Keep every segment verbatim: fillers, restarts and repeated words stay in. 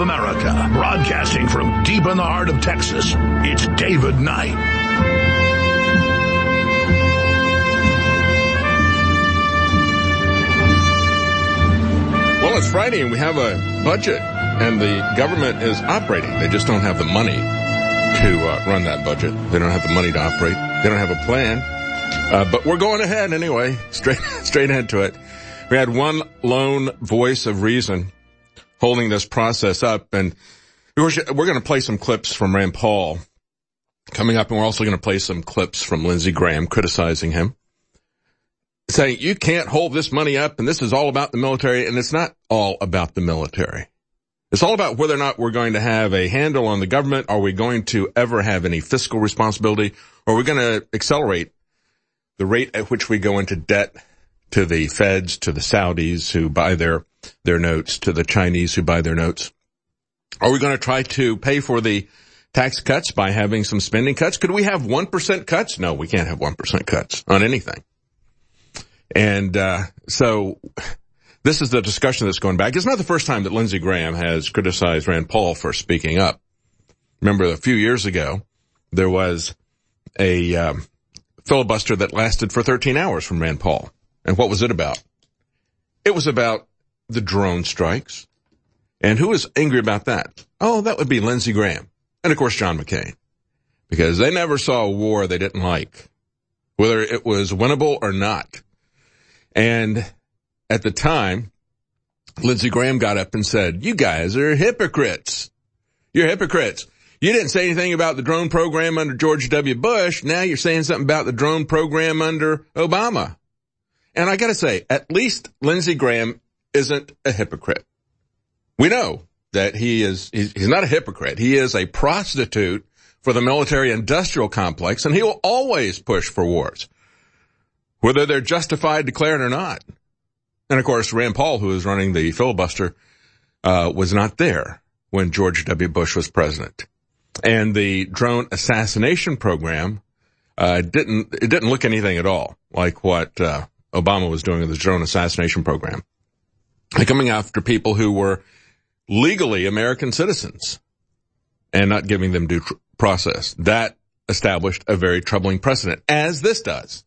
America, broadcasting from deep in the heart of Texas, it's David Knight. Well, it's Friday and we have a budget, and the government is operating. They just don't have the money to uh, run that budget. They don't have the money to operate. They don't have a plan. Uh, but we're going ahead anyway, straight straight into it. We had one lone voice of reason holding this process up, and we're, we're going to play some clips from Rand Paul coming up, and we're also going to play some clips from Lindsey Graham criticizing him, saying you can't hold this money up, and this is all about the military, and it's not all about the military. It's all about whether or not we're going to have a handle on the government. Are we going to ever have any fiscal responsibility? Or are we going to accelerate the rate at which we go into debt to the feds, to the Saudis who buy their, their notes, to the Chinese who buy their notes? Are we going to try to pay for the tax cuts by having some spending cuts? Could we have one percent cuts? No, we can't have one percent cuts on anything. And, uh, so this is the discussion that's going back. It's not the first time that Lindsey Graham has criticized Rand Paul for speaking up. Remember a few years ago, there was a, um, filibuster that lasted for thirteen hours from Rand Paul. And what was it about? It was about the drone strikes. And who was angry about that? Oh, that would be Lindsey Graham. And of course, John McCain. Because they never saw a war they didn't like, whether it was winnable or not. And at the time, Lindsey Graham got up and said, you guys are hypocrites. You're hypocrites. You didn't say anything about the drone program under George W. Bush. Now you're saying something about the drone program under Obama. And I got to say, at least Lindsey Graham isn't a hypocrite. We know that he is, he's, he's not a hypocrite. He is a prostitute for the military-industrial complex, and he will always push for wars, whether they're justified, declared, or not. And, of course, Rand Paul, who is running the filibuster, uh, was not there when George W. Bush was president. And the drone assassination program uh didn't it didn't look anything at all like what uh Obama was doing with the drone assassination program. They're coming after people who were legally American citizens and not giving them due tr- process. That established a very troubling precedent, as this does.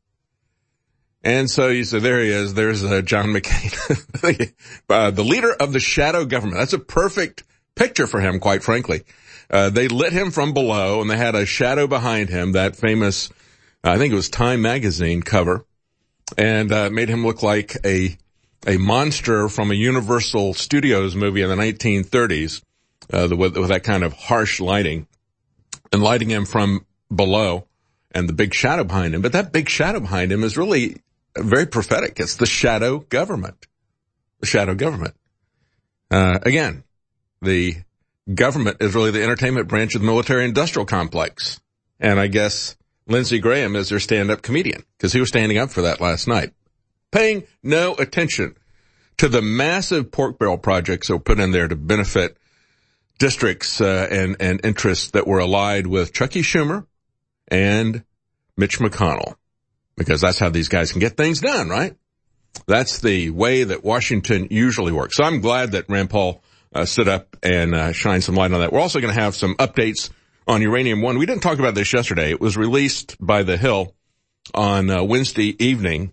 And so you say, there he is. There's uh, John McCain, uh, the leader of the shadow government. That's a perfect picture for him, quite frankly. Uh, they lit him from below, and they had a shadow behind him, that famous, I think it was Time magazine cover, and uh, made him look like a a monster from a Universal Studios movie in the nineteen thirties, uh, the, with, with that kind of harsh lighting, and lighting him from below, and the big shadow behind him. But that big shadow behind him is really very prophetic. It's the shadow government. The shadow government. Uh, again, the government is really the entertainment branch of the military-industrial complex. And I guess Lindsey Graham is their stand-up comedian, because he was standing up for that last night, paying no attention to the massive pork barrel projects that were put in there to benefit districts uh, and, and interests that were allied with Chucky Schumer and Mitch McConnell, because that's how these guys can get things done, right? That's the way that Washington usually works. So I'm glad that Rand Paul Uh, stood up and uh, shine some light on that. We're also going to have some updates on Uranium One. We didn't talk about this yesterday. It was released by The Hill on uh, Wednesday evening,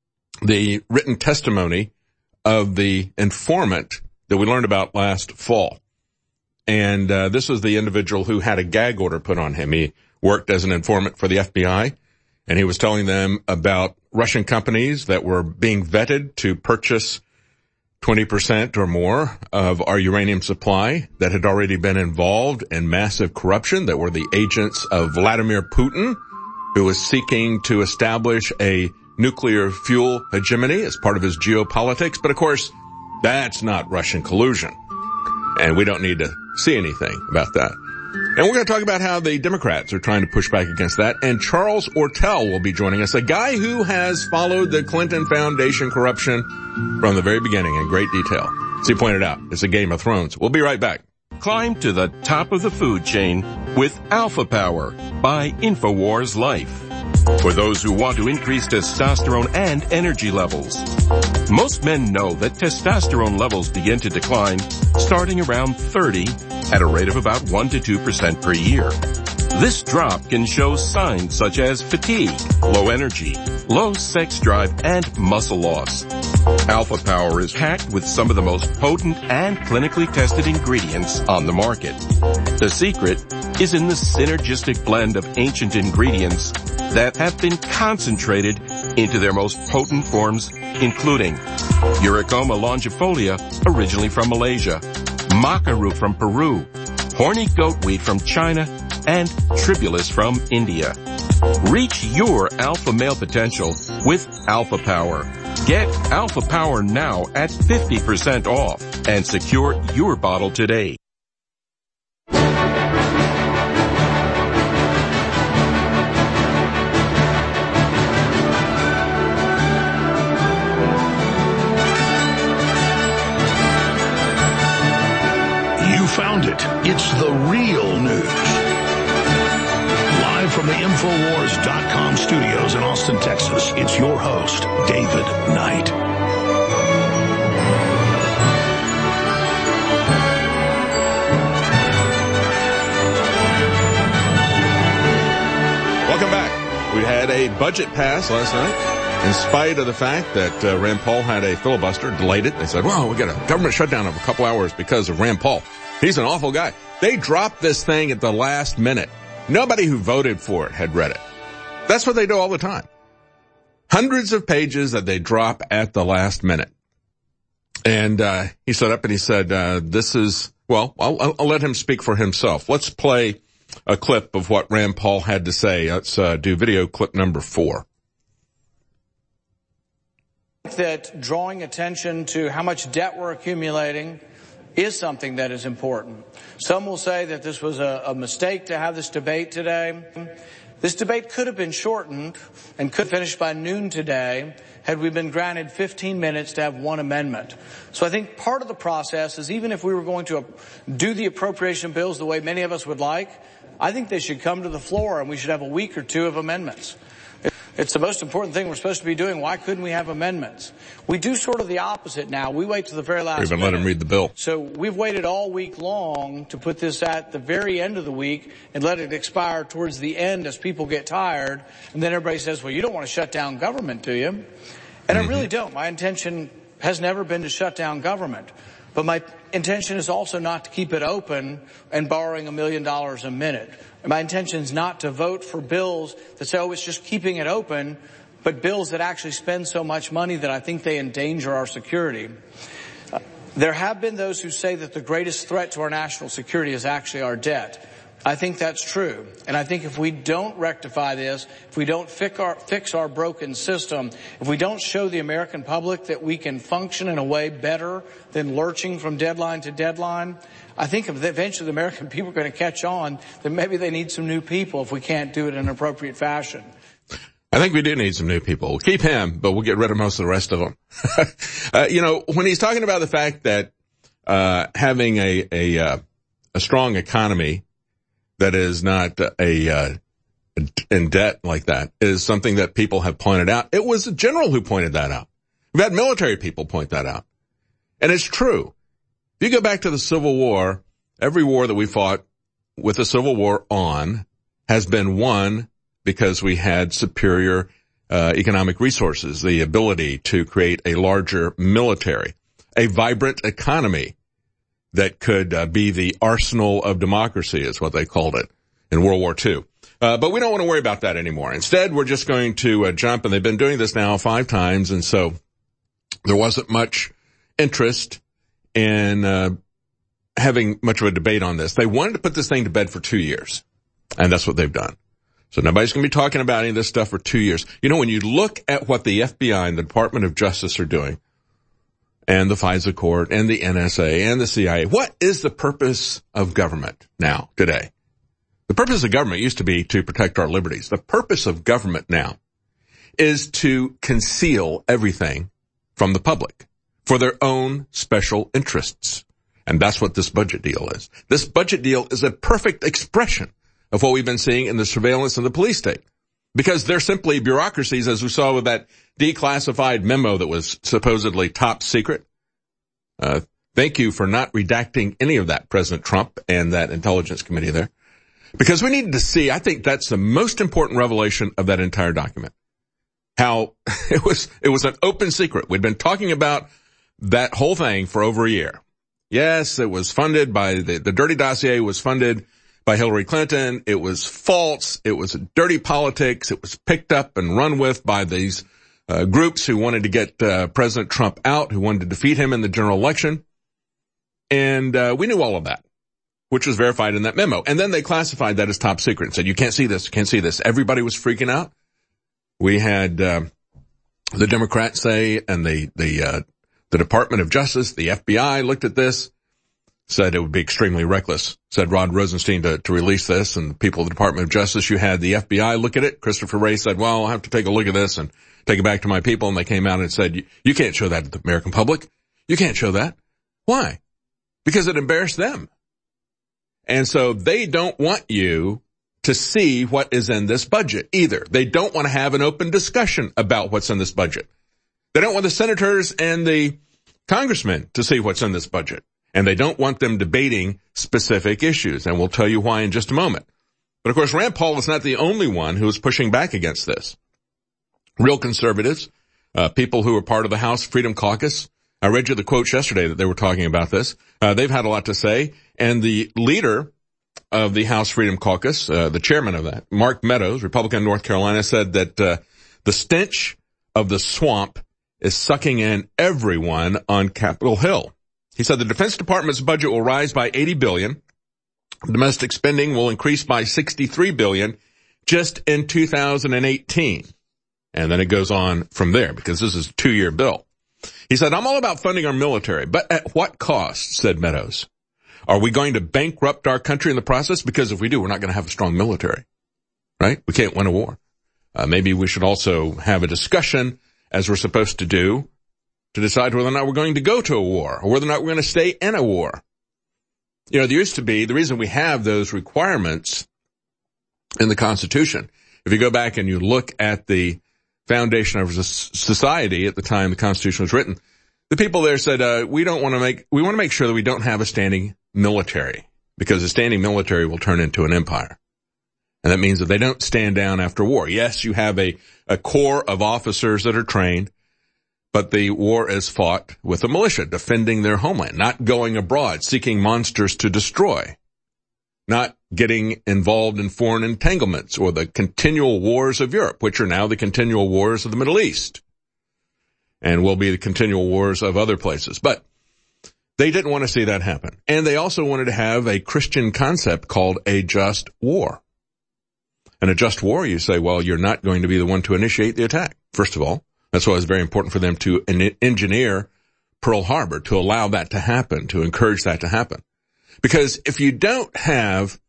the written testimony of the informant that we learned about last fall. And uh, this was the individual who had a gag order put on him. He worked as an informant for the F B I, and he was telling them about Russian companies that were being vetted to purchase twenty percent or more of our uranium supply, that had already been involved in massive corruption, that were the agents of Vladimir Putin, who was seeking to establish a nuclear fuel hegemony as part of his geopolitics. But of course, that's not Russian collusion, and we don't need to see anything about that. And we're going to talk about how the Democrats are trying to push back against that. And Charles Ortel will be joining us, a guy who has followed the Clinton Foundation corruption from the very beginning in great detail. As he pointed out, it's a Game of Thrones. We'll be right back. Climb to the top of the food chain with Alpha Power by InfoWars Life. for those who want to increase testosterone and energy levels. Most men know that testosterone levels begin to decline starting around thirty at a rate of about one to two percent per year. This drop can show signs such as fatigue, low energy, low sex drive, and muscle loss. Alpha Power is packed with some of the most potent and clinically tested ingredients on the market. The secret is in the synergistic blend of ancient ingredients that have been concentrated into their most potent forms, including Eurycoma longifolia, originally from Malaysia, maca root from Peru, horny goat weed from China, and tribulus from India. Reach your alpha male potential with Alpha Power. Get Alpha Power now at fifty percent off and secure your bottle today. You found it. It's the real news. Live from the Infowars dot com studios in Austin, Texas, it's your host, David Knight. Welcome back. We had a budget pass last night. In spite of the fact that uh, Rand Paul had a filibuster, delayed it. They said, well, we got a government shutdown of a couple hours because of Rand Paul. He's an awful guy. They dropped this thing at the last minute. Nobody who voted for it had read it. That's what they do all the time. Hundreds of pages that they drop at the last minute. And uh he stood up and he said, uh this is, well, I'll, I'll let him speak for himself. Let's play a clip of what Rand Paul had to say. Let's uh, do video clip number four. That drawing attention to how much debt we're accumulating is something that is important. Some will say that this was a, a mistake to have this debate today. This debate could have been shortened and could finish by noon today had we been granted fifteen minutes to have one amendment. So I think part of the process is, even if we were going to do the appropriation bills the way many of us would like, I think they should come to the floor and we should have a week or two of amendments. It's the most important thing we're supposed to be doing. Why couldn't we have amendments? We do sort of the opposite now. We wait to the very last minute. Even let him read the bill. So we've waited all week long to put this at the very end of the week and let it expire towards the end as people get tired. And then everybody says, well, you don't want to shut down government, do you? And mm-hmm. I really don't. My intention has never been to shut down government. But my intention is also not to keep it open and borrowing a million dollars a minute. My intention is not to vote for bills that say, oh, it's just keeping it open, but bills that actually spend so much money that I think they endanger our security. Uh, there have been those who say that the greatest threat to our national security is actually our debt. I think that's true. And I think if we don't rectify this, if we don't fix our, fix our broken system, if we don't show the American public that we can function in a way better than lurching from deadline to deadline, I think eventually the American people are going to catch on that maybe they need some new people if we can't do it in an appropriate fashion. I think we do need some new people. We'll keep him, but we'll get rid of most of the rest of them. uh, you know, when he's talking about the fact that uh having a a, uh, a strong economy that is not a uh, in debt like that is something that people have pointed out. It was a general who pointed that out. We've had military people point that out. And it's true. If you go back to the Civil War, every war that we fought with the Civil War on has been won because we had superior uh, economic resources, the ability to create a larger military, a vibrant economy that could uh, be the arsenal of democracy is what they called it in World War Two. Uh, but we don't want to worry about that anymore. Instead, we're just going to uh, jump, and they've been doing this now five times, and so there wasn't much interest in uh, having much of a debate on this. They wanted to put this thing to bed for two years, and that's what they've done. So nobody's going to be talking about any of this stuff for two years. You know, when you look at what the F B I and the Department of Justice are doing, and the FISA court, and the N S A, and the C I A. What is the purpose of government now, today? The purpose of government used to be to protect our liberties. The purpose of government now is to conceal everything from the public for their own special interests. And that's what this budget deal is. This budget deal is a perfect expression of what we've been seeing in the surveillance and the police state. because they're simply bureaucracies, as we saw with that declassified memo that was supposedly top secret. Uh, thank you for not redacting any of that, President Trump and that intelligence committee there. Because we needed to see, I think that's the most important revelation of that entire document. How it was, it was an open secret. We'd been talking about that whole thing for over a year. Yes, it was funded by, the, the dirty dossier was funded by Hillary Clinton. It was false. It was dirty politics. It was picked up and run with by these uh, groups who wanted to get uh, President Trump out, who wanted to defeat him in the general election. And uh, we knew all of that, which was verified in that memo. And then they classified that as top secret and said, you can't see this, you can't see this. Everybody was freaking out. We had uh, the Democrats say, and the the uh, the Department of Justice, the F B I looked at this, said it would be extremely reckless, said Rod Rosenstein to, to release this, and the people of the Department of Justice, you had the F B I look at it. Christopher Wray said, well, I'll have to take a look at this and take it back to my people. And they came out and said, you, you can't show that to the American public. You can't show that. Why? Because it embarrassed them. And so they don't want you to see what is in this budget either. They don't want to have an open discussion about what's in this budget. They don't want the senators and the congressmen to see what's in this budget. And they don't want them debating specific issues. And we'll tell you why in just a moment. But of course, Rand Paul is not the only one who is pushing back against this. Real conservatives, uh, people who are part of the House Freedom Caucus. I read you the quotes yesterday that they were talking about this. Uh, they've had a lot to say. And the leader of the House Freedom Caucus, uh, the chairman of that, Mark Meadows, Republican North Carolina, said that uh, the stench of the swamp is sucking in everyone on Capitol Hill. He said the Defense Department's budget will rise by eighty billion dollars. Domestic spending will increase by sixty-three billion dollars just in two thousand eighteen. And then it goes on from there because this is a two-year bill. He said, I'm all about funding our military, but at what cost, said Meadows. Are we going to bankrupt our country in the process? Because if we do, we're not going to have a strong military, right? We can't win a war. Uh, maybe we should also have a discussion, as we're supposed to do, to decide whether or not we're going to go to a war or whether or not we're going to stay in a war. You know, there used to be, the reason we have those requirements in the Constitution, if you go back and you look at the foundation of society at the time the Constitution was written, the people there said, uh, we don't want to make, we want to make sure that we don't have a standing military, because a standing military will turn into an empire. And that means that they don't stand down after war. Yes, you have a, a corps of officers that are trained, but the war is fought with a militia defending their homeland, not going abroad, seeking monsters to destroy, not getting involved in foreign entanglements or the continual wars of Europe, which are now the continual wars of the Middle East and will be the continual wars of other places. But they didn't want to see that happen. And they also wanted to have a Christian concept called a just war. And a just war, you say, well, you're not going to be the one to initiate the attack. First of all, that's why it's very important for them to engineer Pearl Harbor, to allow that to happen, to encourage that to happen. Because if you don't have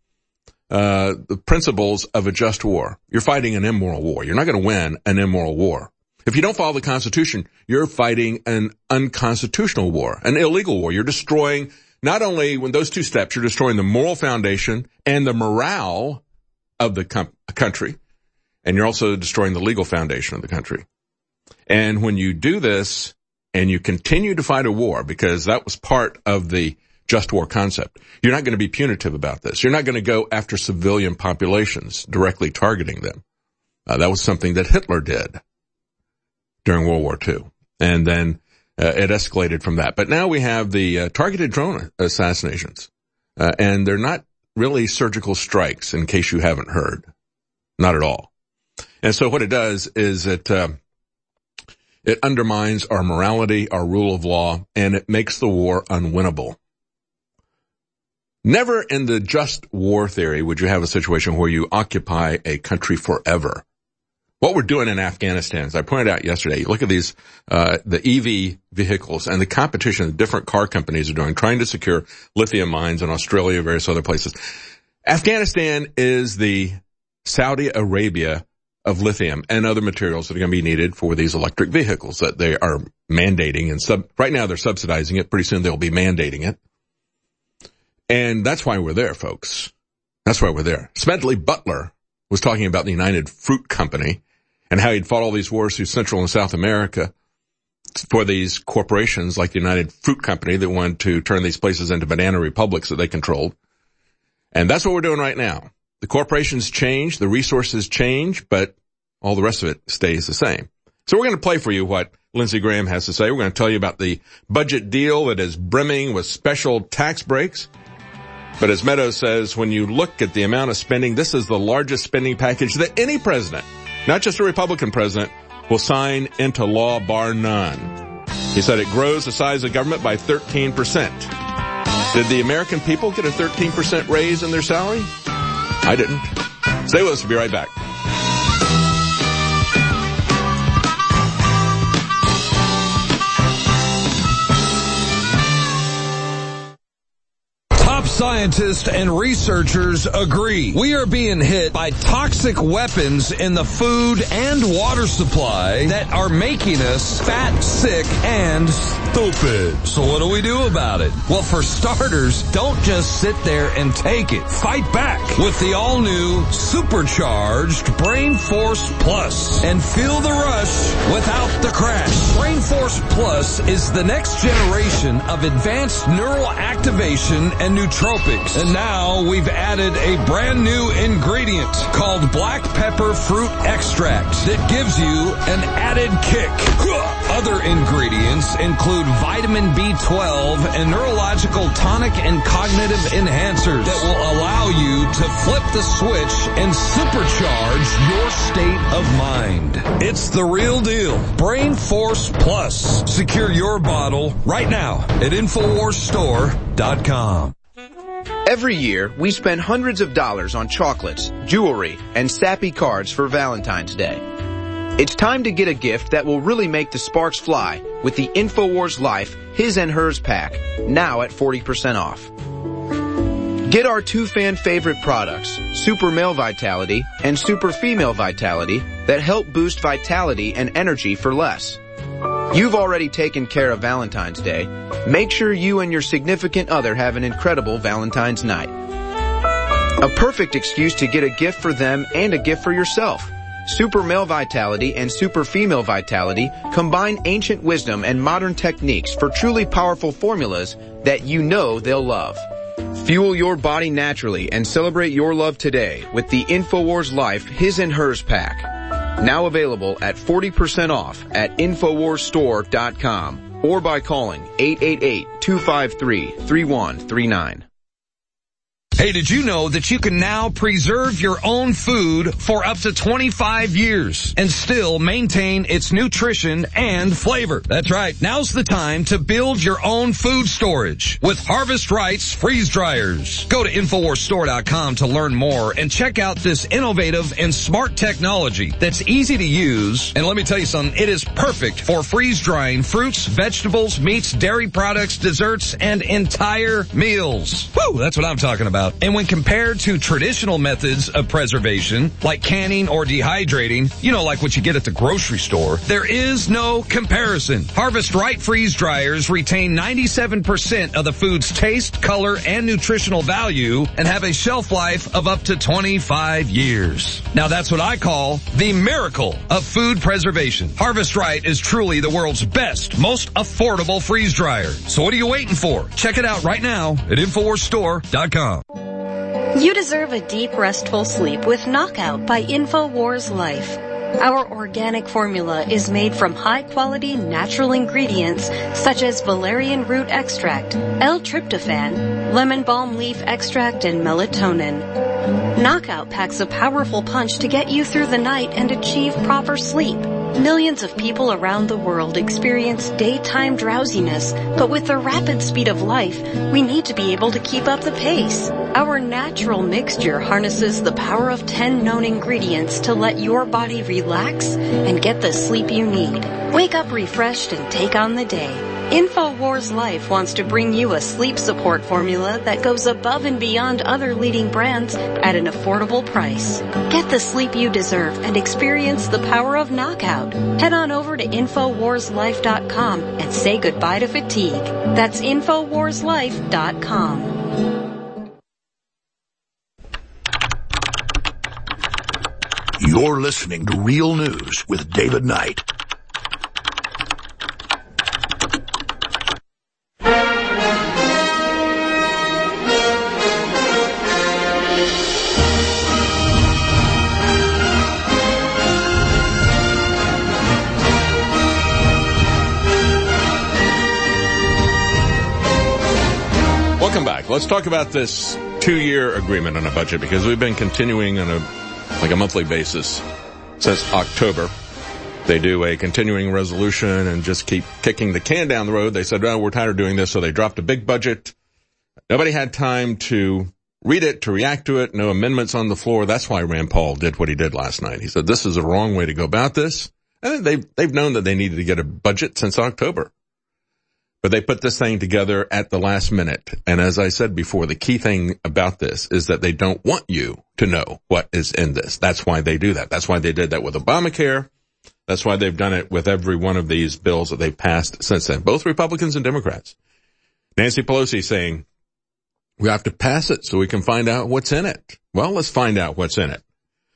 uh the principles of a just war, you're fighting an immoral war. You're not going to win an immoral war. If you don't follow the Constitution, you're fighting an unconstitutional war, an illegal war. You're destroying, not only when those two steps, you're destroying the moral foundation and the morale of the com- country, and you're also destroying the legal foundation of the country. And when you do this and you continue to fight a war, because that was part of the just war concept, you're not going to be punitive about this. You're not going to go after civilian populations, directly targeting them. Uh, that was something that Hitler did during World War Two. And then uh, it escalated from that. But now we have the uh, targeted drone assassinations. Uh, and they're not really surgical strikes, in case you haven't heard. Not at all. And so what it does is it, uh, it undermines our morality, our rule of law, and it makes the war unwinnable. Never in the just war theory would you have a situation where you occupy a country forever. What we're doing in Afghanistan, as I pointed out yesterday, you look at these, uh, the E V vehicles and the competition that different car companies are doing, trying to secure lithium mines in Australia, various other places. Afghanistan is the Saudi Arabia of lithium and other materials that are going to be needed for these electric vehicles that they are mandating. And sub, right now they're subsidizing it. Pretty soon they'll be mandating it. And that's why we're there, folks. That's why we're there. Smedley Butler was talking about the United Fruit Company and how he'd fought all these wars through Central and South America for these corporations like the United Fruit Company that wanted to turn these places into banana republics that they controlled. And that's what we're doing right now. The corporations change, the resources change, but all the rest of it stays the same. So we're going to play for you what Lindsey Graham has to say. We're going to tell you about the budget deal that is brimming with special tax breaks. But as Meadows says, when you look at the amount of spending, this is the largest spending package that any president, not just a Republican president, will sign into law, bar none. He said it grows the size of government by thirteen percent. Did the American people get a thirteen percent raise in their salary? I didn't. Stay with us. We'll be right back. Scientists and researchers agree. We are being hit by toxic weapons in the food and water supply that are making us fat, sick, and stupid. So what do we do about it? Well, for starters, don't just sit there and take it. Fight back with the all-new supercharged Brain Force Plus and feel the rush without the crash. Brain Force Plus is the next generation of advanced neural activation and nootropics. And now we've added a brand new ingredient called black pepper fruit extract that gives you an added kick. Other ingredients include vitamin B twelve and neurological tonic and cognitive enhancers that will allow you to flip the switch and supercharge your state of mind. It's the real deal. Brain Force Plus. Secure your bottle right now at Infowars Store dot com. Every year, we spend hundreds of dollars on chocolates, jewelry, and sappy cards for Valentine's Day. It's time to get a gift that will really make the sparks fly with the InfoWars Life His and Hers pack, now at forty percent off. Get our two fan favorite products, Super Male Vitality and Super Female Vitality, that help boost vitality and energy for less. You've already taken care of Valentine's Day. Make sure you and your significant other have an incredible Valentine's night. A perfect excuse to get a gift for them and a gift for yourself. Super Male Vitality and Super Female Vitality combine ancient wisdom and modern techniques for truly powerful formulas that you know they'll love. Fuel your body naturally and celebrate your love today with the InfoWars Life His and Hers pack. Now available at forty percent off at Infowars Store dot com or by calling eight eight eight, two five three, three one three nine. Hey, did you know that you can now preserve your own food for up to twenty-five years and still maintain its nutrition and flavor? That's right. Now's the time to build your own food storage with Harvest Right's freeze dryers. Go to Infowars Store dot com to learn more and check out this innovative and smart technology that's easy to use. And let me tell you something, it is perfect for freeze drying fruits, vegetables, meats, dairy products, desserts, and entire meals. Woo, that's what I'm talking about. And when compared to traditional methods of preservation, like canning or dehydrating, you know, like what you get at the grocery store, there is no comparison. Harvest Right freeze dryers retain ninety-seven percent of the food's taste, color, and nutritional value and have a shelf life of up to twenty-five years. Now that's what I call the miracle of food preservation. Harvest Right is truly the world's best, most affordable freeze dryer. So what are you waiting for? Check it out right now at Infowars Store dot com. You deserve a deep, restful sleep with Knockout by InfoWars Life. Our organic formula is made from high-quality natural ingredients such as valerian root extract, L-tryptophan, lemon balm leaf extract, and melatonin. Knockout packs a powerful punch to get you through the night and achieve proper sleep. Millions of people around the world experience daytime drowsiness, but with the rapid speed of life, we need to be able to keep up the pace. Our natural mixture harnesses the power of ten known ingredients to let your body relax and get the sleep you need. Wake up refreshed and take on the day. InfoWars Life wants to bring you a sleep support formula that goes above and beyond other leading brands at an affordable price. Get the sleep you deserve and experience the power of Knockout. Head on over to Infowars Life dot com and say goodbye to fatigue. That's Infowars Life dot com. You're listening to Real News with David Knight. Welcome back. Let's talk about this two-year agreement on a budget, because we've been continuing on a like a monthly basis since October. They do a continuing resolution and just keep kicking the can down the road. They said, oh, we're tired of doing this, so they dropped a big budget. Nobody had time to read it, to react to it, no amendments on the floor. That's why Rand Paul did what he did last night. He said, this is the wrong way to go about this. And they've, they've known that they needed to get a budget since October. But they put this thing together at the last minute. And as I said before, the key thing about this is that they don't want you to know what is in this. That's why they do that. That's why they did that with Obamacare. That's why they've done it with every one of these bills that they've passed since then, both Republicans and Democrats. Nancy Pelosi saying, we have to pass it so we can find out what's in it. Well, let's find out what's in it.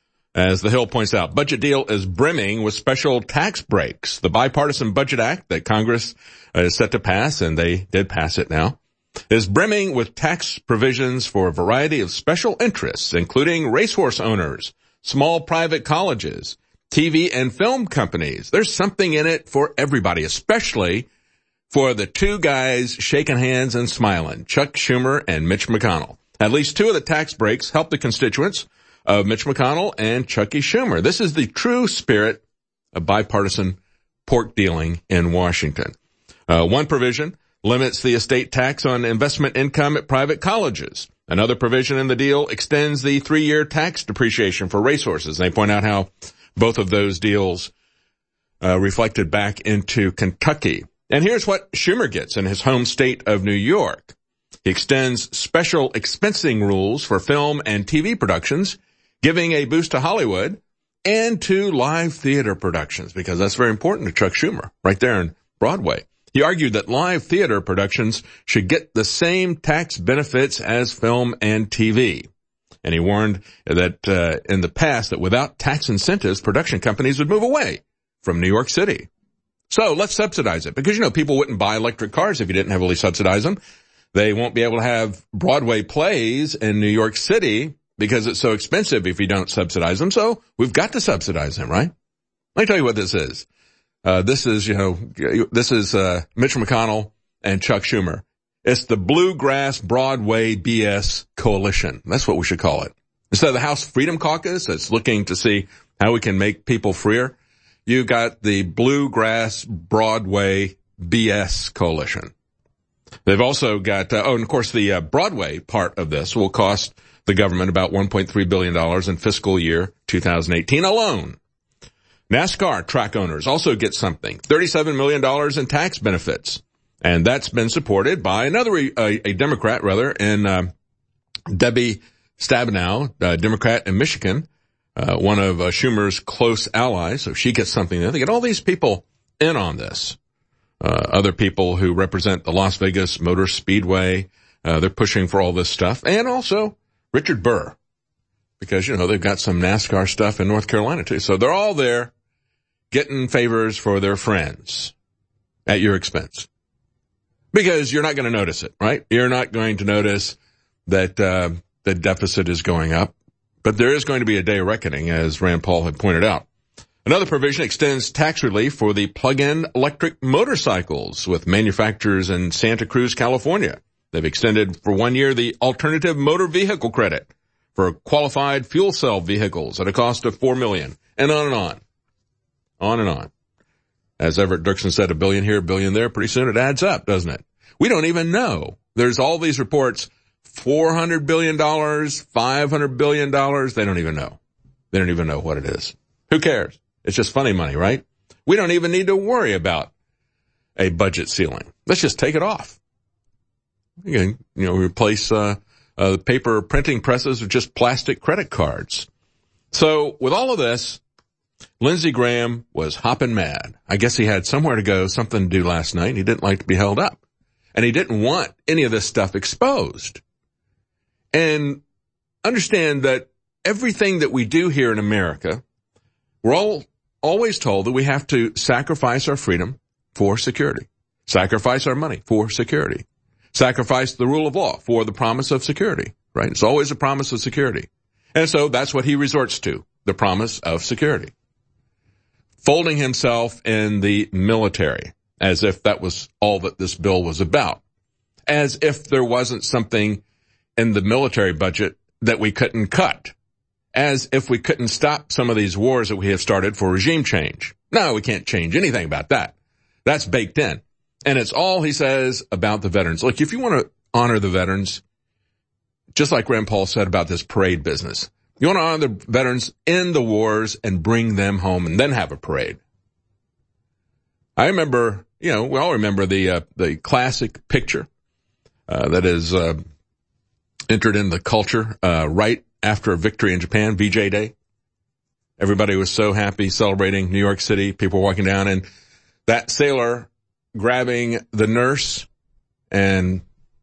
As The Hill points out, budget deal is brimming with special tax breaks. The Bipartisan Budget Act that Congress is set to pass, and they did pass it now, is brimming with tax provisions for a variety of special interests, including racehorse owners, small private colleges, T V and film companies. There's something in it for everybody, especially for the two guys shaking hands and smiling, Chuck Schumer and Mitch McConnell. At least two of the tax breaks help the constituents of Mitch McConnell and Chucky Schumer. This is the true spirit of bipartisan pork dealing in Washington. Uh, one provision limits the estate tax on investment income at private colleges. Another provision in the deal extends the three-year tax depreciation for racehorses. They point out how both of those deals uh, reflected back into Kentucky. And here's what Schumer gets in his home state of New York. He extends special expensing rules for film and T V productions, giving a boost to Hollywood and to live theater productions, because that's very important to Chuck Schumer right there in Broadway. He argued that live theater productions should get the same tax benefits as film and T V. And he warned that uh, in the past that without tax incentives, production companies would move away from New York City. So let's subsidize it, because, you know, people wouldn't buy electric cars if you didn't heavily subsidize them. They won't be able to have Broadway plays in New York City because it's so expensive if you don't subsidize them. So we've got to subsidize them, right? Let me tell you what this is. Uh, this is, you know, this is, uh, Mitch McConnell and Chuck Schumer. It's the Bluegrass Broadway B S Coalition. That's what we should call it. Instead of the House Freedom Caucus that's looking to see how we can make people freer, you got the Bluegrass Broadway B S Coalition. They've also got, uh, oh, and of course the uh, Broadway part of this will cost the government about one point three billion dollars in fiscal year two thousand eighteen alone. NASCAR track owners also get something, thirty-seven million dollars in tax benefits. And that's been supported by another, a, a Democrat rather, in uh, Debbie Stabenow, uh, Democrat in Michigan, uh, one of uh, Schumer's close allies. So she gets something there. They get all these people in on this. Uh, other people who represent the Las Vegas Motor Speedway, uh, they're pushing for all this stuff. And also Richard Burr, because, you know, they've got some NASCAR stuff in North Carolina too. So they're all there getting favors for their friends at your expense. Because you're not going to notice it, right? You're not going to notice that uh, the deficit is going up. But there is going to be a day of reckoning, as Rand Paul had pointed out. Another provision extends tax relief for the plug-in electric motorcycles with manufacturers in Santa Cruz, California. They've extended for one year the alternative motor vehicle credit for qualified fuel cell vehicles at a cost of four million dollars, and on and on. On and on. As Everett Dirksen said, a billion here, a billion there. Pretty soon it adds up, doesn't it? We don't even know. There's all these reports, four hundred billion dollars, five hundred billion dollars. They don't even know. They don't even know what it is. Who cares? It's just funny money, right? We don't even need to worry about a budget ceiling. Let's just take it off. You can, you know, replace uh, uh, the paper printing presses with just plastic credit cards. So with all of this, Lindsey Graham was hopping mad. I guess he had somewhere to go, something to do last night, and he didn't like to be held up. And he didn't want any of this stuff exposed. And understand that everything that we do here in America We're all always told that we have to sacrifice our freedom for security, sacrifice our money for security, sacrifice the rule of law for the promise of security, right? It's always a promise of security. And so that's what he resorts to, the promise of security. Folding himself in the military, as if that was all that this bill was about. As if there wasn't something in the military budget that we couldn't cut. As if we couldn't stop some of these wars that we have started for regime change. No, we can't change anything about that. That's baked in. And it's all he says about the veterans. Look, if you want to honor the veterans, just like Rand Paul said about this parade business, you want to honor the veterans in the wars and bring them home and then have a parade. I remember, you know, we all remember the uh, the classic picture uh, that is uh, entered in the culture uh, right after a victory in Japan, V J Day. Everybody was so happy celebrating New York City. People walking down, and that sailor grabbing the nurse and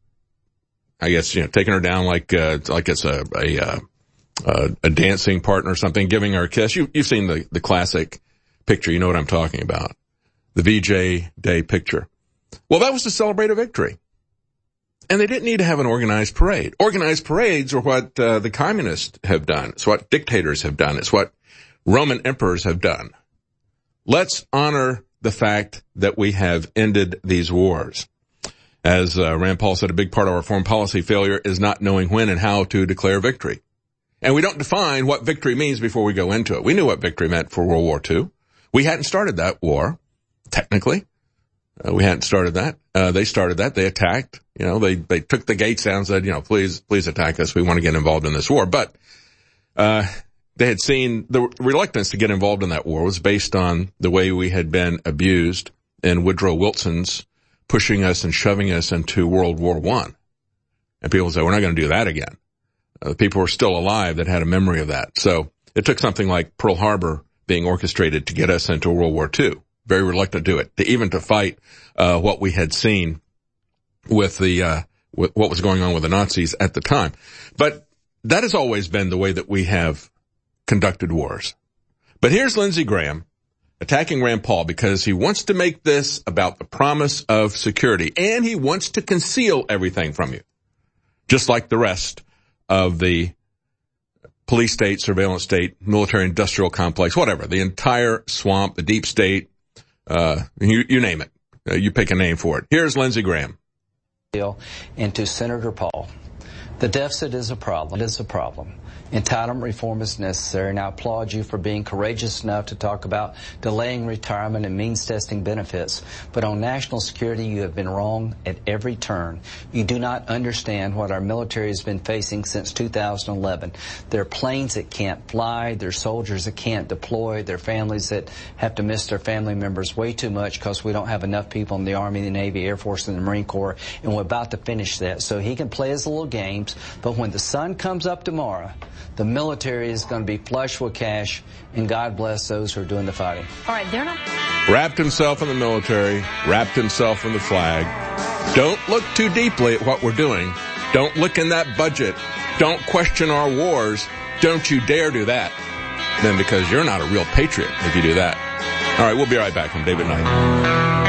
I guess, you know, taking her down like uh, like it's a a, uh, uh, a dancing partner or something, giving her a kiss. You, you've seen the, the classic picture. You know what I'm talking about. The V J Day picture. Well, that was to celebrate a victory. And they didn't need to have an organized parade. Organized parades are what uh, the communists have done. It's what dictators have done. It's what Roman emperors have done. Let's honor the fact that we have ended these wars. As uh, Rand Paul said, a big part of our foreign policy failure is not knowing when and how to declare victory. And we don't define what victory means before we go into it. We knew what victory meant for World War Two. We hadn't started that war, technically. Uh, we hadn't started that. Uh, they started that. They attacked. You know, they, they took the gates down and said, you know, please, please attack us. We want to get involved in this war. But, uh, they had seen the reluctance to get involved in that war was based on the way we had been abused in Woodrow Wilson's pushing us and shoving us into World War One. And people say, we're not going to do that again. Uh, the people were still alive that had a memory of that. So it took something like Pearl Harbor being orchestrated to get us into World War Two. Very reluctant to do it, to even to fight uh what we had seen with the uh with what was going on with the Nazis at the time. But that has always been the way that we have conducted wars. But here's Lindsey Graham attacking Rand Paul because he wants to make this about the promise of security, and he wants to conceal everything from you, just like the rest of the police state, surveillance state, military industrial complex, whatever, the entire swamp, the deep state. Uh, you, you name it. Uh, you pick a name for it. Here's Lindsey Graham. And to Senator Paul, the deficit is a problem. It is a problem. Entitlement reform is necessary, and I applaud you for being courageous enough to talk about delaying retirement and means testing benefits. But on national security, you have been wrong at every turn. You do not understand what our military has been facing since two thousand eleven. There are planes that can't fly, there are soldiers that can't deploy, there are families that have to miss their family members way too much because we don't have enough people in the Army, the Navy, Air Force, and the Marine Corps, and we're about to finish that. So he can play his little games, but when the sun comes up tomorrow, the military is going to be flush with cash, and God bless those who are doing the fighting. All right, they're not... Wrapped himself in the military, wrapped himself in the flag. Don't look too deeply at what we're doing. Don't look in that budget. Don't question our wars. Don't you dare do that. Then because you're not a real patriot if you do that. All right, we'll be right back from David Knight.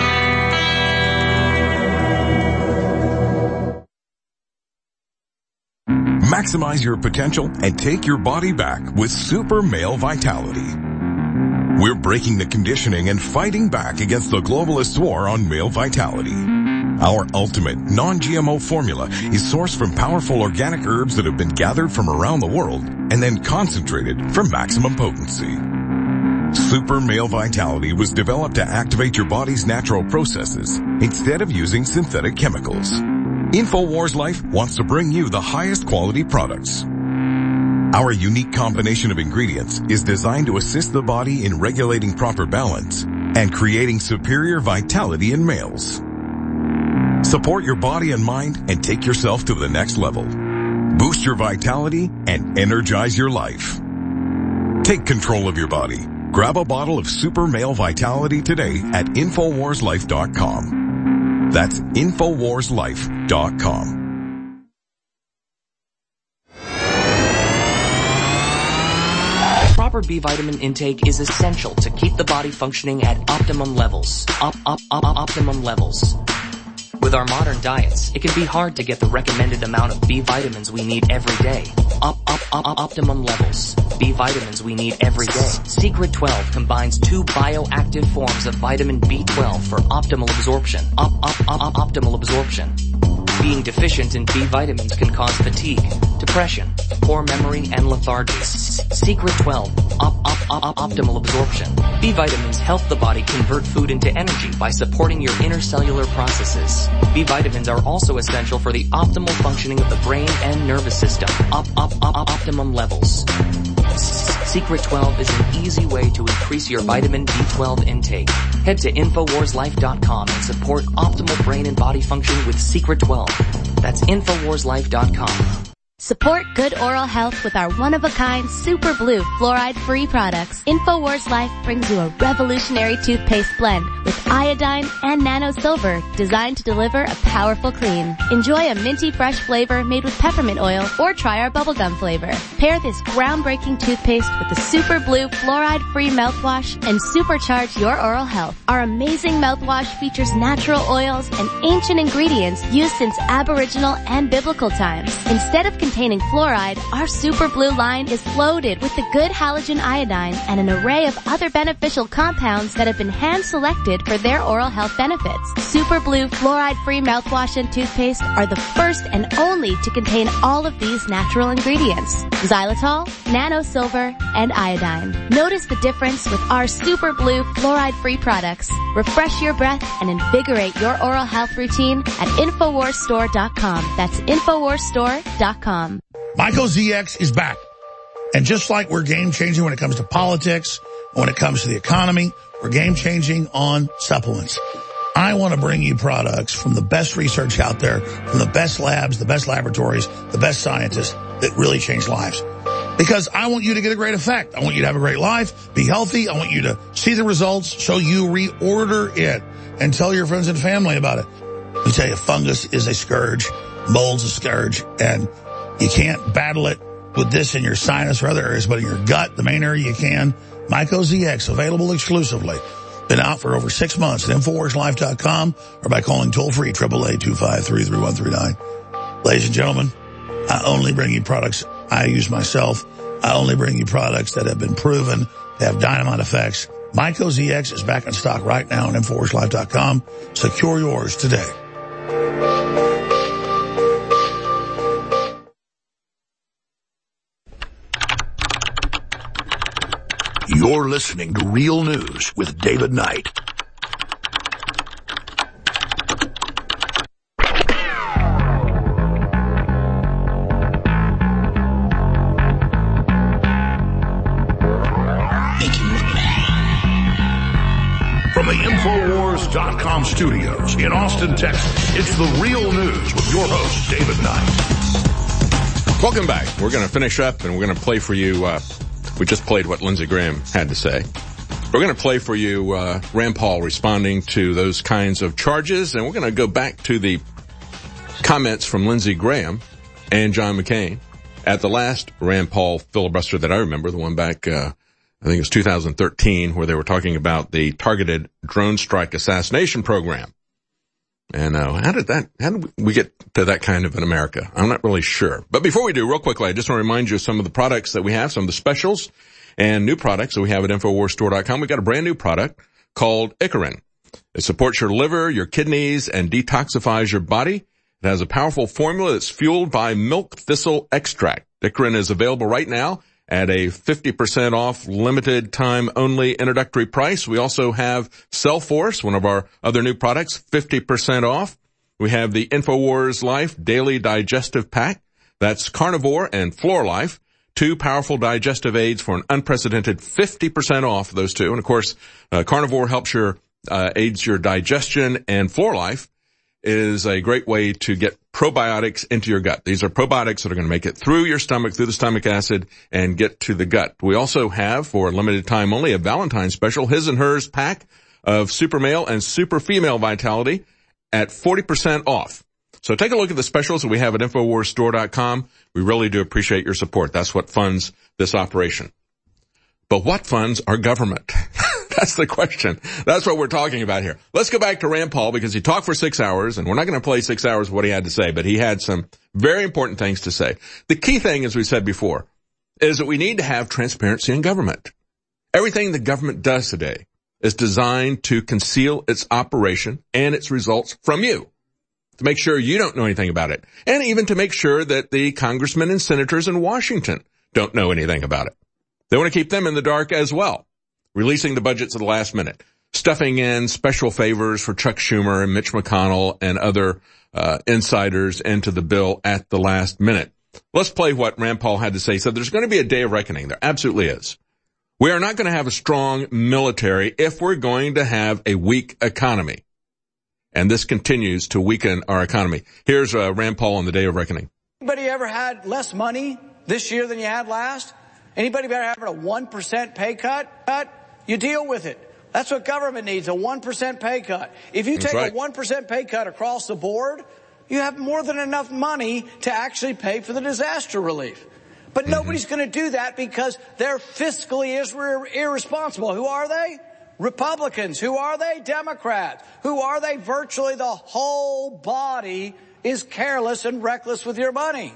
Maximize your potential and take your body back with Super Male Vitality. We're breaking the conditioning and fighting back against the globalist war on male vitality. Our ultimate non-G M O formula is sourced from powerful organic herbs that have been gathered from around the world and then concentrated for maximum potency. Super Male Vitality was developed to activate your body's natural processes instead of using synthetic chemicals. InfoWars Life wants to bring you the highest quality products. Our unique combination of ingredients is designed to assist the body in regulating proper balance and creating superior vitality in males. Support your body and mind and take yourself to the next level. Boost your vitality and energize your life. Take control of your body. Grab a bottle of Super Male Vitality today at Infowars Life dot com. That's Infowars Life dot com. Proper proper B vitamin intake is essential to keep the body functioning at optimum levels. Op, op, op, optimum levels. With our modern diets, it can be hard to get the recommended amount of B vitamins we need every day. Op, op, op, optimum levels. B vitamins we need every day. Secret twelve combines two bioactive forms of vitamin B twelve for optimal absorption. Op, op, op, optimal absorption. Being deficient in B vitamins can cause fatigue, depression, poor memory, and lethargy. Secret twelve, op, op, op, optimal absorption. B vitamins help the body convert food into energy by supporting your intercellular processes. B vitamins are also essential for the optimal functioning of the brain and nervous system. Op, op, op, optimum levels. Secret twelve is an easy way to increase your vitamin B twelve intake. Head to Infowars Life dot com and support optimal brain and body function with Secret twelve. That's Infowars Life dot com. Support good oral health with our one-of-a-kind Super Blue fluoride-free products. Infowars Life brings you a revolutionary toothpaste blend with iodine and nano silver designed to deliver a powerful clean. Enjoy a minty fresh flavor made with peppermint oil or try our bubblegum flavor. Pair this groundbreaking toothpaste with the Super Blue fluoride-free mouthwash and supercharge your oral health. Our amazing mouthwash features natural oils and ancient ingredients used since Aboriginal and biblical times. Instead of containing fluoride, our Super Blue line is loaded with the good halogen iodine and an array of other beneficial compounds that have been hand-selected for their oral health benefits. Super Blue fluoride-free mouthwash and toothpaste are the first and only to contain all of these natural ingredients: xylitol, nano silver, and iodine. Notice the difference with our Super Blue fluoride-free products. Refresh your breath and invigorate your oral health routine at Infowars Store dot com. That's Infowars Store dot com. Myco Z X is back. And just like we're game-changing when it comes to politics, when it comes to the economy, we're game-changing on supplements. I want to bring you products from the best research out there, from the best labs, the best laboratories, the best scientists that really change lives. Because I want you to get a great effect. I want you to have a great life, be healthy. I want you to see the results so you reorder it and tell your friends and family about it. Let me tell you, fungus is a scourge, mold's a scourge, and you can't battle it with this in your sinus or other areas, but in your gut, the main area you can. Myco Z X, available exclusively. Been out for over six months at Infowars Life dot com or by calling toll-free, eight eight eight, two five three, three one three nine. Ladies and gentlemen, I only bring you products I use myself. I only bring you products that have been proven to have dynamite effects. Myco Z X is back in stock right now on Infowars Life dot com. Secure yours today. You're listening to Real News with David Knight. From the Infowars dot com studios in Austin, Texas, it's the Real News with your host, David Knight. Welcome back. We're going to finish up and we're going to play for you, uh, we just played what Lindsey Graham had to say. We're going to play for you uh, Rand Paul responding to those kinds of charges, and we're going to go back to the comments from Lindsey Graham and John McCain at the last Rand Paul filibuster that I remember, the one back, uh, I think it was two thousand thirteen, where they were talking about the targeted drone strike assassination program. And uh, how did that, how did we get to that kind of in America? I'm not really sure. But before we do, real quickly, I just want to remind you of some of the products that we have, some of the specials and new products that we have at Infowars Store dot com. We've got a brand new product called Icarin. It supports your liver, your kidneys, and detoxifies your body. It has a powerful formula that's fueled by milk thistle extract. Icarin is available right now at a fifty percent off, limited time only introductory price. We also have Cellforce, one of our other new products, fifty percent off. We have the Infowars Life Daily Digestive Pack. That's Carnivore and Floor Life, two powerful digestive aids for an unprecedented fifty percent off those two. And of course, uh, Carnivore helps your, uh, aids your digestion, and Floor Life is a great way to get probiotics into your gut. These are probiotics that are going to make it through your stomach, through the stomach acid, and get to the gut. We also have, for a limited time only, a Valentine's special, His and Hers pack of Super Male and Super Female Vitality at forty percent off. So take a look at the specials that we have at Infowars Store dot com. We really do appreciate your support. That's what funds this operation. But what funds our government? That's the question. That's what we're talking about here. Let's go back to Rand Paul because he talked for six hours, and we're not going to play six hours of what he had to say, but he had some very important things to say. The key thing, as we said before, is that we need to have transparency in government. Everything the government does today is designed to conceal its operation and its results from you, to make sure you don't know anything about it, and even to make sure that the congressmen and senators in Washington don't know anything about it. They want to keep them in the dark as well, releasing the budgets at the last minute, stuffing in special favors for Chuck Schumer and Mitch McConnell and other uh, insiders into the bill at the last minute. Let's play what Rand Paul had to say. He said there's going to be a day of reckoning. There absolutely is. We are not going to have a strong military if we're going to have a weak economy. And this continues to weaken our economy. Here's uh, Rand Paul on the day of reckoning. Anybody ever had less money this year than you had last? Anybody ever having a one percent pay cut? Cut? You deal with it. That's what government needs, a one percent pay cut. If you take right. a one percent pay cut across the board, you have more than enough money to actually pay for the disaster relief. But mm-hmm. nobody's going to do that because they're fiscally ir- irresponsible. Who are they? Republicans. Who are they? Democrats. Who are they? Virtually the whole body is careless and reckless with your money.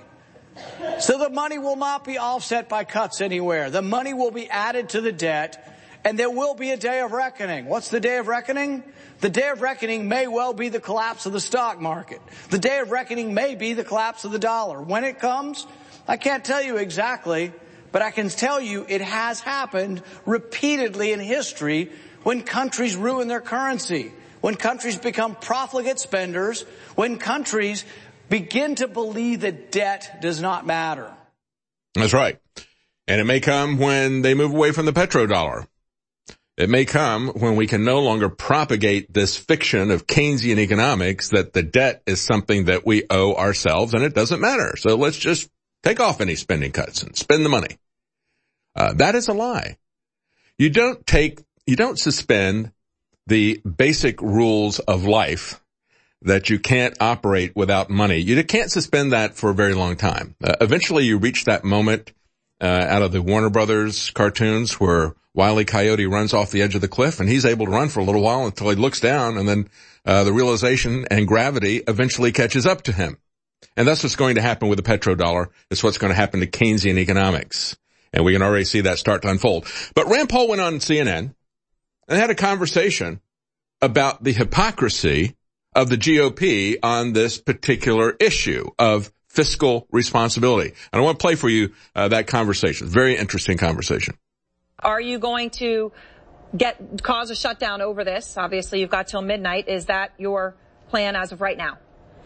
So the money will not be offset by cuts anywhere. The money will be added to the debt, and there will be a day of reckoning. What's the day of reckoning? The day of reckoning may well be the collapse of the stock market. The day of reckoning may be the collapse of the dollar. When it comes, I can't tell you exactly, but I can tell you it has happened repeatedly in history when countries ruin their currency, when countries become profligate spenders, when countries begin to believe that debt does not matter. That's right. And it may come when they move away from the petrodollar. It may come when we can no longer propagate this fiction of Keynesian economics that the debt is something that we owe ourselves and it doesn't matter. So let's just take off any spending cuts and spend the money. Uh, that is a lie. You don't take, you don't suspend the basic rules of life that you can't operate without money. You can't suspend that for a very long time. Uh, eventually you reach that moment uh, out of the Warner Brothers cartoons where Wile E. Coyote runs off the edge of the cliff and he's able to run for a little while until he looks down, and then uh, the realization and gravity eventually catches up to him. And that's what's going to happen with the petrodollar. It's what's going to happen to Keynesian economics. And we can already see that start to unfold. But Rand Paul went on C N N and had a conversation about the hypocrisy of the G O P on this particular issue of fiscal responsibility. And I want to play for you uh, that conversation. Very interesting conversation. Are you going to get cause a shutdown over this? Obviously, you've got till midnight. Is that your plan as of right now?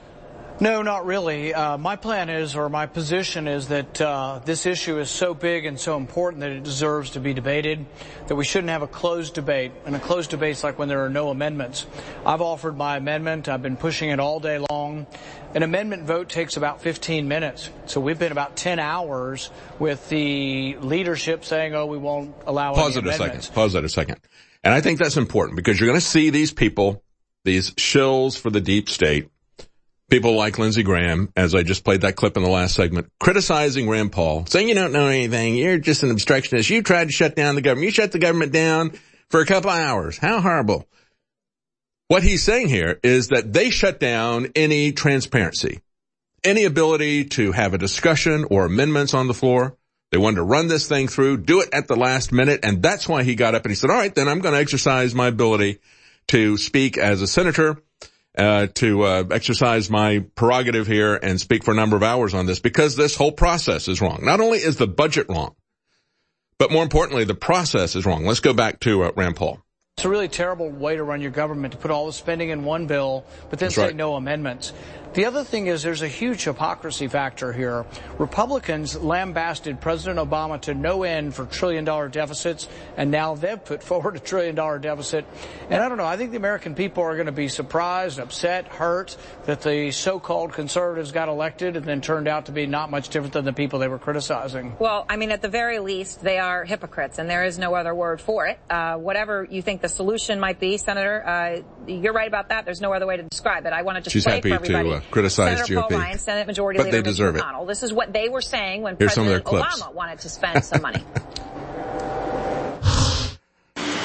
No, not really. Uh, my plan is, or my position is that uh, this issue is so big and so important that it deserves to be debated, that we shouldn't have a closed debate. And a closed debate is like when there are no amendments. I've offered my amendment. I've been pushing it all day long. An amendment vote takes about fifteen minutes. So we've been about ten hours with the leadership saying, oh, we won't allow Pause any it amendments. a second. Pause it a second. And I think that's important because you're going to see these people, these shills for the deep state, people like Lindsey Graham, as I just played that clip in the last segment, criticizing Rand Paul, saying you don't know anything, you're just an obstructionist, you tried to shut down the government, you shut the government down for a couple of hours. How horrible. What he's saying here is that they shut down any transparency, any ability to have a discussion or amendments on the floor. They wanted to run this thing through, do it at the last minute, and that's why he got up and he said, all right, then I'm going to exercise my ability to speak as a senator, Uh, to, uh, exercise my prerogative here and speak for a number of hours on this because this whole process is wrong. Not only is the budget wrong, but more importantly, the process is wrong. Let's go back to uh, Rand Paul. It's a really terrible way to run your government, to put all the spending in one bill, but then That's say right. no amendments. The other thing is there's a huge hypocrisy factor here. Republicans lambasted President Obama to no end for trillion-dollar deficits, and now they've put forward a trillion-dollar deficit. And I don't know, I think the American people are going to be surprised, upset, hurt that the so-called conservatives got elected and then turned out to be not much different than the people they were criticizing. Well, I mean, at the very least, they are hypocrites, and there is no other word for it. Uh, whatever you think the solution might be, Senator, uh, you're right about that. There's no other way to describe it. I want to just She's play happy for everybody. To, uh, criticize Senator G O P. Paul Ryan, Senate Majority But Leader they deserve Mitch it. McConnell. This is what they were saying when Here's President some of their clips. Obama wanted to spend some money.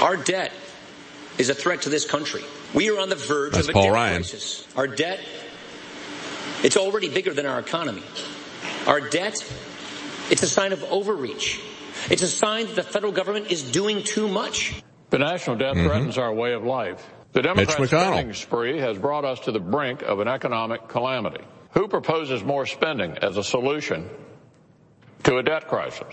Our debt is a threat to this country. We are on the verge That's of a Paul debt Ryan. crisis. Our debt, it's already bigger than our economy. Our debt, it's a sign of overreach. It's a sign that the federal government is doing too much. The national debt mm-hmm. threatens our way of life. The Democrat spending spree has brought us to the brink of an economic calamity. Who proposes more spending as a solution to a debt crisis?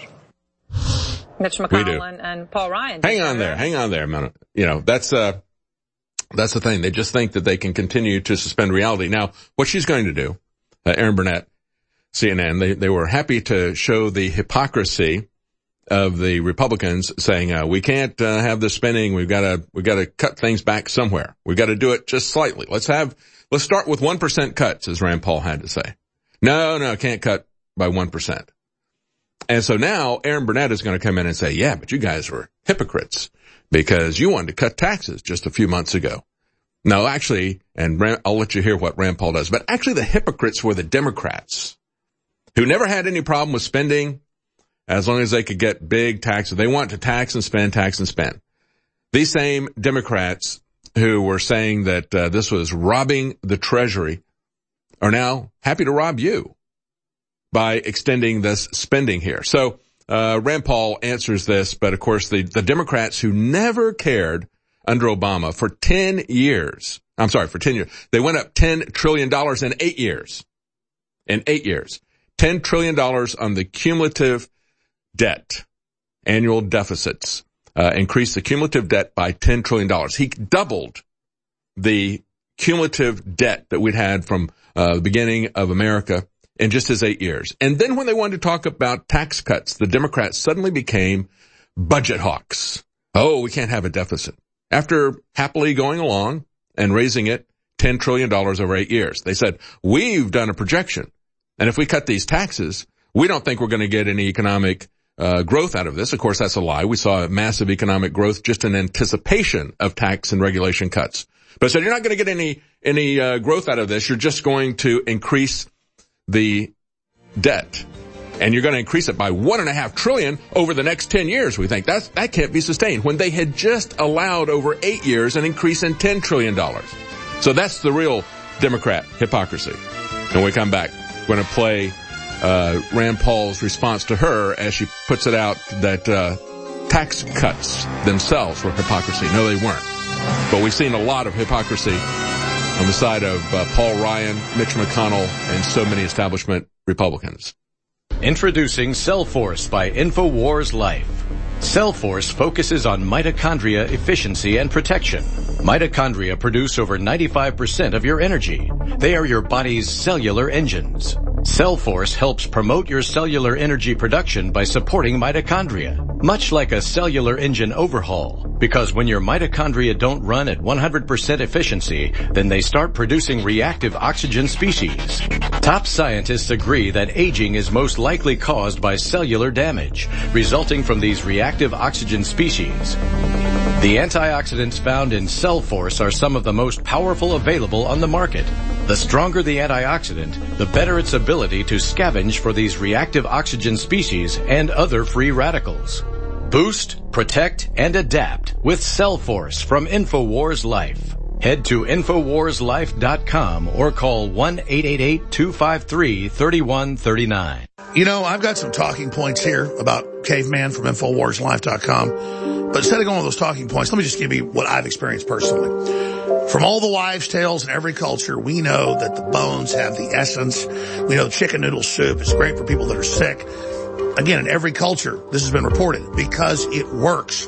Mitch McConnell and, and Paul Ryan. Hang on there. Hang on there a minute. You know, that's, uh, that's the thing. They just think that they can continue to suspend reality. Now, what she's going to do, uh, Erin Burnett, C N N, they, they were happy to show the hypocrisy of the Republicans saying, uh, we can't, uh, have this spending. We've got to, we've got to cut things back somewhere. We've got to do it just slightly. Let's have, let's start with one percent cuts, as Rand Paul had to say. No, no, can't cut by one percent. And so now Erin Burnett is going to come in and say, yeah, but you guys were hypocrites because you wanted to cut taxes just a few months ago. No, actually, and Rand, I'll let you hear what Rand Paul does, but actually the hypocrites were the Democrats who never had any problem with spending as long as they could get big taxes. They want to tax and spend, tax and spend. These same Democrats who were saying that uh, this was robbing the Treasury are now happy to rob you by extending this spending here. So uh Rand Paul answers this, but of course the, the Democrats who never cared under Obama for ten years, I'm sorry, for ten years, they went up ten trillion dollars in eight years. In eight years. ten trillion dollars on the cumulative debt, annual deficits, uh, increased the cumulative debt by ten trillion dollars. He doubled the cumulative debt that we'd had from uh, the beginning of America in just his eight years. And then when they wanted to talk about tax cuts, the Democrats suddenly became budget hawks. Oh, we can't have a deficit. After happily going along and raising it ten trillion dollars over eight years, they said, we've done a projection. And if we cut these taxes, we don't think we're going to get any economic uh, growth out of this. Of course, that's a lie. We saw massive economic growth just in anticipation of tax and regulation cuts. But so you're not going to get any, any uh, growth out of this. You're just going to increase the debt, and you're going to increase it by one and a half trillion over the next ten years. We think that's, that can't be sustained when they had just allowed over eight years an increase in ten trillion dollars. So that's the real Democrat hypocrisy. When we come back, we're going to play, uh, Rand Paul's response to her as she puts it out that, uh, tax cuts themselves were hypocrisy. No, they weren't. But we've seen a lot of hypocrisy on the side of uh, Paul Ryan, Mitch McConnell, and so many establishment Republicans. Introducing Cellforce by InfoWars Life. Cellforce focuses on mitochondria efficiency and protection. Mitochondria produce over ninety-five percent of your energy. They are your body's cellular engines. Cellforce helps promote your cellular energy production by supporting mitochondria, much like a cellular engine overhaul. Because when your mitochondria don't run at one hundred percent efficiency, then they start producing reactive oxygen species. Top scientists agree that aging is most likely caused by cellular damage, resulting from these reactive oxygen species. The antioxidants found in Cellforce are some of the most powerful available on the market. The stronger the antioxidant, the better its ability to scavenge for these reactive oxygen species and other free radicals. Boost, protect, and adapt with Cellforce from InfoWars Life. Head to Infowars Life dot com or call one eight eight eight, two five three, three one three nine. You know, I've got some talking points here about Caveman from Infowars Life dot com. But instead of going with those talking points, let me just give you what I've experienced personally. From all the wives' tales in every culture, we know that the bones have the essence. We know chicken noodle soup is great for people that are sick. Again, in every culture, this has been reported because it works.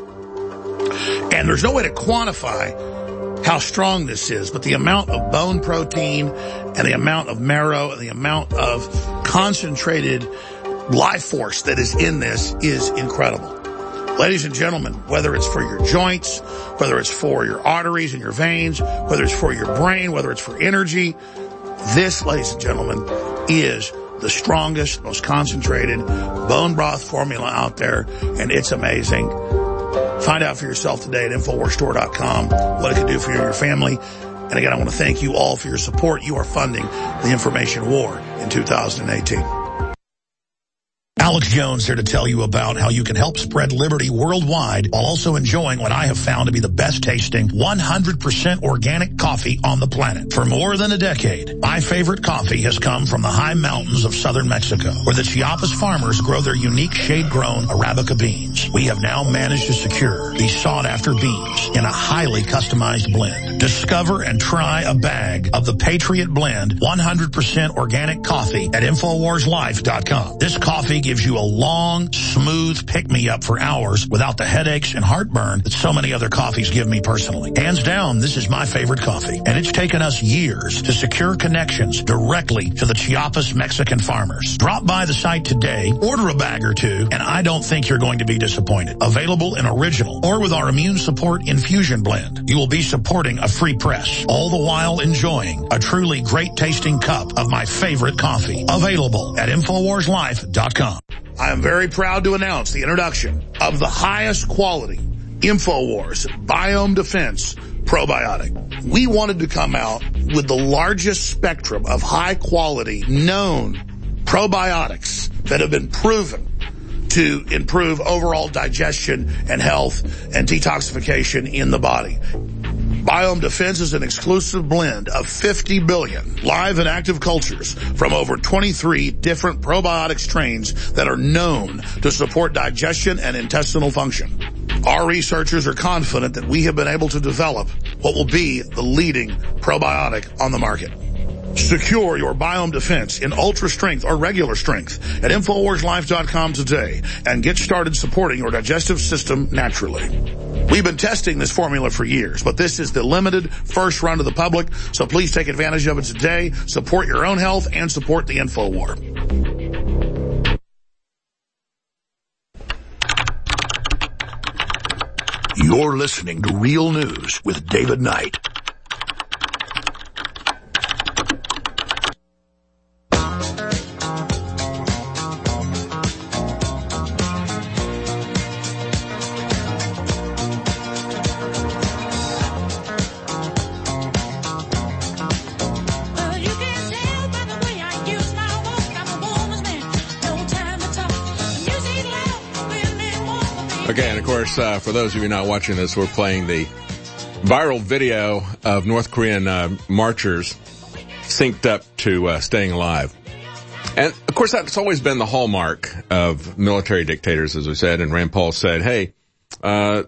And there's no way to quantify how strong this is, but the amount of bone protein and the amount of marrow and the amount of concentrated life force that is in this is incredible. Ladies and gentlemen, whether it's for your joints, whether it's for your arteries and your veins, whether it's for your brain, whether it's for energy, this, ladies and gentlemen, is the strongest, most concentrated bone broth formula out there, and it's amazing. Find out for yourself today at Infowars Store dot com what it can do for you and your family. And again, I want to thank you all for your support. You are funding the information war in two thousand eighteen. Alex Jones here to tell you about how you can help spread liberty worldwide while also enjoying what I have found to be the best tasting one hundred percent organic coffee on the planet. For more than a decade, my favorite coffee has come from the high mountains of southern Mexico, where the Chiapas farmers grow their unique shade-grown Arabica beans. We have now managed to secure these sought-after beans in a highly customized blend. Discover and try a bag of the Patriot Blend one hundred percent organic coffee at Infowars Life dot com. This coffee gives you a long, smooth pick-me-up for hours without the headaches and heartburn that so many other coffees give me personally. Hands down, this is my favorite coffee, and it's taken us years to secure connections directly to the Chiapas Mexican farmers. Drop by the site today, order a bag or two, and I don't think you're going to be disappointed. Available in original or with our Immune Support Infusion Blend. You will be supporting a free press, all the while enjoying a truly great-tasting cup of my favorite coffee. Available at Infowars Life dot com. I am very proud to announce the introduction of the highest quality InfoWars Biome Defense Probiotic. We wanted to come out with the largest spectrum of high-quality, known probiotics that have been proven to improve overall digestion and health and detoxification in the body. Biome Defense is an exclusive blend of fifty billion live and active cultures from over twenty-three different probiotic strains that are known to support digestion and intestinal function. Our researchers are confident that we have been able to develop what will be the leading probiotic on the market. Secure your Biome Defense in ultra strength or regular strength at Infowars Life dot com today and get started supporting your digestive system naturally. We've been testing this formula for years, but this is the limited first run to the public, so please take advantage of it today. Support your own health and support the InfoWar. You're listening to Real News with David Knight. Okay, and of course, uh, for those of you not watching this, we're playing the viral video of North Korean uh, marchers synced up to uh, Staying Alive. And, of course, that's always been the hallmark of military dictators, as we said, and Rand Paul said, hey, uh,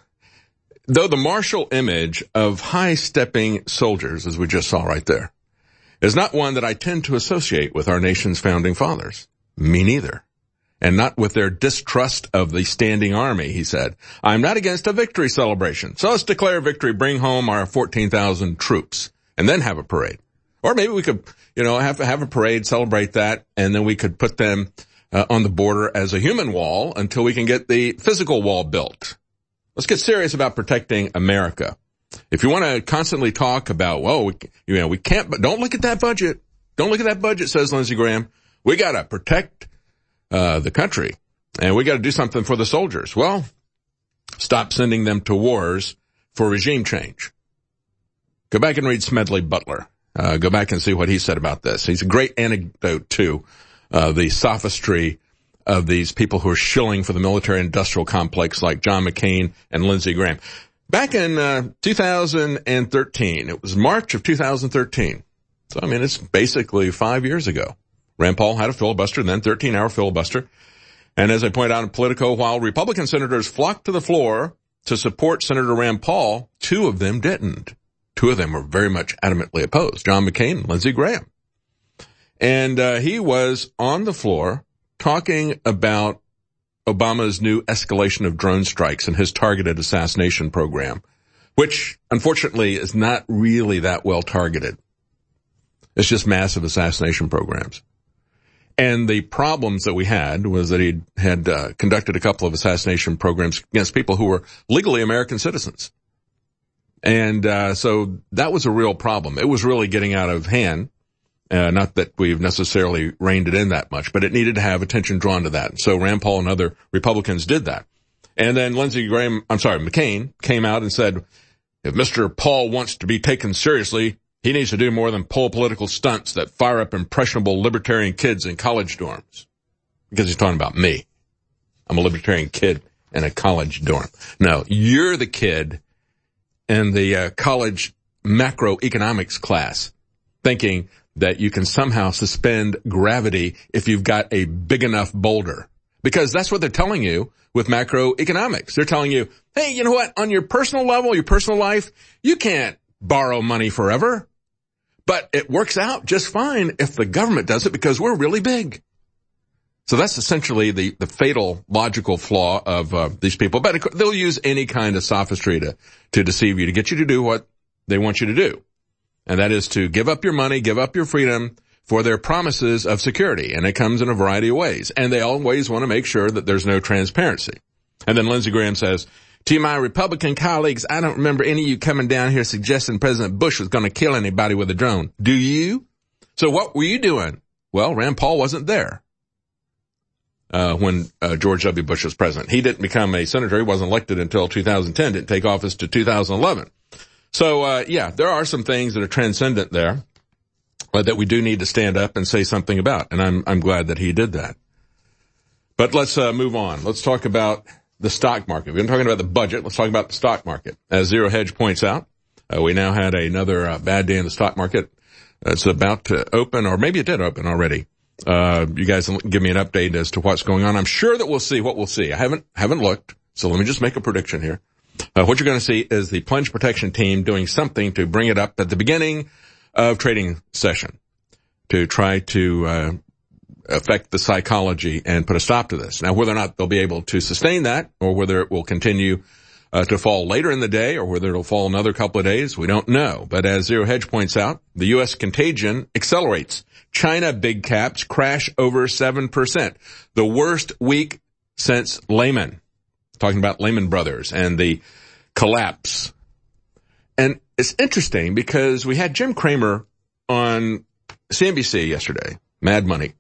though the martial image of high-stepping soldiers, as we just saw right there, is not one that I tend to associate with our nation's founding fathers. Me neither. And not with their distrust of the standing army, he said. I'm not against a victory celebration. So let's declare victory, bring home our fourteen thousand troops, and then have a parade. Or maybe we could, you know, have, have a parade, celebrate that, and then we could put them uh, on the border as a human wall until we can get the physical wall built. Let's get serious about protecting America. If you want to constantly talk about, whoa, we, you know, we can't, but don't look at that budget. Don't look at that budget, says Lindsey Graham. We got to protect Uh, the country, and we got to do something for the soldiers. Well, stop sending them to wars for regime change. Go back and read Smedley Butler. Uh, go back and see what he said about this. He's a great anecdote to uh, the sophistry of these people who are shilling for the military-industrial complex like John McCain and Lindsey Graham. Back in uh, two thousand thirteen, it was March of two thousand thirteen. So, I mean, it's basically five years ago. Rand Paul had a filibuster, then thirteen-hour filibuster. And as I point out in Politico, while Republican senators flocked to the floor to support Senator Rand Paul, two of them didn't. Two of them were very much adamantly opposed, John McCain and Lindsey Graham. And uh, he was on the floor talking about Obama's new escalation of drone strikes and his targeted assassination program, which unfortunately is not really that well targeted. It's just massive assassination programs. And the problems that we had was that he had uh, conducted a couple of assassination programs against people who were legally American citizens. And uh so that was a real problem. It was really getting out of hand. Uh, not that we've necessarily reined it in that much, but it needed to have attention drawn to that. So Rand Paul and other Republicans did that. And then Lindsey Graham, I'm sorry, McCain came out and said, if Mister Paul wants to be taken seriously, he needs to do more than pull political stunts that fire up impressionable libertarian kids in college dorms. because he's talking about me. I'm a libertarian kid in a college dorm. No, you're the kid in the uh, college macroeconomics class thinking that you can somehow suspend gravity if you've got a big enough boulder. Because that's what they're telling you with macroeconomics. They're telling you, hey, you know what? On your personal level, your personal life, you can't borrow money forever. But it works out just fine if the government does it because we're really big. So that's essentially the, the fatal logical flaw of uh, these people. But they'll use any kind of sophistry to, to deceive you, to get you to do what they want you to do. And that is to give up your money, give up your freedom for their promises of security. And it comes in a variety of ways. And they always want to make sure that there's no transparency. And then Lindsey Graham says, to my Republican colleagues, I don't remember any of you coming down here suggesting President Bush was going to kill anybody with a drone. Do you? So what were you doing? Well, Rand Paul wasn't there. Uh, when, uh, George W. Bush was president. He didn't become a senator. He wasn't elected until two thousand ten, didn't take office to two thousand eleven. So, uh, yeah, there are some things that are transcendent there, uh, that we do need to stand up and say something about. And I'm, I'm glad that he did that. But let's, uh, move on. Let's talk about the stock market. We've been talking about the budget. Let's talk about the stock market. As Zero Hedge points out, uh, we now had another, uh, bad day in the stock market. It's about to open, or maybe it did open already. Uh, you guys give me an update as to what's going on. I'm sure that we'll see what we'll see. I haven't, haven't looked. So let me just make a prediction here. Uh, what you're going to see is the plunge protection team doing something to bring it up at the beginning of trading session to try to, uh, affect the psychology and put a stop to this. Now, whether or not they'll be able to sustain that or whether it will continue uh, to fall later in the day or whether it'll fall another couple of days, we don't know. But as Zero Hedge points out, the U S contagion accelerates. China big caps crash over seven percent. The worst week since Lehman. Talking about Lehman Brothers and the collapse. And it's interesting because we had Jim Cramer on C N B C yesterday, Mad Money.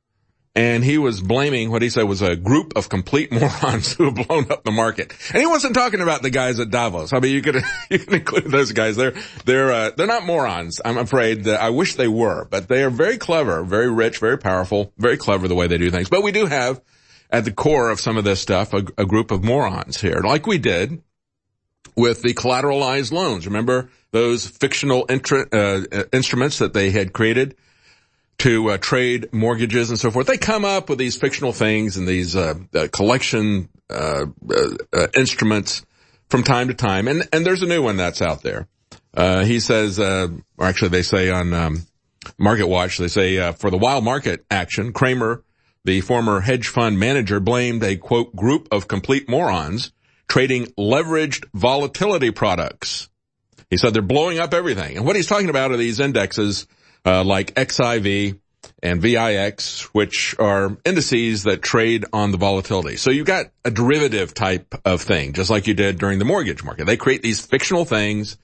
And he was blaming what he said was a group of complete morons who have blown up the market. And he wasn't talking about the guys at Davos. I mean, you could, you can include those guys. They're, they're, uh, they're not morons. I'm afraid that I wish they were, but they are very clever, very rich, very powerful, very clever the way they do things. But we do have at the core of some of this stuff a, a group of morons here, like we did with the collateralized loans. Remember those fictional intr- uh, instruments that they had created to uh, trade mortgages and so forth? They come up with these fictional things and these uh, uh collection uh, uh, uh instruments from time to time, and and there's a new one that's out there. Uh he says, uh or actually they say on um Market Watch, they say uh, for the wild market action, Cramer, the former hedge fund manager, blamed a quote group of complete morons trading leveraged volatility products. He said they're blowing up everything, and what he's talking about are these indexes Uh, like X I V and V I X, which are indices that trade on the volatility. So you've got a derivative type of thing, just like you did during the mortgage market. They create these fictional things,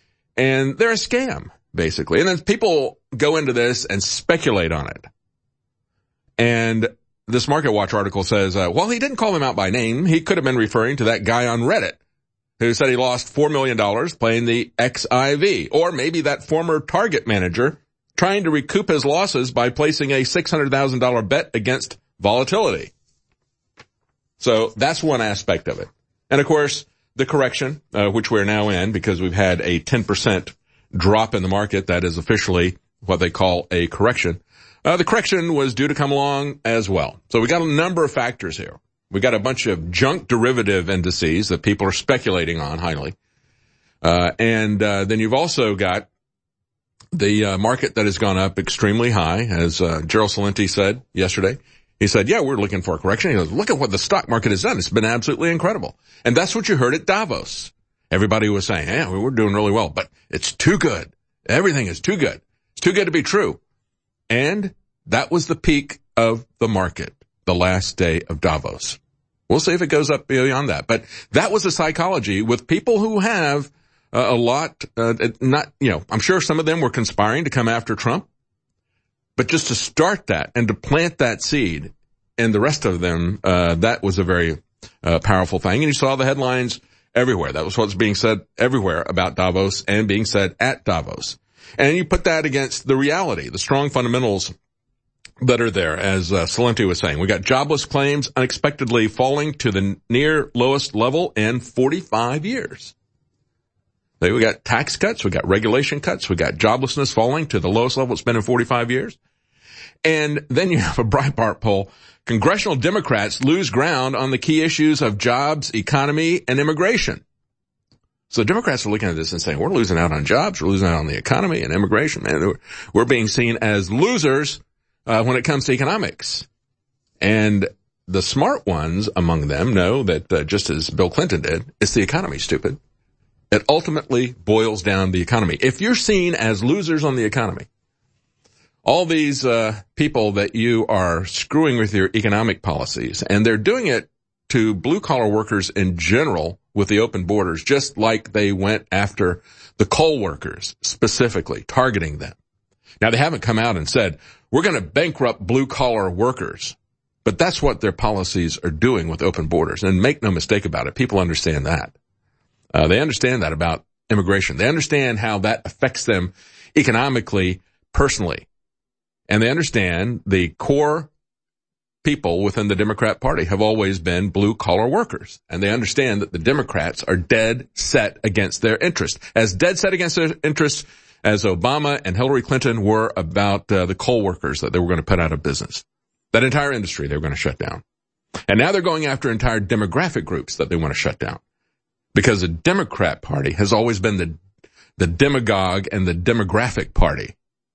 and they're a scam, basically. And then people go into this and speculate on it. And this Market Watch article says, uh, well, he didn't call him out by name. He could have been referring to that guy on Reddit who said he lost four million dollars playing the X I V. Or maybe that former Target manager trying to recoup his losses by placing a six hundred thousand dollars bet against volatility. So that's one aspect of it. And of course, the correction, uh, which we're now in because we've had a ten percent drop in the market. That is officially what they call a correction. Uh, the correction was due to come along as well. So we got a number of factors here. We got a bunch of junk derivative indices that people are speculating on highly. Uh, and, uh, then you've also got the uh, market that has gone up extremely high, as uh, Gerald Celente said yesterday. He said, yeah, we're looking for a correction. He goes, look at what the stock market has done. It's been absolutely incredible. And that's what you heard at Davos. Everybody was saying, yeah, we're doing really well, but it's too good. Everything is too good. It's too good to be true. And that was the peak of the market, the last day of Davos. We'll see if it goes up beyond that. But that was the psychology with people who have Uh, a lot, uh, not, you know, I'm sure some of them were conspiring to come after Trump, but just to start that and to plant that seed and the rest of them, uh, that was a very, uh, powerful thing. And you saw the headlines everywhere. That was what's being said everywhere about Davos and being said at Davos. And you put that against the reality, the strong fundamentals that are there, as uh, Salenti was saying. We got jobless claims unexpectedly falling to the near lowest level in forty-five years. We got tax cuts, we got regulation cuts, we got joblessness falling to the lowest level it's been in forty-five years. And then you have a Breitbart poll. Congressional Democrats lose ground on the key issues of jobs, economy, and immigration. So Democrats are looking at this and saying, we're losing out on jobs, we're losing out on the economy and immigration, man. We're being seen as losers uh, when it comes to economics. And the smart ones among them know that, uh, just as Bill Clinton did, it's the economy, stupid. It ultimately boils down the economy. If you're seen as losers on the economy, all these uh people that you are screwing with your economic policies, and they're doing it to blue-collar workers in general with the open borders, just like they went after the coal workers, specifically targeting them. Now, they haven't come out and said, we're going to bankrupt blue-collar workers, but that's what their policies are doing with open borders. And make no mistake about it, people understand that. Uh, they understand that about immigration. They understand how that affects them economically, personally. And they understand the core people within the Democrat Party have always been blue-collar workers. And they understand that the Democrats are dead set against their interests. As dead set against their interests as Obama and Hillary Clinton were about uh, the coal workers that they were going to put out of business. That entire industry they were going to shut down. And now they're going after entire demographic groups that they want to shut down. Because the Democrat Party has always been the the demagogue and the demographic party.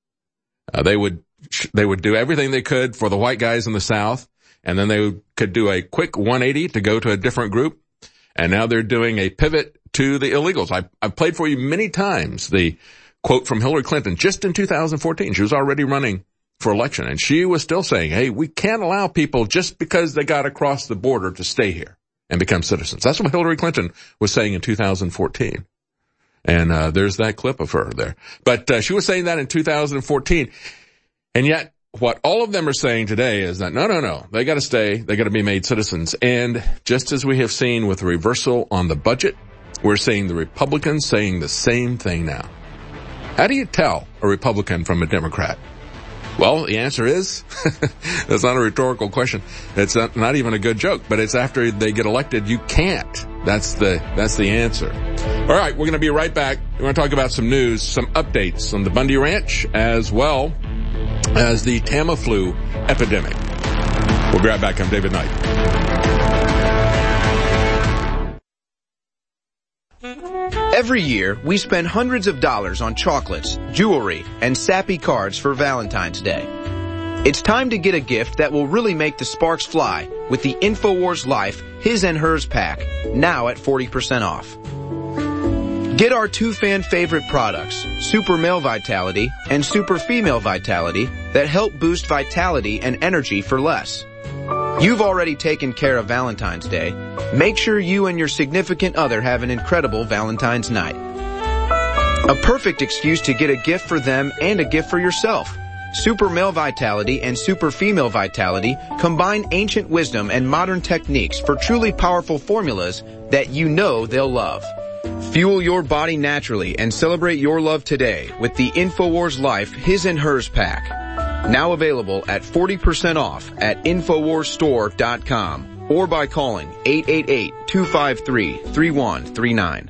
Uh, they would They would do everything they could for the white guys in the South, and then they could do a quick one eighty to go to a different group, and now they're doing a pivot to the illegals. I, I've played for you many times the quote from Hillary Clinton just in two thousand fourteen. She was already running for election, and she was still saying, hey, we can't allow people just because they got across the border to stay here and become citizens. That's what Hillary Clinton was saying in two thousand fourteen. And uh there's that clip of her there. But uh, she was saying that in two thousand fourteen. And yet, what all of them are saying today is that, no, no, no, they got to stay, they got to be made citizens. And just as we have seen with the reversal on the budget, we're seeing the Republicans saying the same thing now. How do you tell a Republican from a Democrat? Well, the answer is, that's not a rhetorical question. It's not, not even a good joke, but it's after they get elected, you can't. That's the, that's the answer. All right, we're going to be right back. We're going to talk about some news, some updates on the Bundy Ranch, as well as the Tamiflu epidemic. We'll be right back. I'm David Knight. Every year, we spend hundreds of dollars on chocolates, jewelry, and sappy cards for Valentine's Day. It's time to get a gift that will really make the sparks fly with the InfoWars Life His and Hers pack, now at forty percent off. Get our two fan favorite products, Super Male Vitality and Super Female Vitality, that help boost vitality and energy for less. You've already taken care of Valentine's Day. Make sure you and your significant other have an incredible Valentine's night. A perfect excuse to get a gift for them and a gift for yourself. Super Male Vitality and Super Female Vitality combine ancient wisdom and modern techniques for truly powerful formulas that you know they'll love. Fuel your body naturally and celebrate your love today with the InfoWars Life His and Hers pack. Now available at forty percent off at infowars store dot com or by calling eight eight eight, two five three, three one three nine.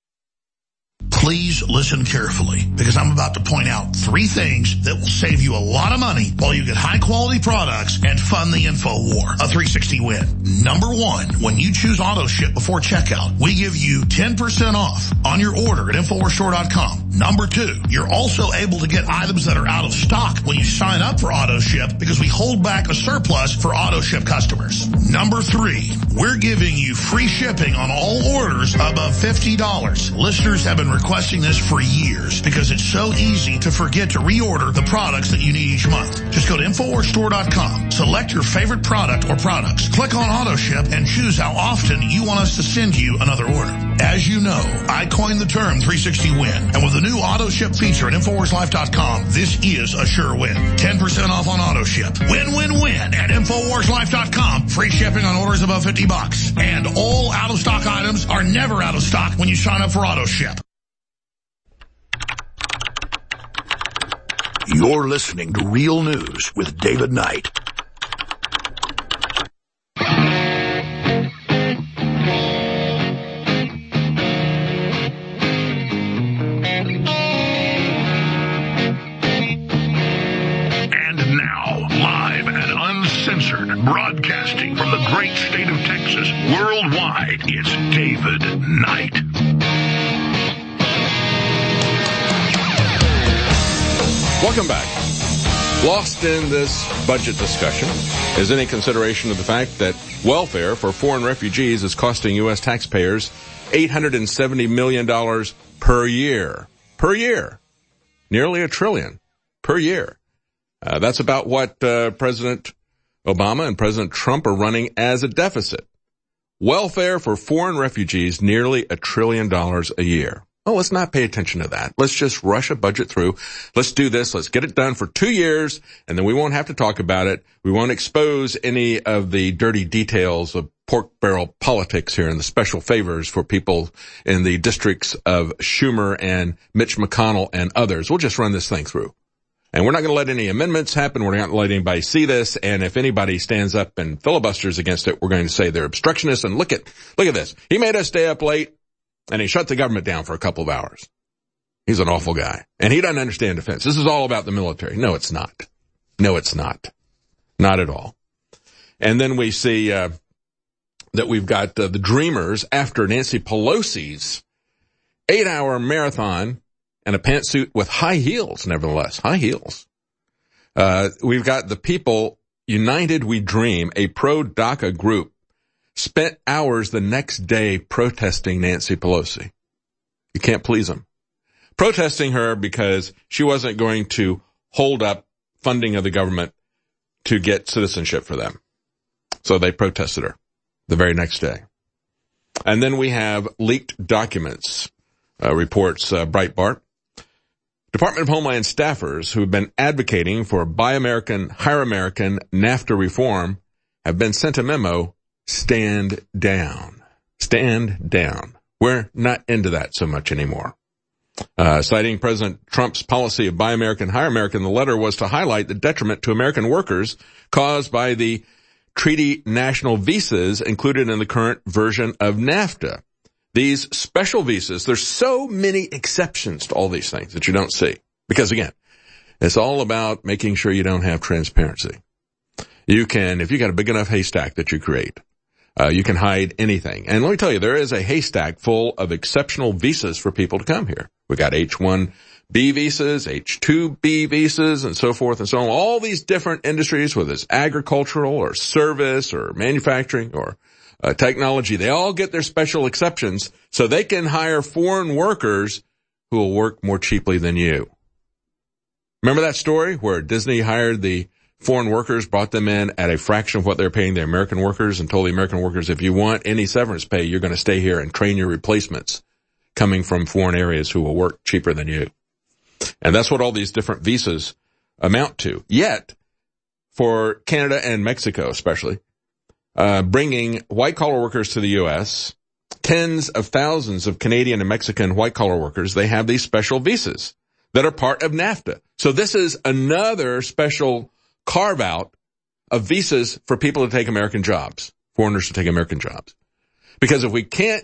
Please listen carefully, because I'm about to point out three things that will save you a lot of money while you get high-quality products and fund the info war. A three sixty win. Number one, when you choose auto ship before checkout, we give you ten percent off on your order at infowars store dot com. Number two, you're also able to get items that are out of stock when you sign up for auto ship, because we hold back a surplus for auto ship customers. Number three, we're giving you free shipping on all orders above fifty dollars. Listeners have been requesting this for years because it's so easy to forget to reorder the products that you need each month. Just go to infowars store dot com, select your favorite product or products, click on auto ship, and choose how often you want us to send you another order. As you know, I coined the term three sixty win, and with the new auto ship feature at infowars life dot com, this is a sure win. ten percent off on auto ship. Win, win, win at infowars life dot com. Free shipping on orders above fifty bucks. And all out of stock items are never out of stock when you sign up for auto ship. You're listening to Real News with David Knight. Broadcasting from the great state of Texas, worldwide, it's David Knight. Welcome back. Lost in this budget discussion is any consideration of the fact that welfare for foreign refugees is costing U S taxpayers eight hundred seventy million dollars per year. Per year. Nearly a trillion per year. Uh, that's about what uh, President Obama and President Trump are running as a deficit. Welfare for foreign refugees, nearly a trillion dollars a year. Oh, let's not pay attention to that. Let's just rush a budget through. Let's do this. Let's get it done for two years, and then we won't have to talk about it. We won't expose any of the dirty details of pork barrel politics here and the special favors for people in the districts of Schumer and Mitch McConnell and others. We'll just run this thing through. And we're not going to let any amendments happen. We're not going to let anybody see this. And if anybody stands up and filibusters against it, we're going to say they're obstructionists. And look at, look at this. He made us stay up late and he shut the government down for a couple of hours. He's an awful guy. And he doesn't understand defense. This is all about the military. No, it's not. No, it's not. Not at all. And then we see, uh, that we've got uh, the Dreamers after Nancy Pelosi's eight hour marathon and a pantsuit with high heels, nevertheless, high heels. Uh, we've got the People United We Dream, a pro-DACA group, spent hours the next day protesting Nancy Pelosi. You can't please them. Protesting her because she wasn't going to hold up funding of the government to get citizenship for them. So they protested her the very next day. And then we have leaked documents, uh, reports uh, Breitbart. Department of Homeland staffers who have been advocating for Buy American, Hire American NAFTA reform have been sent a memo, stand down. Stand down. We're not into that so much anymore. Uh, citing President Trump's policy of Buy American, Hire American, the letter was to highlight the detriment to American workers caused by the treaty national visas included in the current version of NAFTA. These special visas, there's so many exceptions to all these things that you don't see. Because again, it's all about making sure you don't have transparency. You can, if you got a big enough haystack that you create, uh, you can hide anything. And let me tell you, there is a haystack full of exceptional visas for people to come here. We got H one B visas, H two B visas, and so forth and so on. All these different industries, whether it's agricultural or service or manufacturing or Uh, technology, they all get their special exceptions so they can hire foreign workers who will work more cheaply than you. Remember that story where Disney hired the foreign workers, brought them in at a fraction of what they're paying the American workers and told the American workers, if you want any severance pay, you're going to stay here and train your replacements coming from foreign areas who will work cheaper than you. And that's what all these different visas amount to. Yet, for Canada and Mexico especially, Uh, bringing white-collar workers to the U S, tens of thousands of Canadian and Mexican white-collar workers, they have these special visas that are part of NAFTA. So this is another special carve-out of visas for people to take American jobs, foreigners to take American jobs. Because if we can't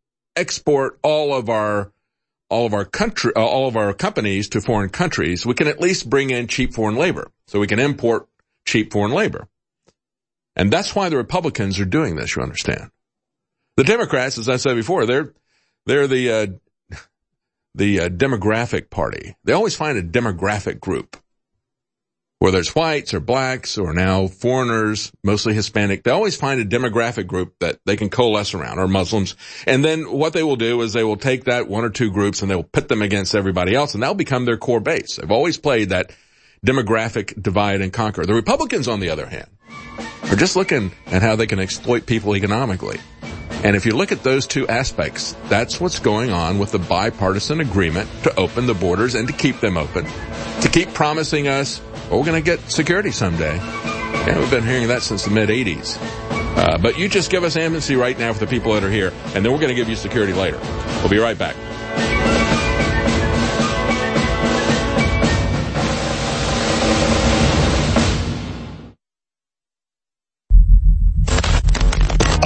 export all of our all of our country, uh, all of our companies to foreign countries, we can at least bring in cheap foreign labor. So we can import cheap foreign labor. And that's why the Republicans are doing this, you understand. The Democrats, as I said before, they're, they're the, uh, the uh, demographic party. They always find a demographic group, whether it's whites or blacks or now foreigners, mostly Hispanic. They always find a demographic group that they can coalesce around, or Muslims. And then what they will do is they will take that one or two groups and they will pit them against everybody else, and that'll become their core base. They've always played that demographic divide and conquer. The Republicans, on the other hand, are just looking at how they can exploit people economically. And if you look at those two aspects, that's what's going on with the bipartisan agreement to open the borders and to keep them open, to keep promising us, well, we're going to get security someday. Yeah, we've been hearing that since the mid eighties. Uh, but you just give us amnesty right now for the people that are here, and then we're going to give you security later. We'll be right back.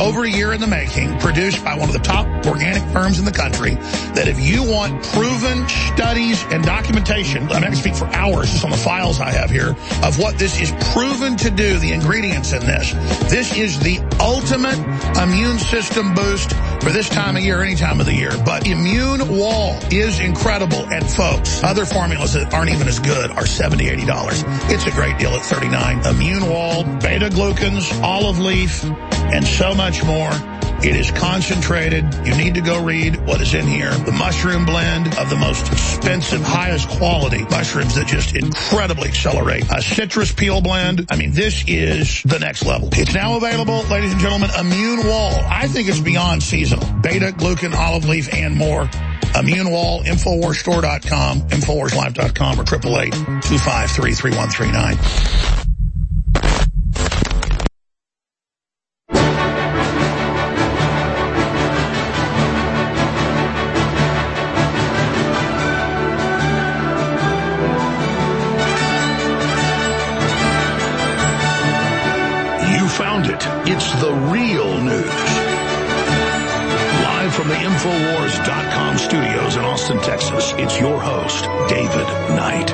over a year in the making, produced by one of the top organic firms in the country, that if you want proven studies and documentation, I mean, I can speak for hours just on the files I have here, of what this is proven to do, the ingredients in this. This is the ultimate immune system boost for this time of year, any time of the year. But Immune Wall is incredible. And folks, other formulas that aren't even as good are seventy dollars, eighty dollars. It's a great deal at thirty-nine dollars. Immune Wall, beta-glucans, olive leaf, and so much more. It is concentrated. You need to go read what is in here. The mushroom blend of the most expensive, highest quality mushrooms that just incredibly accelerate. A citrus peel blend. I mean, this is the next level. It's now available, ladies and gentlemen, Immune Wall. I think it's beyond seasonal. Beta, glucan, olive leaf, and more. Immune Wall, Infowars Store dot com, Infowars Life dot com, or eight eight eight, two five three, three one three nine. It's the real news. Live from the Infowars dot com studios in Austin, Texas, it's your host, David Knight.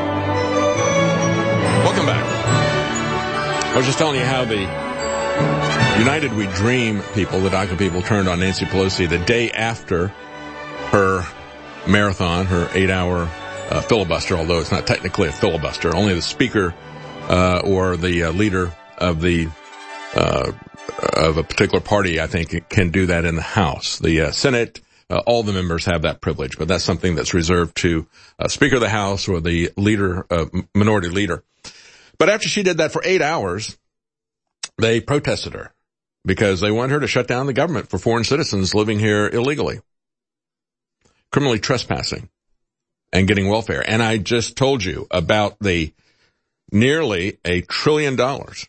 Welcome back. I was just telling you how the United We Dream people, the DACA people, turned on Nancy Pelosi the day after her marathon, her eight-hour uh, filibuster, although it's not technically a filibuster. Only the speaker uh, or the uh, leader of the uh of a particular party, I think, can do that in the House. The uh, Senate, uh, all the members have that privilege, but that's something that's reserved to uh, Speaker of the House or the leader, uh, minority leader. But after she did that for eight hours, they protested her because they want her to shut down the government for foreign citizens living here illegally, criminally trespassing, and getting welfare. And I just told you about the nearly a trillion dollars.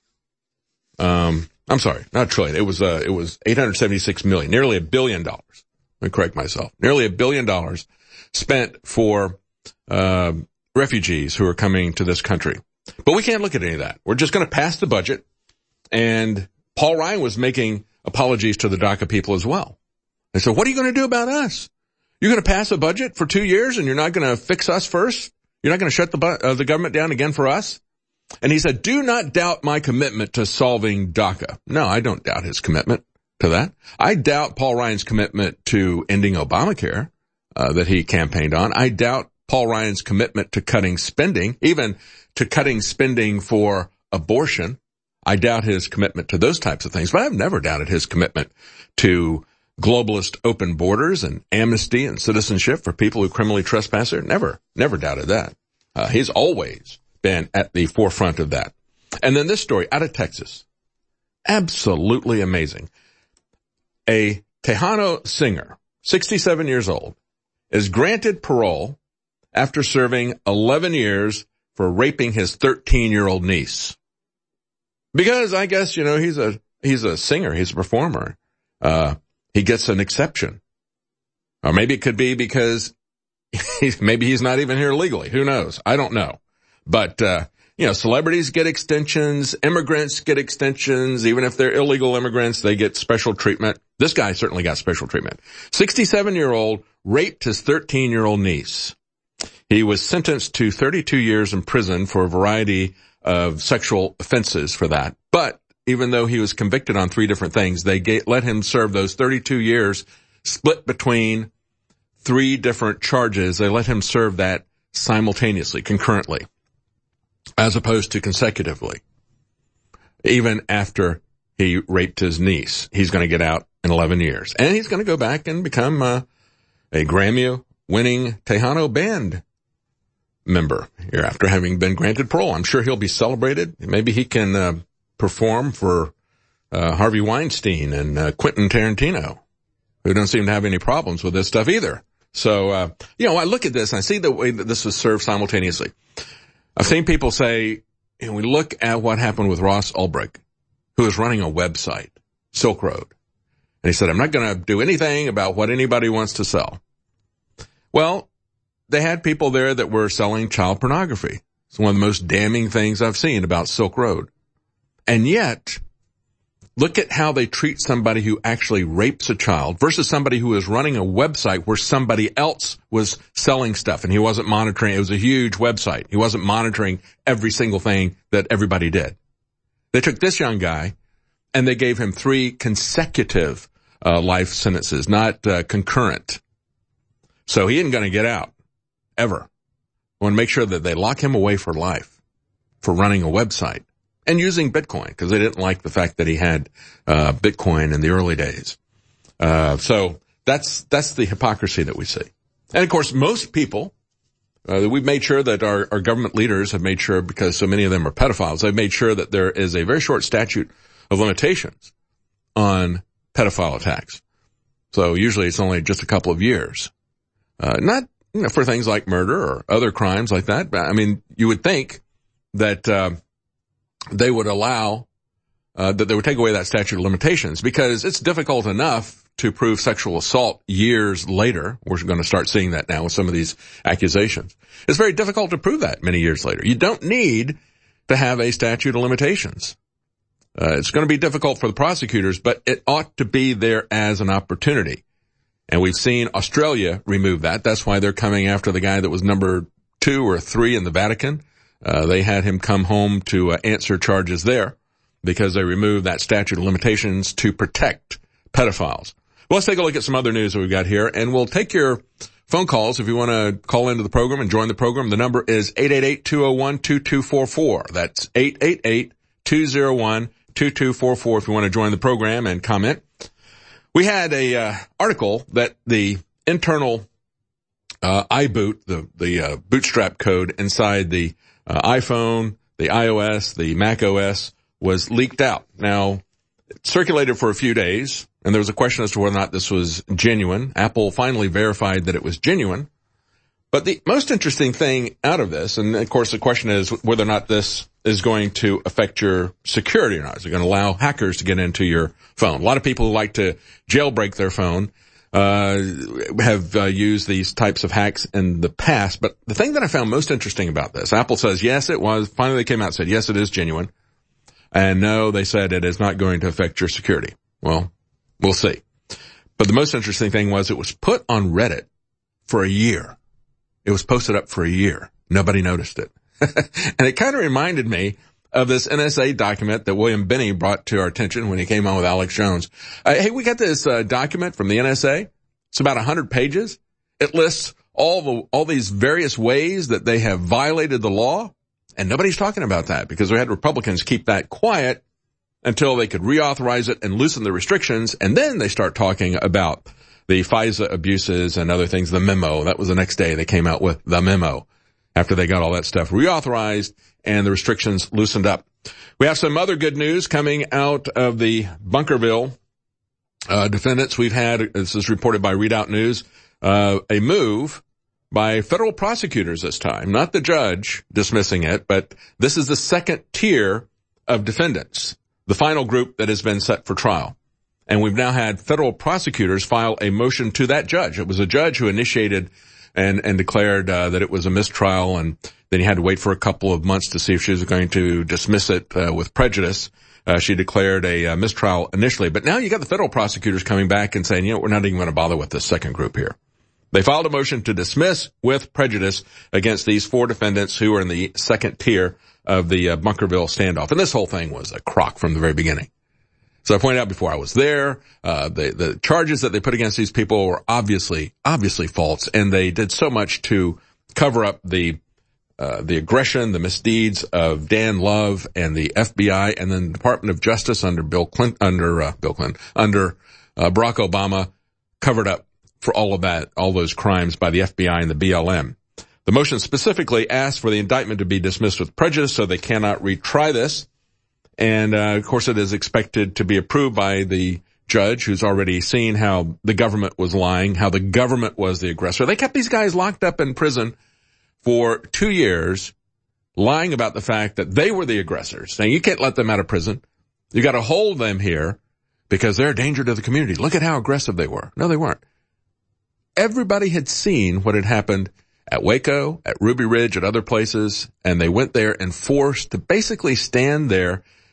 Um, I'm sorry, not a trillion. It was, uh, it was eight hundred seventy-six million, nearly a billion dollars. Let me correct myself. Nearly a billion dollars spent for, uh, refugees who are coming to this country. But we can't look at any of that. We're just going to pass the budget. And Paul Ryan was making apologies to the DACA people as well. They said, what are you going to do about us? You're going to pass a budget for two years and you're not going to fix us first? You're not going to shut the, bu- uh, the government down again for us? And he said, do not doubt my commitment to solving DACA. No, I don't doubt his commitment to that. I doubt Paul Ryan's commitment to ending Obamacare, uh, that he campaigned on. I doubt Paul Ryan's commitment to cutting spending, even to cutting spending for abortion. I doubt his commitment to those types of things, but I've never doubted his commitment to globalist open borders and amnesty and citizenship for people who criminally trespass here. Never, never doubted that. Uh, he's always been at the forefront of that. And then this story out of Texas. Absolutely amazing. A Tejano singer, sixty-seven years old, is granted parole after serving eleven years for raping his thirteen-year-old niece. Because I guess, you know, he's a, he's a singer, he's a performer. Uh, he gets an exception. Or maybe it could be because he's, maybe he's not even here legally. Who knows? I don't know. But, uh, you know, celebrities get extensions, immigrants get extensions, even if they're illegal immigrants, they get special treatment. This guy certainly got special treatment. sixty-seven-year-old raped his thirteen-year-old niece. He was sentenced to thirty-two years in prison for a variety of sexual offenses for that. But even though he was convicted on three different things, they get, let him serve those thirty-two years split between three different charges. They let him serve that simultaneously, concurrently, as opposed to consecutively. Even after he raped his niece, he's going to get out in eleven years. And he's going to go back and become uh, a Grammy-winning Tejano band member here after having been granted parole. I'm sure he'll be celebrated. Maybe he can uh, perform for uh, Harvey Weinstein and uh, Quentin Tarantino, who don't seem to have any problems with this stuff either. So, uh, you know, I look at this and I see the way that this was served simultaneously. I've seen people say, and we look at what happened with Ross Ulbricht, who is running a website, Silk Road. And he said, I'm not going to do anything about what anybody wants to sell. Well, they had people there that were selling child pornography. It's one of the most damning things I've seen about Silk Road. And yet, look at how they treat somebody who actually rapes a child versus somebody who is running a website where somebody else was selling stuff and he wasn't monitoring. It was a huge website. He wasn't monitoring every single thing that everybody did. They took this young guy and they gave him three consecutive uh, life sentences, not uh, concurrent. So he isn't going to get out ever. I want to make sure that they lock him away for life for running a website and using Bitcoin, because they didn't like the fact that he had uh Bitcoin in the early days. Uh so that's that's the hypocrisy that we see. And of course, most people, uh, we've made sure that our, our government leaders have made sure, because so many of them are pedophiles, they've made sure that there is a very short statute of limitations on pedophile attacks. So usually it's only just a couple of years. Uh, not, you know, for things like murder or other crimes like that. But I mean, you would think that, uh, they would allow, uh, that they would take away that statute of limitations, because it's difficult enough to prove sexual assault years later. We're going to start seeing that now with some of these accusations. It's very difficult to prove that many years later. You don't need to have a statute of limitations. Uh, it's going to be difficult for the prosecutors, but it ought to be there as an opportunity. And we've seen Australia remove that. That's why they're coming after the guy that was number two or three in the Vatican. Uh, they had him come home to uh, answer charges there because they removed that statute of limitations to protect pedophiles. Well, let's take a look at some other news that we've got here, and we'll take your phone calls if you want to call into the program and join the program. The number is eight eight eight, two oh one, two two four four. That's eight eight eight, two oh one, two two four four if you want to join the program and comment. We had a uh, article that the internal uh, iBoot, the, the uh, bootstrap code inside the Uh, iPhone, the iOS, the Mac O S was leaked out. Now, it circulated for a few days, and there was a question as to whether or not this was genuine. Apple finally verified that it was genuine. But the most interesting thing out of this, and of course the question is whether or not this is going to affect your security or not. Is it going to allow hackers to get into your phone? A lot of people who like to jailbreak their phone uh have uh, used these types of hacks in the past. But the thing that I found most interesting about this, Apple says, yes, it was. Finally, they came out and said, yes, it is genuine. And no, they said it is not going to affect your security. Well, we'll see. But the most interesting thing was it was put on Reddit for a year. It was posted up for a year. Nobody noticed it. And it kind of reminded me of this N S A document that William Binney brought to our attention when he came on with Alex Jones. Uh, hey, we got this uh, document from the N S A. It's about one hundred pages. It lists all the all these various ways that they have violated the law, and nobody's talking about that because we had Republicans keep that quiet until they could reauthorize it and loosen the restrictions, and then they start talking about the FISA abuses and other things, the memo. That was the next day they came out with the memo after they got all that stuff reauthorized and the restrictions loosened up. We have some other good news coming out of the Bunkerville uh, defendants. We've had, this is reported by Readout News, uh, a move by federal prosecutors this time, not the judge dismissing it, but this is the second tier of defendants, the final group that has been set for trial. And we've now had federal prosecutors file a motion to that judge. It was a judge who initiated and, and declared uh, that it was a mistrial, and then he had to wait for a couple of months to see if she was going to dismiss it uh, with prejudice. Uh, she declared a uh, mistrial initially, but now you got the federal prosecutors coming back and saying, you know, we're not even going to bother with this second group here. They filed a motion to dismiss with prejudice against these four defendants who are in the second tier of the uh, Bunkerville standoff. And this whole thing was a crock from the very beginning. So I pointed out before I was there, uh, the, the charges that they put against these people were obviously, obviously false, and they did so much to cover up the, uh, the aggression, the misdeeds of Dan Love and the F B I and then the Department of Justice under Bill Clinton, under, uh, Bill Clinton, under, uh, Barack Obama covered up for all of that, all those crimes by the F B I and the B L M. The motion specifically asked for the indictment to be dismissed with prejudice so they cannot retry this. And, uh, of course, it is expected to be approved by the judge who's already seen how the government was lying, how the government was the aggressor. They kept these guys locked up in prison for two years, lying about the fact that they were the aggressors. Now, you can't let them out of prison. You got to hold them here because they're a danger to the community. Look at how aggressive they were. No, they weren't. Everybody had seen what had happened at Waco, at Ruby Ridge, at other places, and they went there and forced to basically stand there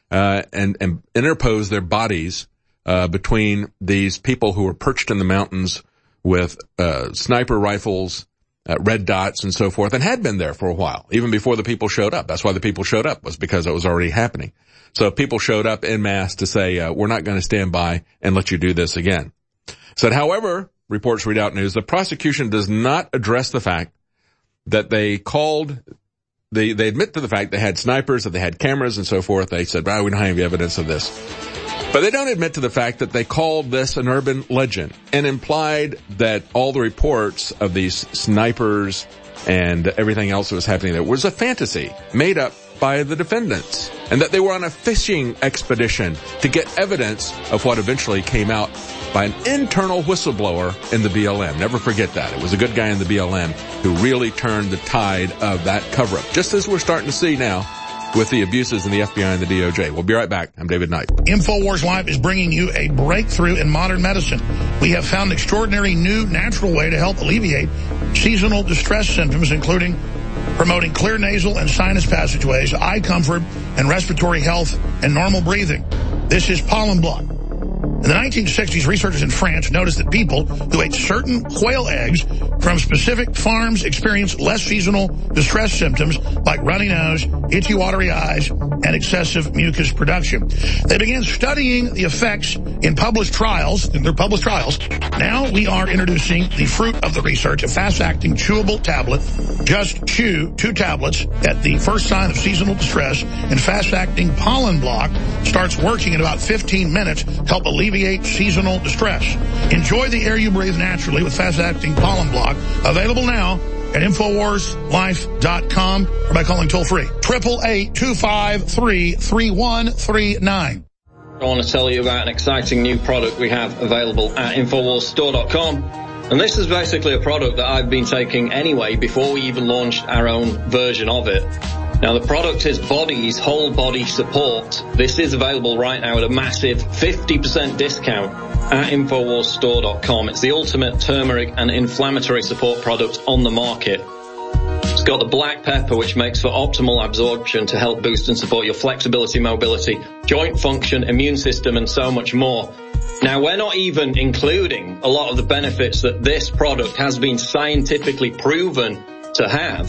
uh, and, and interpose their bodies uh, between these people who were perched in the mountains with uh, sniper rifles, uh, red dots, and so forth, and had been there for a while, even before the people showed up. That's why the people showed up, was because it was already happening. So people showed up en masse to say, uh, we're not going to stand by and let you do this again. Said, however, reports Redoubt News, the prosecution does not address the fact that they called, they, they admit to the fact they had snipers, that they had cameras and so forth. They said, well, we don't have any evidence of this. But they don't admit to the fact that they called this an urban legend and implied that all the reports of these snipers and everything else that was happening there was a fantasy made up by the defendants, and that they were on a fishing expedition to get evidence of what eventually came out by an internal whistleblower in the B L M. Never forget that. It was a good guy in the B L M who really turned the tide of that cover-up, just as we're starting to see now with the abuses in the F B I and the D O J. We'll be right back. I'm David Knight. InfoWars Live is bringing you a breakthrough in modern medicine. We have found an extraordinary new natural way to help alleviate seasonal distress symptoms, including promoting clear nasal and sinus passageways, eye comfort, and respiratory health and normal breathing. This is Pollen Block. In the nineteen sixties, researchers in France noticed that people who ate certain quail eggs from specific farms experienced less seasonal distress symptoms like runny nose, itchy watery eyes, and excessive mucus production. They began studying the effects in published trials, in their published trials. Now we are introducing the fruit of the research, a fast-acting chewable tablet. Just chew two tablets at the first sign of seasonal distress, and fast-acting Pollen Block starts working in about fifteen minutes to help alleviate seasonal distress. Enjoy the air you breathe naturally with fast-acting Pollen Block. Available now at Infowars Life dot com or by calling toll-free. eight eight eight, two five three, three one three nine. I want to tell you about an exciting new product we have available at Infowars Store dot com. And this is basically a product that I've been taking anyway before we even launched our own version of it. Now, the product is Body's Whole Body Support. This is available right now at a massive fifty percent discount at Infowars Store dot com. It's the ultimate turmeric and inflammatory support product on the market. It's got the black pepper, which makes for optimal absorption to help boost and support your flexibility, mobility, joint function, immune system, and so much more. Now, we're not even including a lot of the benefits that this product has been scientifically proven to have.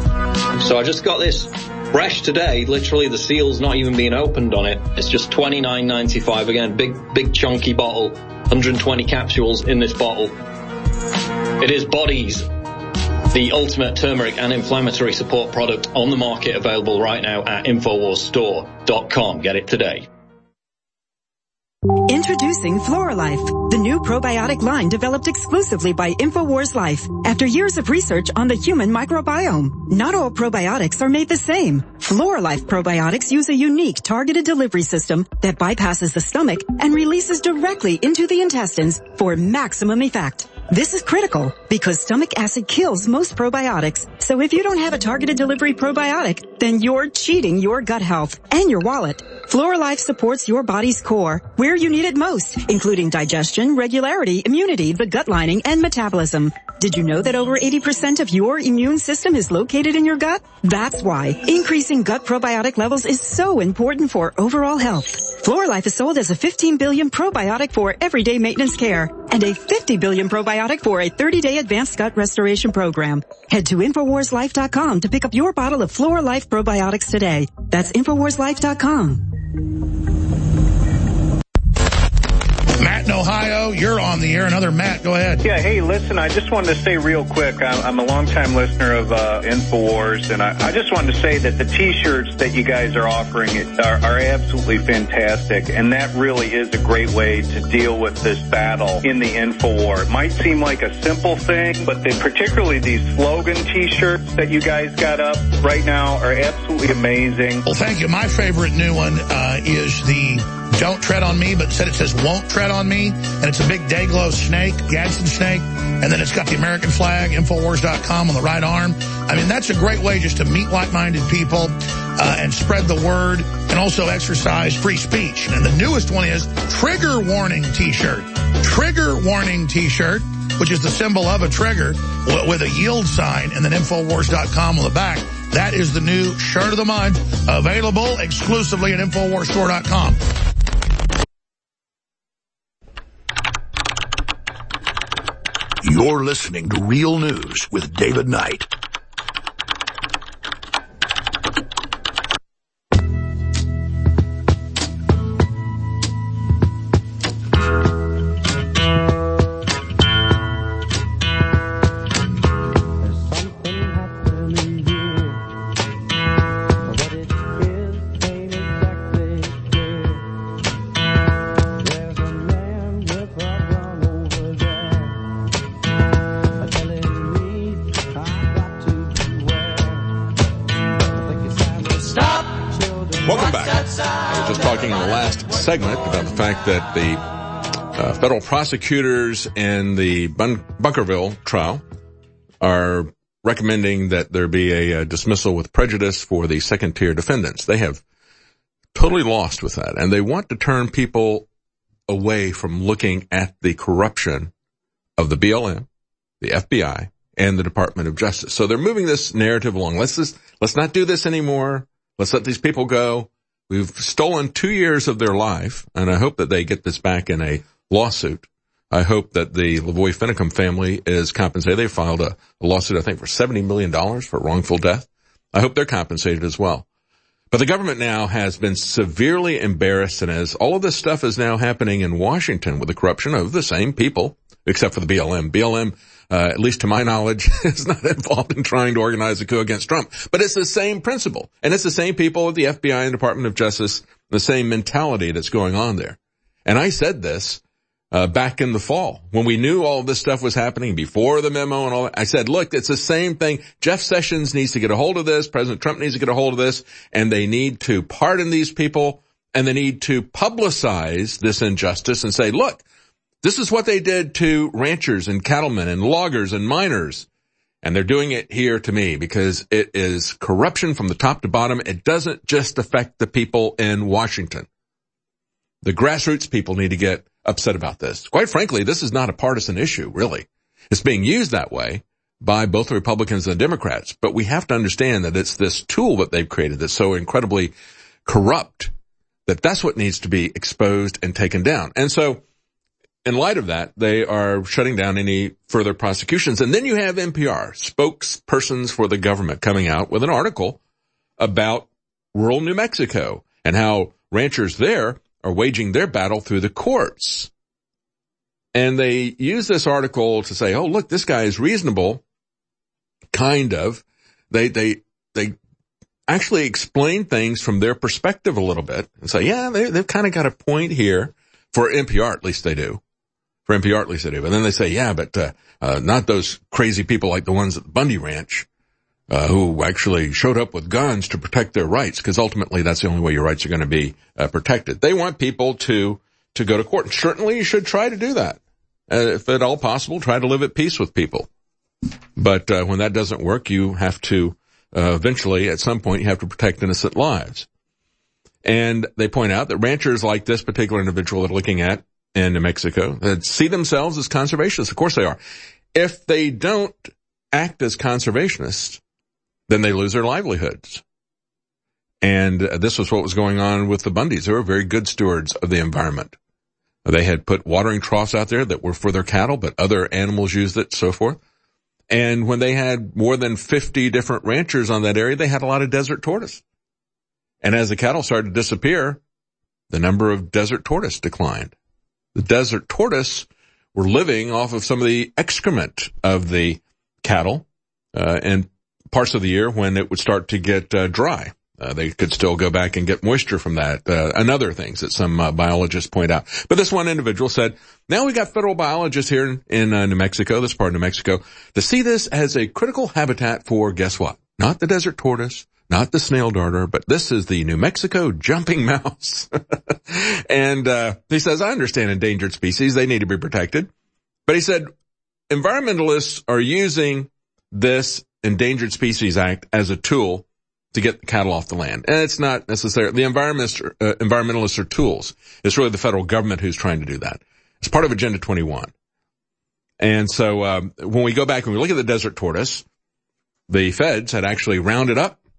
So I just got this fresh today. Literally, the seal's not even being opened on it. It's just twenty-nine ninety-five. Again, big, big chunky bottle. one hundred twenty capsules in this bottle. It is Body's, the ultimate turmeric and inflammatory support product on the market, available right now at Infowars Store dot com. Get it today. Introducing FloraLife, the new probiotic line developed exclusively by InfoWars Life after years of research on the human microbiome. Not all probiotics are made the same. FloraLife probiotics use a unique targeted delivery system that bypasses the stomach and releases directly into the intestines for maximum effect. This is critical because stomach acid kills most probiotics. So if you don't have a targeted delivery probiotic, then you're cheating your gut health and your wallet. FloraLife supports your body's core where you need it most, including digestion, regularity, immunity, the gut lining, and metabolism. Did you know that over eighty percent of your immune system is located in your gut? That's why increasing gut probiotic levels is so important for overall health. FloraLife is sold as a fifteen billion probiotic for everyday maintenance care and a fifty billion probiotic for a thirty-day advanced gut restoration program. Head to Infowars Life dot com to pick up your bottle of FloraLife probiotics today. That's Infowars Life dot com. Matt in Ohio, you're on the air. Another Matt, go ahead. Yeah, hey, listen, I just wanted to say real quick, I'm, I'm a longtime listener of uh, InfoWars, and I, I just wanted to say that the T-shirts that you guys are offering are, are absolutely fantastic, and that really is a great way to deal with this battle in the InfoWar. It might seem like a simple thing, but they, particularly these slogan T-shirts that you guys got up right now are absolutely amazing. Well, thank you. My favorite new one uh, is the Don't Tread on Me, but instead it says Won't Tread on Me, and it's a big Dayglow snake, Gadsden snake, and then it's got the American flag, Infowars dot com on the right arm. I mean, that's a great way just to meet like-minded people uh, and spread the word and also exercise free speech. And the newest one is Trigger Warning T-shirt. Trigger Warning T-shirt, which is the symbol of a trigger with a yield sign, and then Infowars dot com on the back. That is the new shirt of the month, available exclusively at Infowars Store dot com. You're listening to Real News with David Knight. Segment about the fact that the uh, federal prosecutors in the Bun- Bunkerville trial are recommending that there be a, a dismissal with prejudice for the second-tier defendants. They have totally lost with that, and they want to turn people away from looking at the corruption of the B L M, the F B I, and the Department of Justice. So they're moving this narrative along. Let's just, let's not do this anymore. Let's let these people go. We've stolen two years of their life, and I hope that they get this back in a lawsuit. I hope that the Lavoie Finicum family is compensated. They filed a, a lawsuit, I think, for seventy million dollars for wrongful death. I hope they're compensated as well. But the government now has been severely embarrassed, and as all of this stuff is now happening in Washington with the corruption of the same people, except for the B L M. B L M, uh, at least to my knowledge, is not involved in trying to organize a coup against Trump. But it's the same principle. And it's the same people at the F B I and Department of Justice, the same mentality that's going on there. And I said this uh, back in the fall when we knew all of this stuff was happening before the memo and all that. I said, look, it's the same thing. Jeff Sessions needs to get a hold of this. President Trump needs to get a hold of this. And they need to pardon these people. And they need to publicize this injustice and say, look, this is what they did to ranchers and cattlemen and loggers and miners. And they're doing it here to me because it is corruption from the top to bottom. It doesn't just affect the people in Washington. The grassroots people need to get upset about this. Quite frankly, this is not a partisan issue, really. It's being used that way by both the Republicans and the Democrats. But we have to understand that it's this tool that they've created that's so incredibly corrupt that that's what needs to be exposed and taken down. And so, in light of that, they are shutting down any further prosecutions. And then you have N P R, spokespersons for the government, coming out with an article about rural New Mexico and how ranchers there are waging their battle through the courts. And they use this article to say, oh, look, this guy is reasonable, kind of. They, they, they actually explain things from their perspective a little bit and say, yeah, they, they've kind of got a point here. For N P R, at least they do. For N P R, at least they do. And then they say, yeah, but uh, uh not those crazy people like the ones at the Bundy Ranch uh who actually showed up with guns to protect their rights, because ultimately that's the only way your rights are going to be uh, protected. They want people to to go to court. And certainly you should try to do that. Uh, if at all possible, try to live at peace with people. But uh, when that doesn't work, you have to uh, eventually, at some point, you have to protect innocent lives. And they point out that ranchers like this particular individual that are looking at in New Mexico that see themselves as conservationists. Of course they are. If they don't act as conservationists, then they lose their livelihoods. And this was what was going on with the Bundys. They were very good stewards of the environment. They had put watering troughs out there that were for their cattle, but other animals used it, so forth. And when they had more than fifty different ranchers on that area, they had a lot of desert tortoise. And as the cattle started to disappear, the number of desert tortoise declined. The desert tortoise were living off of some of the excrement of the cattle, uh, and parts of the year when it would start to get uh, dry. Uh, they could still go back and get moisture from that, uh, and other things that some uh, biologists point out. But this one individual said, now we got federal biologists here in, in uh, New Mexico, this part of New Mexico, to see this as a critical habitat for, guess what? Not the desert tortoise, not the snail darter, but this is the New Mexico jumping mouse. And uh he says, I understand endangered species, they need to be protected. But he said, environmentalists are using this Endangered Species Act as a tool to get the cattle off the land. And it's not necessarily, the environmentalists, uh, environmentalists are tools. It's really the federal government who's trying to do that. It's part of Agenda twenty-one. And so um, when we go back and we look at the desert tortoise, the feds had actually rounded up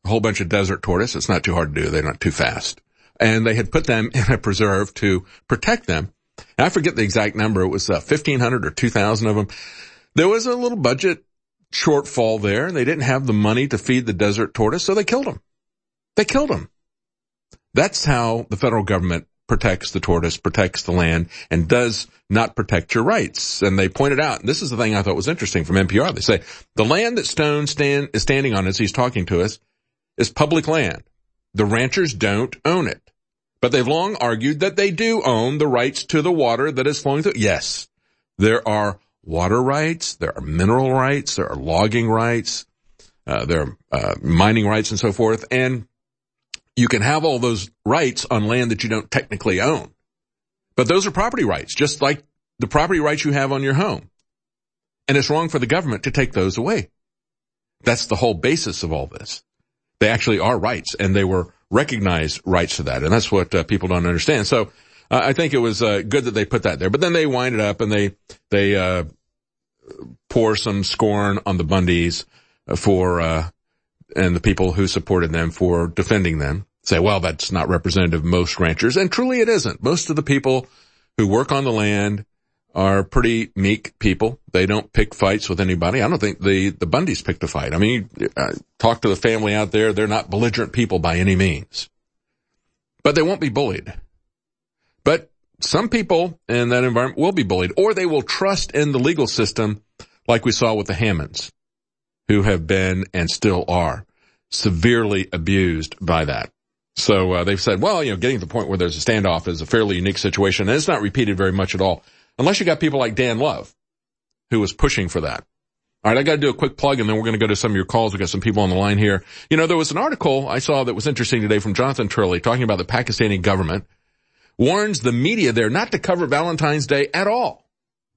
a whole bunch of desert tortoise. It's not too hard to do. They're not too fast. And they had put them in a preserve to protect them. And I forget the exact number. It was uh, fifteen hundred or two thousand of them. There was a little budget shortfall there. They didn't have the money to feed the desert tortoise, so they killed them. They killed them. That's how the federal government protects the tortoise, protects the land, and does not protect your rights. And they pointed out, and this is the thing I thought was interesting from N P R, they say, the land that Stone stand, is standing on as he's talking to us is public land. The ranchers don't own it. But they've long argued that they do own the rights to the water that is flowing through. Yes, there are water rights, there are mineral rights, there are logging rights, uh, there are uh, mining rights and so forth, and you can have all those rights on land that you don't technically own. But those are property rights, just like the property rights you have on your home. And it's wrong for the government to take those away. That's the whole basis of all this. They actually are rights, and they were recognized rights to that, and that's what uh, people don't understand. So uh, I think it was uh, good that they put that there. But then they wind it up, and they they uh, pour some scorn on the Bundys for uh, and the people who supported them for defending them. Say, well, that's not representative of most ranchers, and truly it isn't. Most of the people who work on the land are pretty meek people. They don't pick fights with anybody. I don't think the, the Bundys picked a fight. I mean, uh, talk to the family out there. They're not belligerent people by any means. But they won't be bullied. But some people in that environment will be bullied, or they will trust in the legal system like we saw with the Hammonds, who have been and still are severely abused by that. So uh, they've said, well, you know, getting to the point where there's a standoff is a fairly unique situation, and it's not repeated very much at all. Unless you got people like Dan Love, who was pushing for that. All right, I got to do a quick plug, and then we're going to go to some of your calls. We've got some people on the line here. You know, there was an article I saw that was interesting today from Jonathan Turley talking about the Pakistani government warns the media there not to cover Valentine's Day at all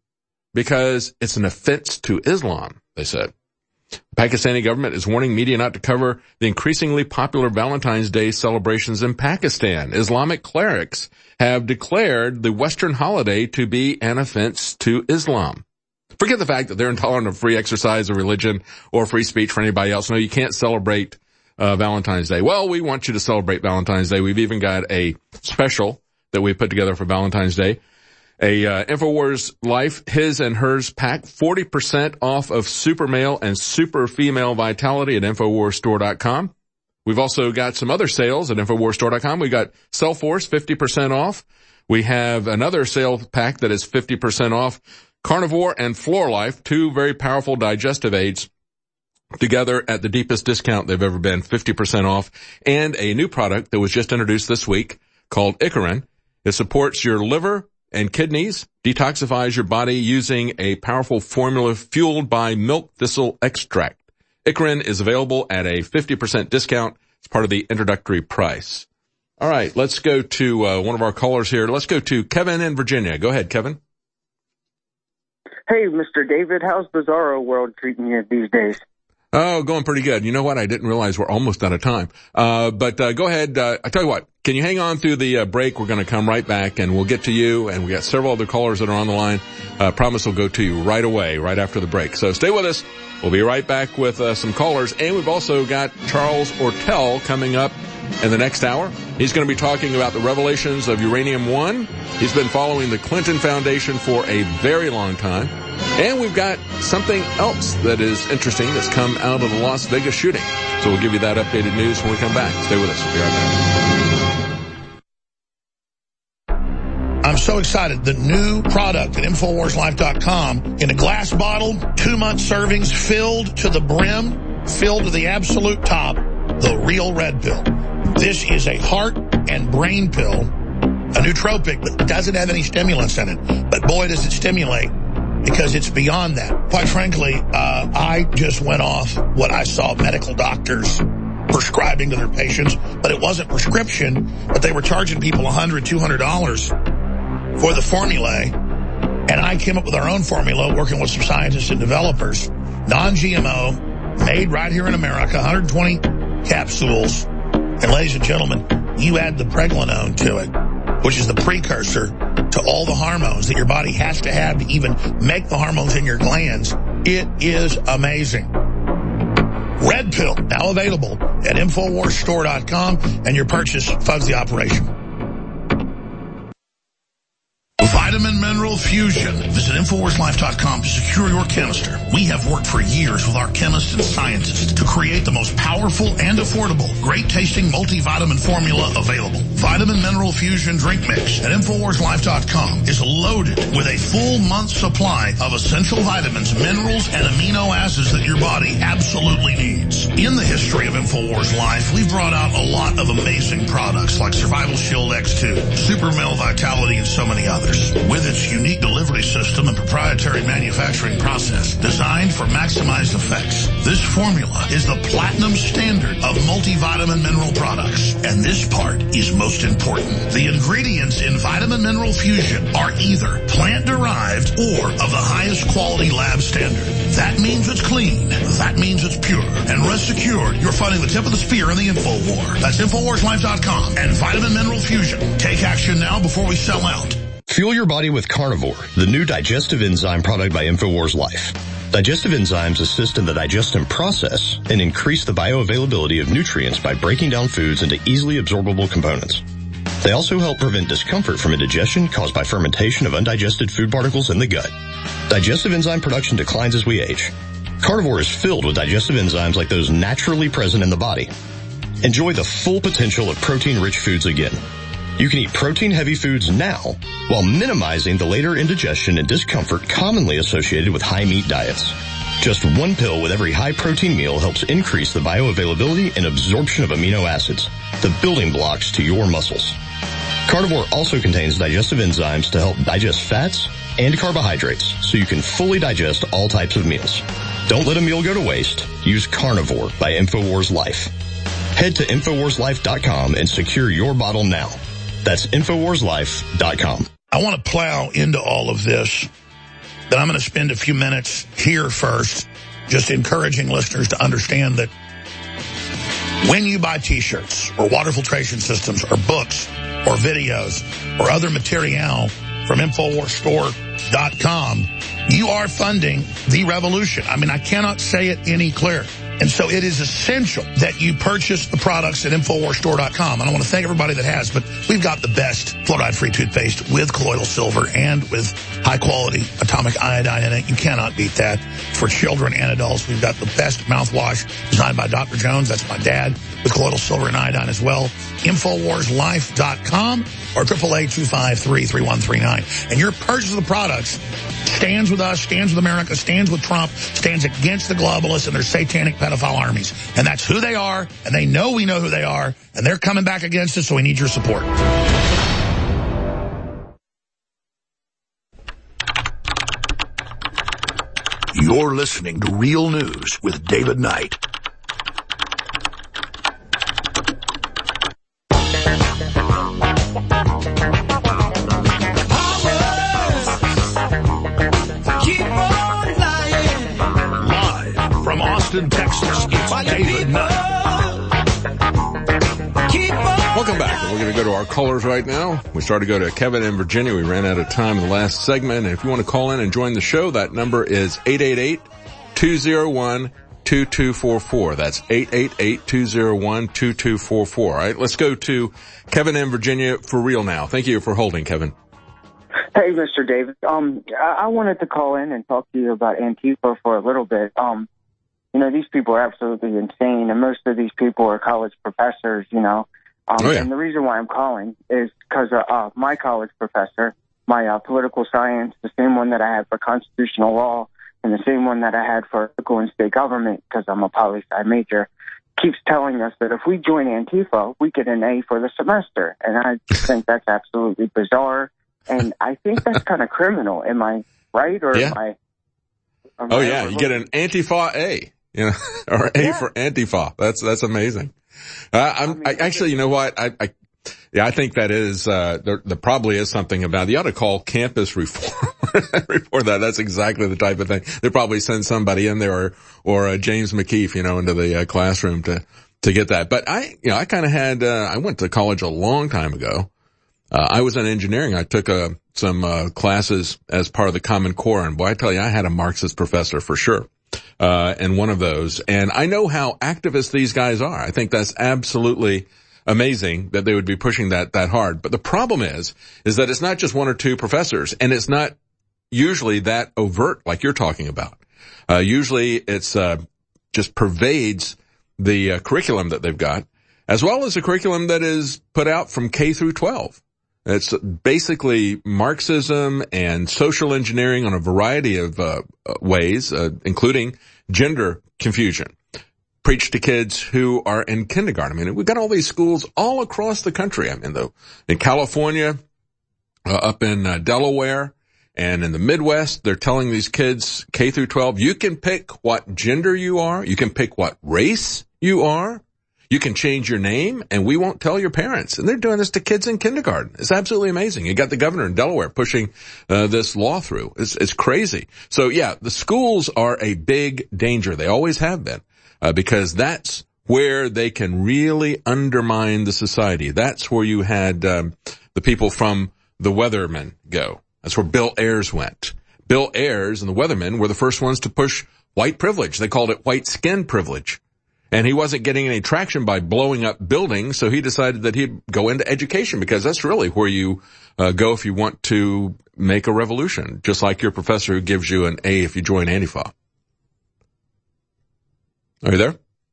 because it's an offense to Islam, they said. The Pakistani government is warning media not to cover the increasingly popular Valentine's Day celebrations in Pakistan. Islamic clerics have declared the Western holiday to be an offense to Islam. Forget the fact that they're intolerant of free exercise of religion or free speech for anybody else. No, you can't celebrate uh, Valentine's Day. Well, we want you to celebrate Valentine's Day. We've even got a special that we put together for Valentine's Day. A uh, InfoWars Life, his and hers pack, forty percent off of super male and super female vitality at Infowars Store dot com. We've also got some other sales at Infowars Store dot com. We got Cellforce, fifty percent off. We have another sale pack that is fifty percent off. Carnivore and Floor Life, two very powerful digestive aids, together at the deepest discount they've ever been, fifty percent off. And a new product that was just introduced this week called Icarin. It supports your liver and kidneys, detoxifies your body using a powerful formula fueled by milk thistle extract. Icarin is available at a fifty percent discount. It's part of the introductory price. All right, let's go to uh, one of our callers here. Let's go to Kevin in Virginia. Go ahead, Kevin. Hey, Mister David, how's Bizarro World treating you these days? Oh, going pretty good. You know what? I didn't realize we're almost out of time. Uh, but, uh, go ahead. Uh, I tell you what, can you hang on through the uh, break? We're going to come right back and we'll get to you. And we got several other callers that are on the line. Uh, promise we'll go to you right away, right after the break. So stay with us. We'll be right back with, uh, some callers. And we've also got Charles Ortel coming up in the next hour. He's going to be talking about the revelations of Uranium One. He's been following the Clinton Foundation for a very long time. And we've got something else that is interesting that's come out of the Las Vegas shooting. So we'll give you that updated news when we come back. Stay with us. We'll be right back. I'm so excited. The new product at Infowars Life dot com in a glass bottle, two-month servings, filled to the brim, filled to the absolute top, the Real Red Pill. This is a heart and brain pill, a nootropic that doesn't have any stimulants in it. But boy, does it stimulate, because it's beyond that. Quite frankly, uh, I just went off what I saw medical doctors prescribing to their patients, but it wasn't prescription, but they were charging people one hundred dollars, two hundred dollars for the formulae. And I came up with our own formula, working with some scientists and developers, non-G M O, made right here in America, one hundred twenty capsules. And ladies and gentlemen, you add the pregnenolone to it, which is the precursor to all the hormones that your body has to have to even make the hormones in your glands. It is amazing. Red Pill, now available at Infowars Store dot com, and your purchase funds the operation. Vitamin Mineral Fusion. Visit Infowars Life dot com to secure your canister. We have worked for years with our chemists and scientists to create the most powerful and affordable, great-tasting multivitamin formula available. Vitamin Mineral Fusion Drink Mix at Infowars Life dot com is loaded with a full month's supply of essential vitamins, minerals, and amino acids that your body absolutely needs. In the history of Infowars Life, we've brought out a lot of amazing products like Survival Shield X two, Super Male Vitality, and so many others. With its unique delivery system and proprietary manufacturing process designed for maximized effects, this formula is the platinum standard of multivitamin mineral products. And this part is most important. The ingredients in Vitamin Mineral Fusion are either plant-derived or of the highest quality lab standard. That means it's clean. That means it's pure. And rest assured, you're finding the tip of the spear in the Info War. That's Infowars Life dot com and Vitamin Mineral Fusion. Take action now before we sell out. Fuel your body with Carnivore, the new digestive enzyme product by Infowars Life. Digestive enzymes assist in the digestion process and increase the bioavailability of nutrients by breaking down foods into easily absorbable components. They also help prevent discomfort from indigestion caused by fermentation of undigested food particles in the gut. Digestive enzyme production declines as we age. Carnivore is filled with digestive enzymes like those naturally present in the body. Enjoy the full potential of protein-rich foods again. You can eat protein-heavy foods now while minimizing the later indigestion and discomfort commonly associated with high-meat diets. Just one pill with every high-protein meal helps increase the bioavailability and absorption of amino acids, the building blocks to your muscles. Carnivore also contains digestive enzymes to help digest fats and carbohydrates so you can fully digest all types of meals. Don't let a meal go to waste. Use Carnivore by Infowars Life. Head to Infowars Life dot com and secure your bottle now. That's Infowars Life dot com. I want to plow into all of this, but I'm going to spend a few minutes here first just encouraging listeners to understand that when you buy T-shirts or water filtration systems or books or videos or other material from Infowars Store dot com, you are funding the revolution. I mean, I cannot say it any clearer. And so it is essential that you purchase the products at Infowars Store dot com. And I want to thank everybody that has, but we've got the best fluoride-free toothpaste with colloidal silver and with high-quality atomic iodine in it. You cannot beat that. For children and adults, we've got the best mouthwash designed by Doctor Jones. That's my dad, with colloidal silver and iodine as well. Infowars Life dot com or triple A two five three, three one three nine. And your purchase of the products stands with us, stands with America, stands with Trump, stands against the globalists and their satanic pedophile armies. And that's who they are, and they know we know who they are, and they're coming back against us, so we need your support. You're listening to Real News with David Knight. Austin, Texas, it's David Knight. Welcome back. We're going to go to our callers right now. We started to go to Kevin in Virginia. We ran out of time in the last segment. And if you want to call in and join the show, that number is eight eight eight, two oh one, two two four four. That's eight eight eight, two oh one, two two four four. All right, let's go to Kevin in Virginia for real now. Thank you for holding, Kevin. Hey, Mister David. Um, I, I wanted to call in and talk to you about Antifa for a little bit. Um, You know, these people are absolutely insane, and most of these people are college professors, you know. Um, oh, yeah. And the reason why I'm calling is because uh, uh, my college professor, my uh, political science, the same one that I had for constitutional law, and the same one that I had for local and state government, because I'm a poli-sci major, keeps telling us that if we join Antifa, we get an A for the semester. And I think that's absolutely bizarre, and I think that's kind of criminal. Am I right, or yeah. am I... Am oh, I yeah, you get an Antifa A. You know, or A yeah. for Antifa. That's, that's amazing. Uh, I'm, I, mean, I actually, you know what? I, I, yeah, I think that is, uh, there, there probably is something about it. You ought to call campus reform, report that. That's exactly the type of thing. They'll probably send somebody in there or, or, uh, James McKeef, you know, into the uh, classroom to, to get that. But I, you know, I kind of had, uh, I went to college a long time ago. Uh, I was in engineering. I took, uh, some, uh, classes as part of the Common Core. And boy, I tell you, I had a Marxist professor for sure. uh, and one of those. And I know how activist these guys are. I think that's absolutely amazing that they would be pushing that, that hard. But the problem is, is that it's not just one or two professors, and it's not usually that overt like you're talking about. Uh, usually it's, uh, just pervades the uh, curriculum that they've got, as well as a curriculum that is put out from K through twelve. It's basically Marxism and social engineering on a variety of uh, ways, uh, including gender confusion, preached to kids who are in kindergarten. I mean, we've got all these schools all across the country. I mean, though, in California, uh, up in uh, Delaware, and in the Midwest, they're telling these kids, K through twelve, you can pick what gender you are, you can pick what race you are, you can change your name, and we won't tell your parents. And they're doing this to kids in kindergarten. It's absolutely amazing. You got the governor in Delaware pushing uh, this law through. It's, it's crazy. So yeah, the schools are a big danger. They always have been, uh, because that's where they can really undermine the society. That's where you had um, the people from the Weathermen go. That's where Bill Ayers went. Bill Ayers and the Weathermen were the first ones to push white privilege. They called it white skin privilege. And he wasn't getting any traction by blowing up buildings, so he decided that he'd go into education, because that's really where you uh, go if you want to make a revolution, just like your professor who gives you an A if you join Antifa. Are you there?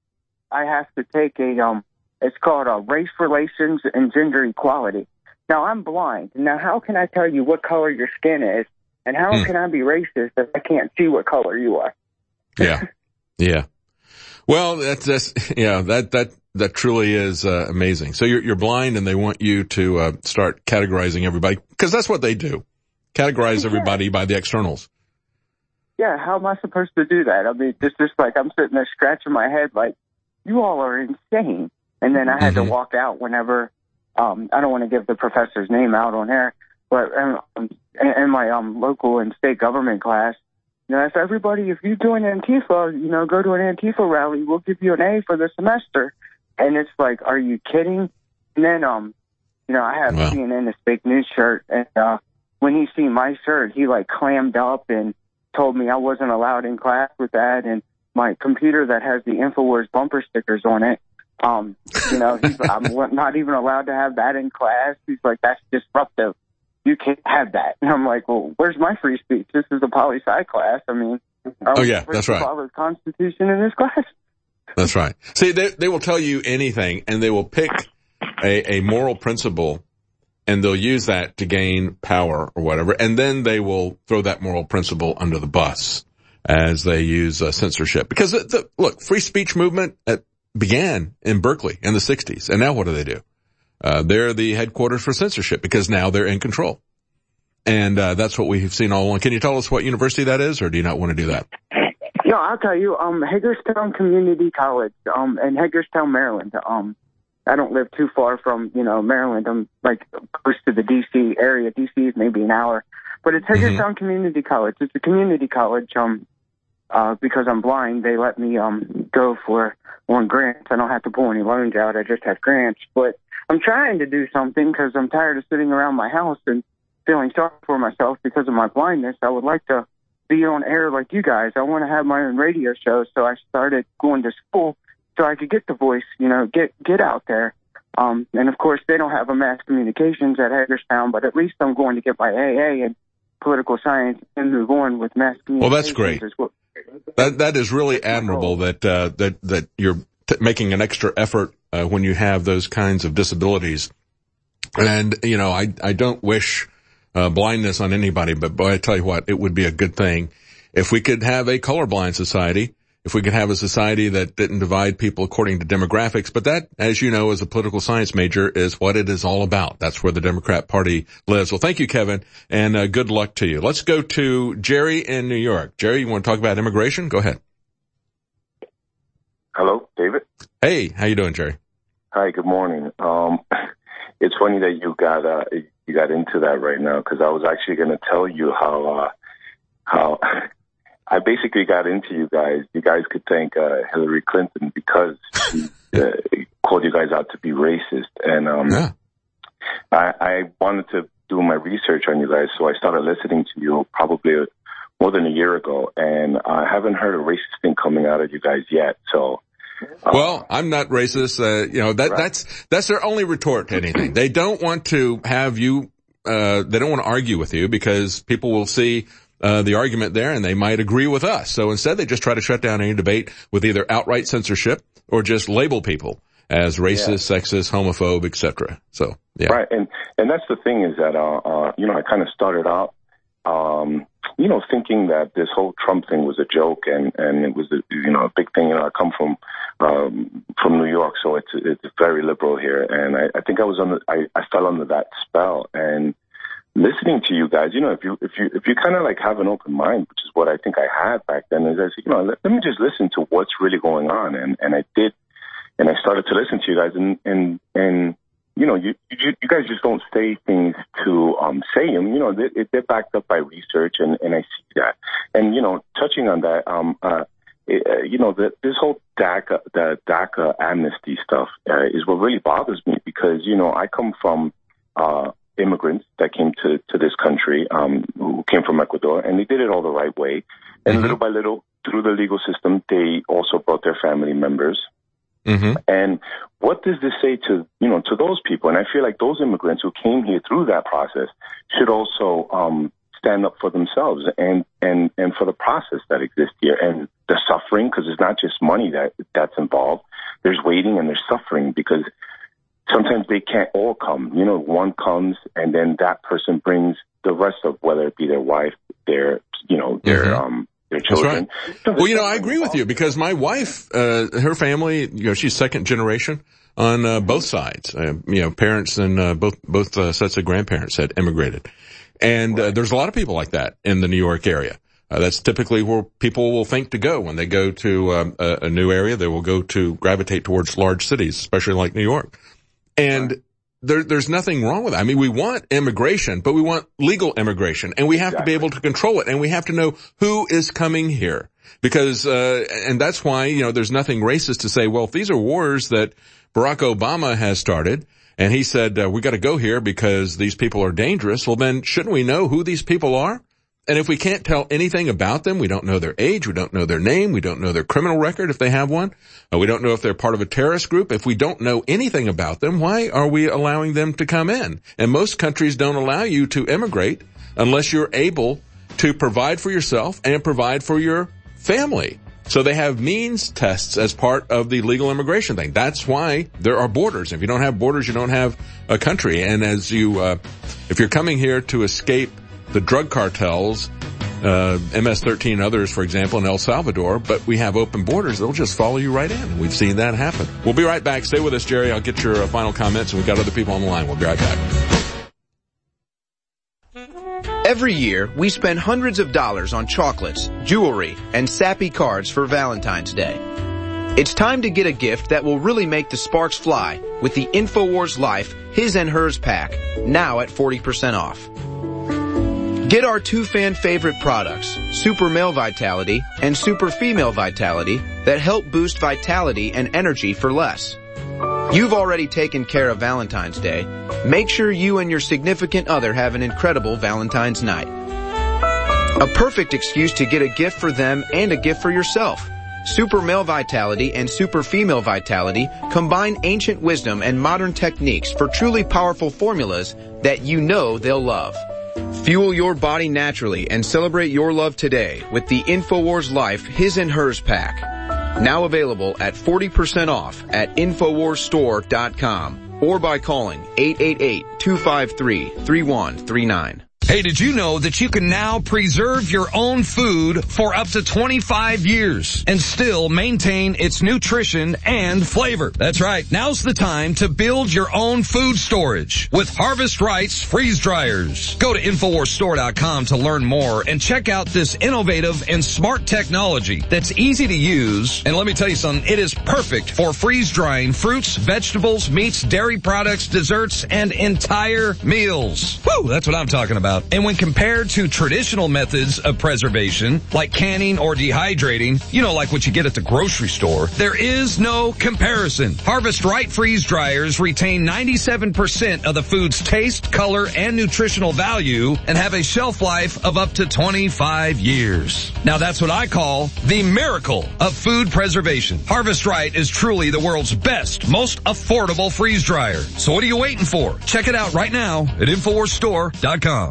I have to take a, um, it's called uh, Race Relations and Gender Equality. Now, I'm blind. Now, how can I tell you what color your skin is? And how hmm. can I be racist if I can't see what color you are? Yeah. Yeah. Well, that's, that's, yeah, that, that, that truly is, uh, amazing. So you're, you're blind and they want you to, uh, start categorizing everybody, because that's what they do. Categorize everybody by the externals. Yeah. How am I supposed to do that? I mean, it's just like I'm sitting there scratching my head like, you all are insane. And then I had mm-hmm. to walk out whenever, Um, I don't want to give the professor's name out on air, but um, in my um, local and state government class, you know, if everybody, if you join Antifa, you know, go to an Antifa rally, we'll give you an A for the semester. And it's like, are you kidding? And then, um, you know, I have wow. C N N, this fake news shirt, and uh, when he seen my shirt, he like clammed up and told me I wasn't allowed in class with that, and my computer that has the InfoWars bumper stickers on it. Um, you know, he's, I'm not even allowed to have that in class. He's like, that's disruptive. You can't have that. And I'm like, well, where's my free speech? This is a poli-sci class. I mean, oh yeah, that's right. Follow the Constitution in this class. That's right. See, they, they will tell you anything, and they will pick a, a moral principle, and they'll use that to gain power or whatever, and then they will throw that moral principle under the bus as they use uh, censorship. Because the, the, look, free speech movement at began in Berkeley in the sixties. And now what do they do? Uh, they're the headquarters for censorship, because now they're in control. And, uh, that's what we've seen all along. Can you tell us what university that is, or do you not want to do that? No, I'll tell you, um, Hagerstown Community College, um, in Hagerstown, Maryland. Um, I don't live too far from, you know, Maryland. I'm like close to the D C area. D C is maybe an hour, but it's Hagerstown mm-hmm. Community College. It's a community college. Um, uh, because I'm blind, they let me, um, go for on grants. I don't have to pull any loans out. I just have grants. But I'm trying to do something because I'm tired of sitting around my house and feeling sorry for myself because of my blindness. I would like to be on air like you guys. I want to have my own radio show. So I started going to school so I could get the voice, you know, get, get out there. Um, and of course they don't have a mass communications at Hagerstown, but at least I'm going to get my A A and political science and move on with mass communications. Well, that's great. Well. That, that is really admirable that, uh, that, that you're t- making an extra effort, uh, when you have those kinds of disabilities. And, you know, I, I don't wish, uh, blindness on anybody, but boy, I tell you what, it would be a good thing if we could have a colorblind society, if we could have a society that didn't divide people according to demographics. But that, as you know, as a political science major, is what it is all about. That's where the Democrat Party lives. Well, thank you, Kevin, and uh, good luck to you. Let's go to Jerry in New York. Jerry, you want to talk about immigration? Go ahead. Hello, David. Hey, how you doing, Jerry? Hi, good morning. Um, it's funny that you got uh, you got into that right now, because I was actually going to tell you how uh, how. I basically got into you guys. You guys could thank uh, Hillary Clinton because she uh, called you guys out to be racist. And um, yeah. I, I wanted to do my research on you guys, so I started listening to you probably more than a year ago, and I haven't heard a racist thing coming out of you guys yet. So, uh, well, I'm not racist. Uh, you know that right. that's that's their only retort to anything. They don't want to have you. Uh, they don't want to argue with you because people will see uh, the argument there and they might agree with us. So instead, they just try to shut down any debate with either outright censorship or just label people as racist, yeah. sexist, homophobe, et cetera. So, yeah. Right, and and that's the thing is that uh, uh you know I kind of started out. Um, you know, thinking that this whole Trump thing was a joke and, and it was, a, you know, a big thing. You know, I come from, um, from New York, so it's, it's very liberal here. And I, I think I was on the, I, I fell under that spell. And listening to you guys, you know, if you, if you, if you kind of like have an open mind, which is what I think I had back then, is I said, you know, let, let me just listen to what's really going on. And, and I did, and I started to listen to you guys and, and, and, you know, you, you you guys just don't say things to um say them. You know, they, they're backed up by research, and, and I see that. And you know, touching on that, um, uh, it, you know, the, this whole DACA, the DACA amnesty stuff uh, is what really bothers me because you know I come from uh immigrants that came to to this country, um, who came from Ecuador, and they did it all the right way. And mm-hmm. little by little, through the legal system, they also brought their family members. Mm-hmm. And what does this say to, you know, to those people? And I feel like those immigrants who came here through that process should also um, stand up for themselves and, and, and for the process that exists here and the suffering, because it's not just money that that's involved. There's waiting and there's suffering because sometimes they can't all come. You know, one comes and then that person brings the rest of, whether it be their wife, their, you know, their, mm-hmm. um, their children. That's right. Well, you know, I agree with you because my wife, uh, her family, you know, she's second generation on uh, both sides. Uh, you know, parents and uh, both both uh, sets of grandparents had immigrated, and uh, there's a lot of people like that in the New York area. Uh, that's typically where people will think to go when they go to um, a, a new area. They will go to gravitate towards large cities, especially like New York, and. Right. There, there's nothing wrong with that. I mean, we want immigration, but we want legal immigration, and we have exactly. to be able to control it, and we have to know who is coming here. Because, uh, and that's why, you know, there's nothing racist to say, well, if these are wars that Barack Obama has started, and he said, uh, we got to go here because these people are dangerous, well, then shouldn't we know who these people are? And if we can't tell anything about them, we don't know their age, we don't know their name, we don't know their criminal record if they have one, uh, we don't know if they're part of a terrorist group. If we don't know anything about them, why are we allowing them to come in? And most countries don't allow you to immigrate unless you're able to provide for yourself and provide for your family. So they have means tests as part of the legal immigration thing. That's why there are borders. If you don't have borders, you don't have a country. And as you, uh, if you're coming here to escape the drug cartels, uh, M S thirteen and others, for example, in El Salvador, but we have open borders, they'll just follow you right in. We've seen that happen. We'll be right back. Stay with us, Jerry. I'll get your uh, final comments, and we've got other people on the line. We'll be right back. Every year, we spend hundreds of dollars on chocolates, jewelry, and sappy cards for Valentine's Day. It's time to get a gift that will really make the sparks fly with the InfoWars Life His and Hers pack, now at forty percent off. Get our two fan favorite products, Super Male Vitality and Super Female Vitality, that help boost vitality and energy for less. You've already taken care of Valentine's Day. Make sure you and your significant other have an incredible Valentine's night. A perfect excuse to get a gift for them and a gift for yourself. Super Male Vitality and Super Female Vitality combine ancient wisdom and modern techniques for truly powerful formulas that you know they'll love. Fuel your body naturally and celebrate your love today with the InfoWars Life His and Hers pack. Now available at forty percent off at Infowars Store dot com or by calling eight eight eight, two five three, three one three nine. Hey, did you know that you can now preserve your own food for up to twenty-five years and still maintain its nutrition and flavor? That's right. Now's the time to build your own food storage with Harvest Rights freeze dryers. Go to Infowars Store dot com to learn more and check out this innovative and smart technology that's easy to use. And let me tell you something, it is perfect for freeze drying fruits, vegetables, meats, dairy products, desserts, and entire meals. Woo, that's what I'm talking about. about. And when compared to traditional methods of preservation, like canning or dehydrating, you know, like what you get at the grocery store, there is no comparison. Harvest Right freeze dryers retain ninety-seven percent of the food's taste, color, and nutritional value and have a shelf life of up to twenty-five years. Now that's what I call the miracle of food preservation. Harvest Right is truly the world's best, most affordable freeze dryer. So what are you waiting for? Check it out right now at Infowars Store dot com.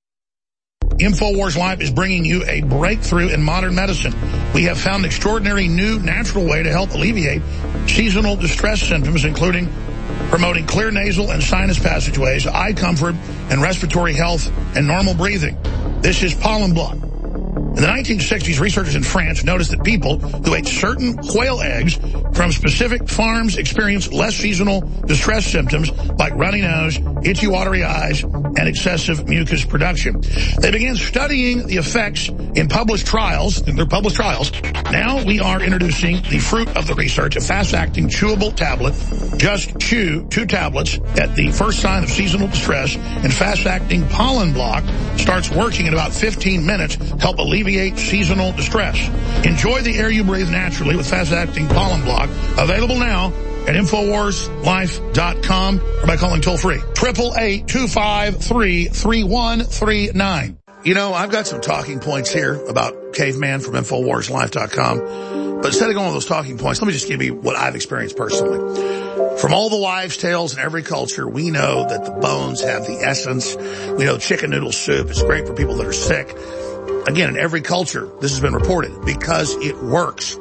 InfoWars Life is bringing you a breakthrough in modern medicine. We have found an extraordinary new natural way to help alleviate seasonal distress symptoms, including promoting clear nasal and sinus passageways, eye comfort, and respiratory health and normal breathing. This is Pollen Block. In the nineteen sixties, researchers in France noticed that people who ate certain quail eggs from specific farms experienced less seasonal distress symptoms like runny nose, itchy watery eyes, and excessive mucus production. They began studying the effects in published trials, in their published trials. Now we are introducing the fruit of the research, a fast-acting chewable tablet. Just chew two tablets at the first sign of seasonal distress, and fast-acting Pollen Block starts working in about fifteen minutes, help alleviate seasonal distress. Enjoy the air you breathe naturally with fast-acting Pollen Block. Available now at Infowars Life dot com or by calling toll-free. eight eight eight, two five three, three one three nine. You know, I've got some talking points here about Caveman from Infowars Life dot com. But instead of going with those talking points, let me just give you what I've experienced personally. From all the wives' tales in every culture, we know that the bones have the essence. We know chicken noodle soup is great for people that are sick. Again, in every culture, this has been reported because it works.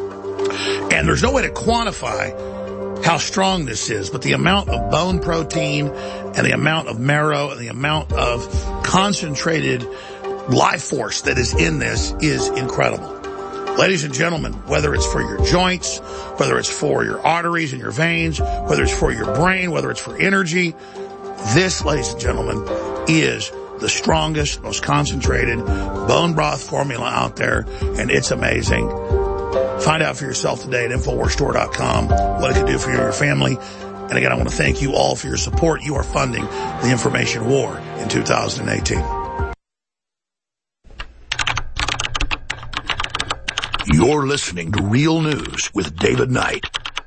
And there's no way to quantify how strong this is, but the amount of bone protein and the amount of marrow and the amount of concentrated life force that is in this is incredible. Ladies and gentlemen, whether it's for your joints, whether it's for your arteries and your veins, whether it's for your brain, whether it's for energy, this, ladies and gentlemen, is the strongest, most concentrated bone broth formula out there, and it's amazing. Find out for yourself today at Infowars Store dot com what it can do for you and your family. And again, I want to thank you all for your support. You are funding the information war in two thousand eighteen. You're listening to Real News with David Knight.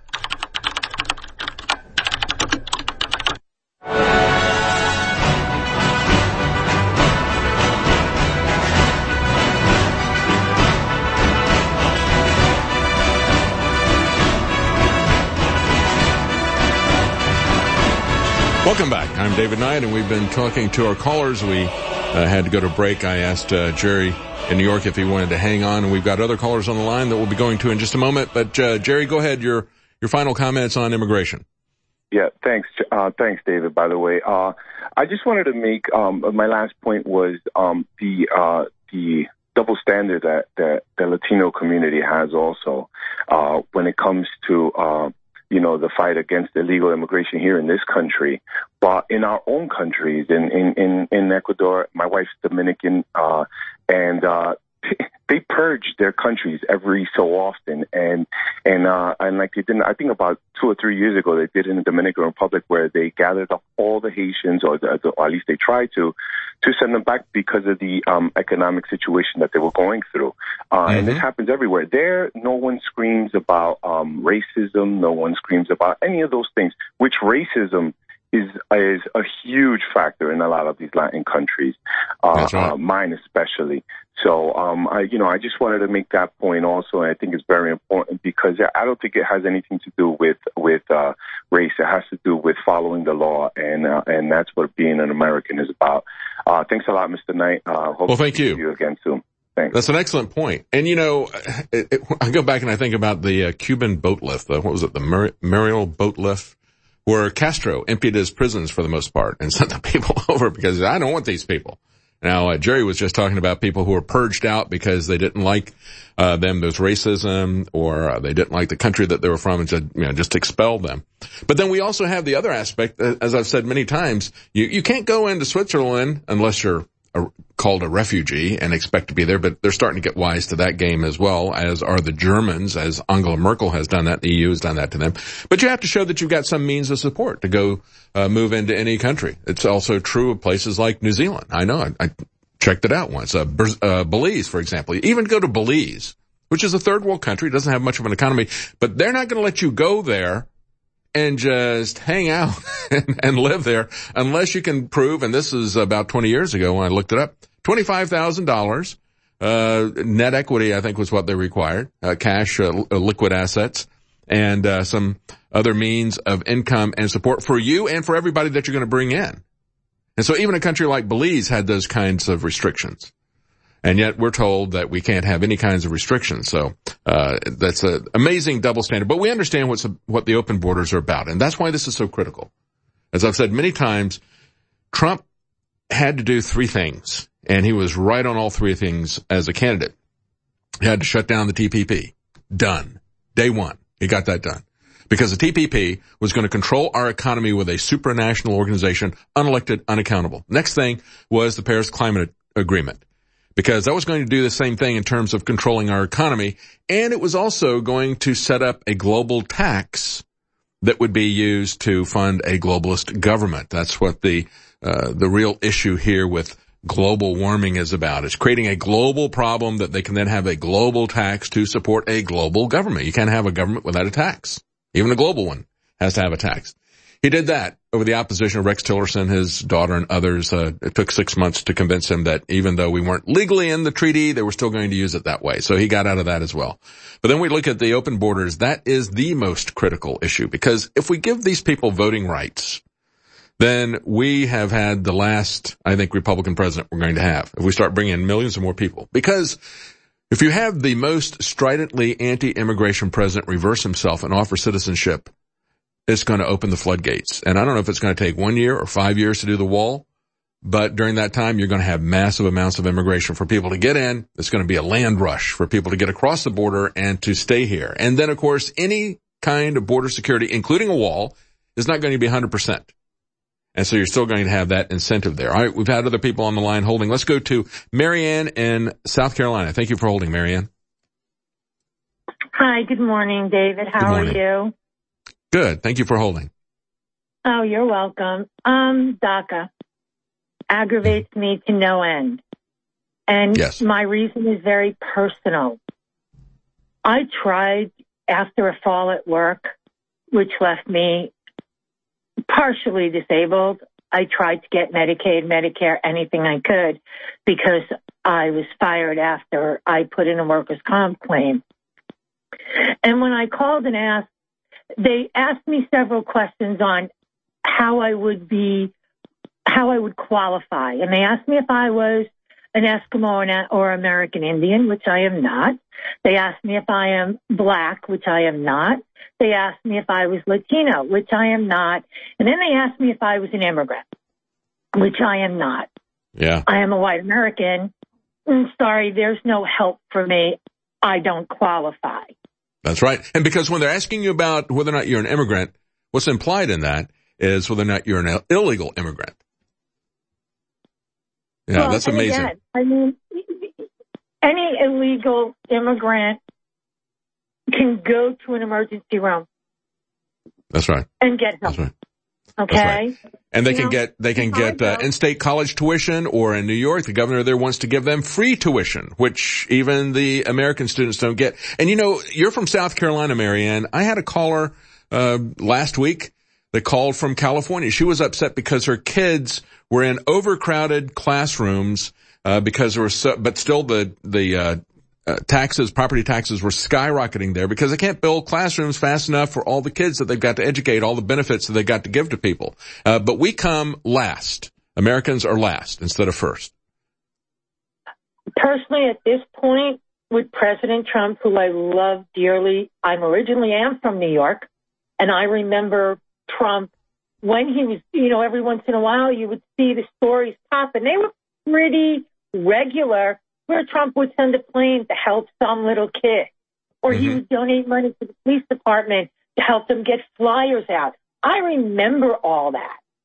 Welcome back. I'm David Knight, and we've been talking to our callers. We uh, had to go to break. I asked uh, Jerry in New York if he wanted to hang on, and we've got other callers on the line that we'll be going to in just a moment. But, uh, Jerry, go ahead. Your your final comments on immigration. Yeah, thanks. Uh, thanks, David, by the way. Uh, I just wanted to make, um, my last point was um, the uh, the double standard that, that the Latino community has also uh, when it comes to uh you know, the fight against illegal immigration here in this country. But in our own countries, in, in, in, in Ecuador, my wife's Dominican, uh, and, uh, they purge their countries every so often. And, and, uh, and like they didn't, I think about two or three years ago, they did in the Dominican Republic where they gathered up all the Haitians, or, the, or at least they tried to, to send them back because of the, um, economic situation that they were going through. Uh, mm-hmm. And this happens everywhere. There, no one screams about, um, racism. No one screams about any of those things, which racism is is a huge factor in a lot of these Latin countries, uh, That's right. uh, mine especially. So, um, I, you know, I just wanted to make that point also, and I think it's very important because I don't think it has anything to do with with uh, race. It has to do with following the law, and uh, and that's what being an American is about. Uh, thanks a lot, Mister Knight. Uh, hope well, thank to you. see you again soon. Thanks. That's an excellent point. And, you know, it, it, I go back and I think about the uh, Cuban boat lift, the, what was it, the Mar- Mariel boat lift, where Castro emptied his prisons for the most part and sent the people over because I don't want these people. Now, uh, Jerry was just talking about people who were purged out because they didn't like uh, them. There's racism, or uh, they didn't like the country that they were from, and said, you know, just expel them. But then we also have the other aspect, uh, as I've said many times, you, you can't go into Switzerland unless you're a, called a refugee and expect to be there, but they're starting to get wise to that game as well, as are the Germans, as Angela Merkel has done that. The E U has done that to them. But you have to show that you've got some means of support to go uh, move into any country. It's also true of places like New Zealand. I know. I, I checked it out once. Uh, uh, Belize, for example. You even go to Belize, which is a third world country, doesn't have much of an economy, but they're not going to let you go there and just hang out and, and live there unless you can prove, and this is about twenty years ago when I looked it up, twenty-five thousand dollars, uh, net equity, I think was what they required, uh, cash, uh, liquid assets, and, uh, some other means of income and support for you and for everybody that you're going to bring in. And so even a country like Belize had those kinds of restrictions. And yet we're told that we can't have any kinds of restrictions. So, uh, that's an amazing double standard. But we understand what's, what the open borders are about. And that's why this is so critical. As I've said many times, Trump had to do three things. And he was right on all three things as a candidate. He had to shut down the T P P. Done. Day one. He got that done. Because the T P P was going to control our economy with a supranational organization, unelected, unaccountable. Next thing was the Paris Climate Agreement. Because that was going to do the same thing in terms of controlling our economy, and it was also going to set up a global tax that would be used to fund a globalist government. That's what the uh, the real issue here with global warming is about. It's creating a global problem that they can then have a global tax to support a global government. You can't have a government without a tax. Even a global one has to have a tax. He did that over the opposition of Rex Tillerson, his daughter, and others. Uh, it took six months to convince him that even though we weren't legally in the treaty, they were still going to use it that way. So he got out of that as well. But then we look at the open borders. That is the most critical issue, because if we give these people voting rights, then we have had the last, I think, Republican president we're going to have if we start bringing in millions of more people. Because if you have the most stridently anti-immigration president reverse himself and offer citizenship, it's going to open the floodgates. And I don't know if it's going to take one year or five years to do the wall, but during that time, you're going to have massive amounts of immigration for people to get in. It's going to be a land rush for people to get across the border and to stay here. And then, of course, any kind of border security, including a wall, is not going to be one hundred percent. And so you're still going to have that incentive there. All right, we've had other people on the line holding. Let's go to Marianne in South Carolina. Thank you for holding, Marianne. Hi, good morning, David. How are you? Good. Thank you for holding. Oh, you're welcome. Um, DACA aggravates me to no end. And yes. My reason is very personal. I tried after a fall at work, which left me partially disabled. I tried to get Medicaid, Medicare, anything I could, because I was fired after I put in a workers' comp claim. And when I called and asked, they asked me several questions on how I would be, how I would qualify. And they asked me if I was an Eskimo or American Indian, which I am not. They asked me if I am black, which I am not. They asked me if I was Latino, which I am not. And then they asked me if I was an immigrant, which I am not. Yeah. I am a white American. I'm sorry, there's no help for me. I don't qualify. That's right. And because when they're asking you about whether or not you're an immigrant, what's implied in that is whether or not you're an illegal immigrant. Yeah, well, that's amazing. Again, I mean, any illegal immigrant can go to an emergency room. That's right. And get help. That's right. Okay. That's right. And they you can know, get, they can get uh, in-state college tuition, or in New York, the governor there wants to give them free tuition, which even the American students don't get. And you know, you're from South Carolina, Marianne. I had a caller, uh, last week that called from California. She was upset because her kids were in overcrowded classrooms, uh, because there was so, but still the, the, uh, Uh, taxes, property taxes were skyrocketing there because they can't build classrooms fast enough for all the kids that they've got to educate, all the benefits that they've got to give to people. Uh, but we come last. Americans are last instead of first. Personally, at this point, with President Trump, who I love dearly, I'm originally am from New York, and I remember Trump when he was, you know, every once in a while you would see the stories pop, and they were pretty regular, where Trump would send a plane to help some little kid, or mm-hmm. he would donate money to the police department to help them get flyers out. I remember all that.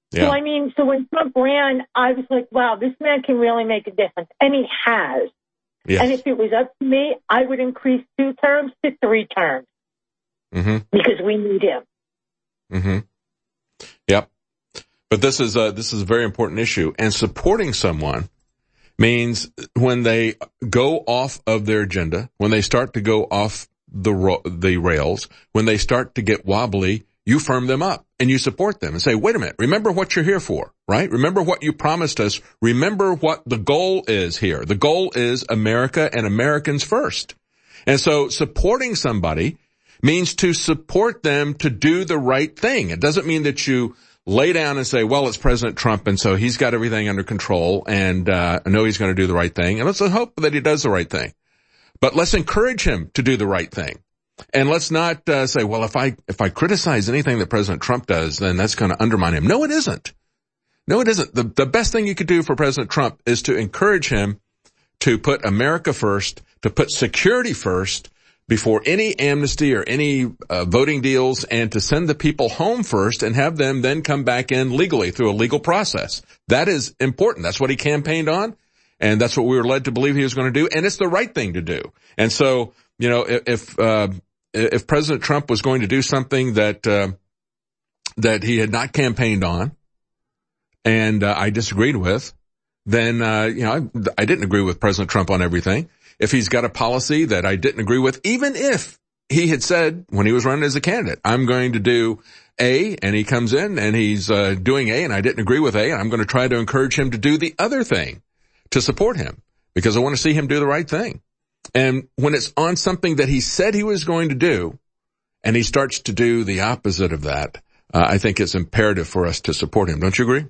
Yeah. So, I mean, so when Trump ran, I was like, wow, this man can really make a difference. And he has. Yes. And if it was up to me, I would increase two terms to three terms. Mm-hmm. Because we need him. Mm-hmm. Yep. But this is a, this is a very important issue. And supporting someone means when they go off of their agenda, when they start to go off the ro- the rails, when they start to get wobbly, you firm them up and you support them and say, wait a minute, remember what you're here for, right? Remember what you promised us. Remember what the goal is here. The goal is America and Americans first. And so supporting somebody means to support them to do the right thing. It doesn't mean that you lay down and say, well, it's President Trump, and so he's got everything under control, and uh, I know he's going to do the right thing, and let's hope that he does the right thing. But let's encourage him to do the right thing. And let's not uh, say, well, if I if I criticize anything that President Trump does, then that's going to undermine him. No, it isn't. No, it isn't. The, the best thing you could do for President Trump is to encourage him to put America first, to put security first, before any amnesty or any uh, voting deals, and to send the people home first and have them then come back in legally through a legal process. That is important. That's what he campaigned on, and that's what we were led to believe he was going to do, and it's the right thing to do. And so, you know, if uh, if President Trump was going to do something that uh, that he had not campaigned on, and uh, I disagreed with, then uh, you know, I, I didn't agree with President Trump on everything. If he's got a policy that I didn't agree with, even if he had said when he was running as a candidate, I'm going to do A, and he comes in and he's uh, doing A, and I didn't agree with A, and I'm going to try to encourage him to do the other thing to support him because I want to see him do the right thing. And when it's on something that he said he was going to do and he starts to do the opposite of that, uh, I think it's imperative for us to support him. Don't you agree?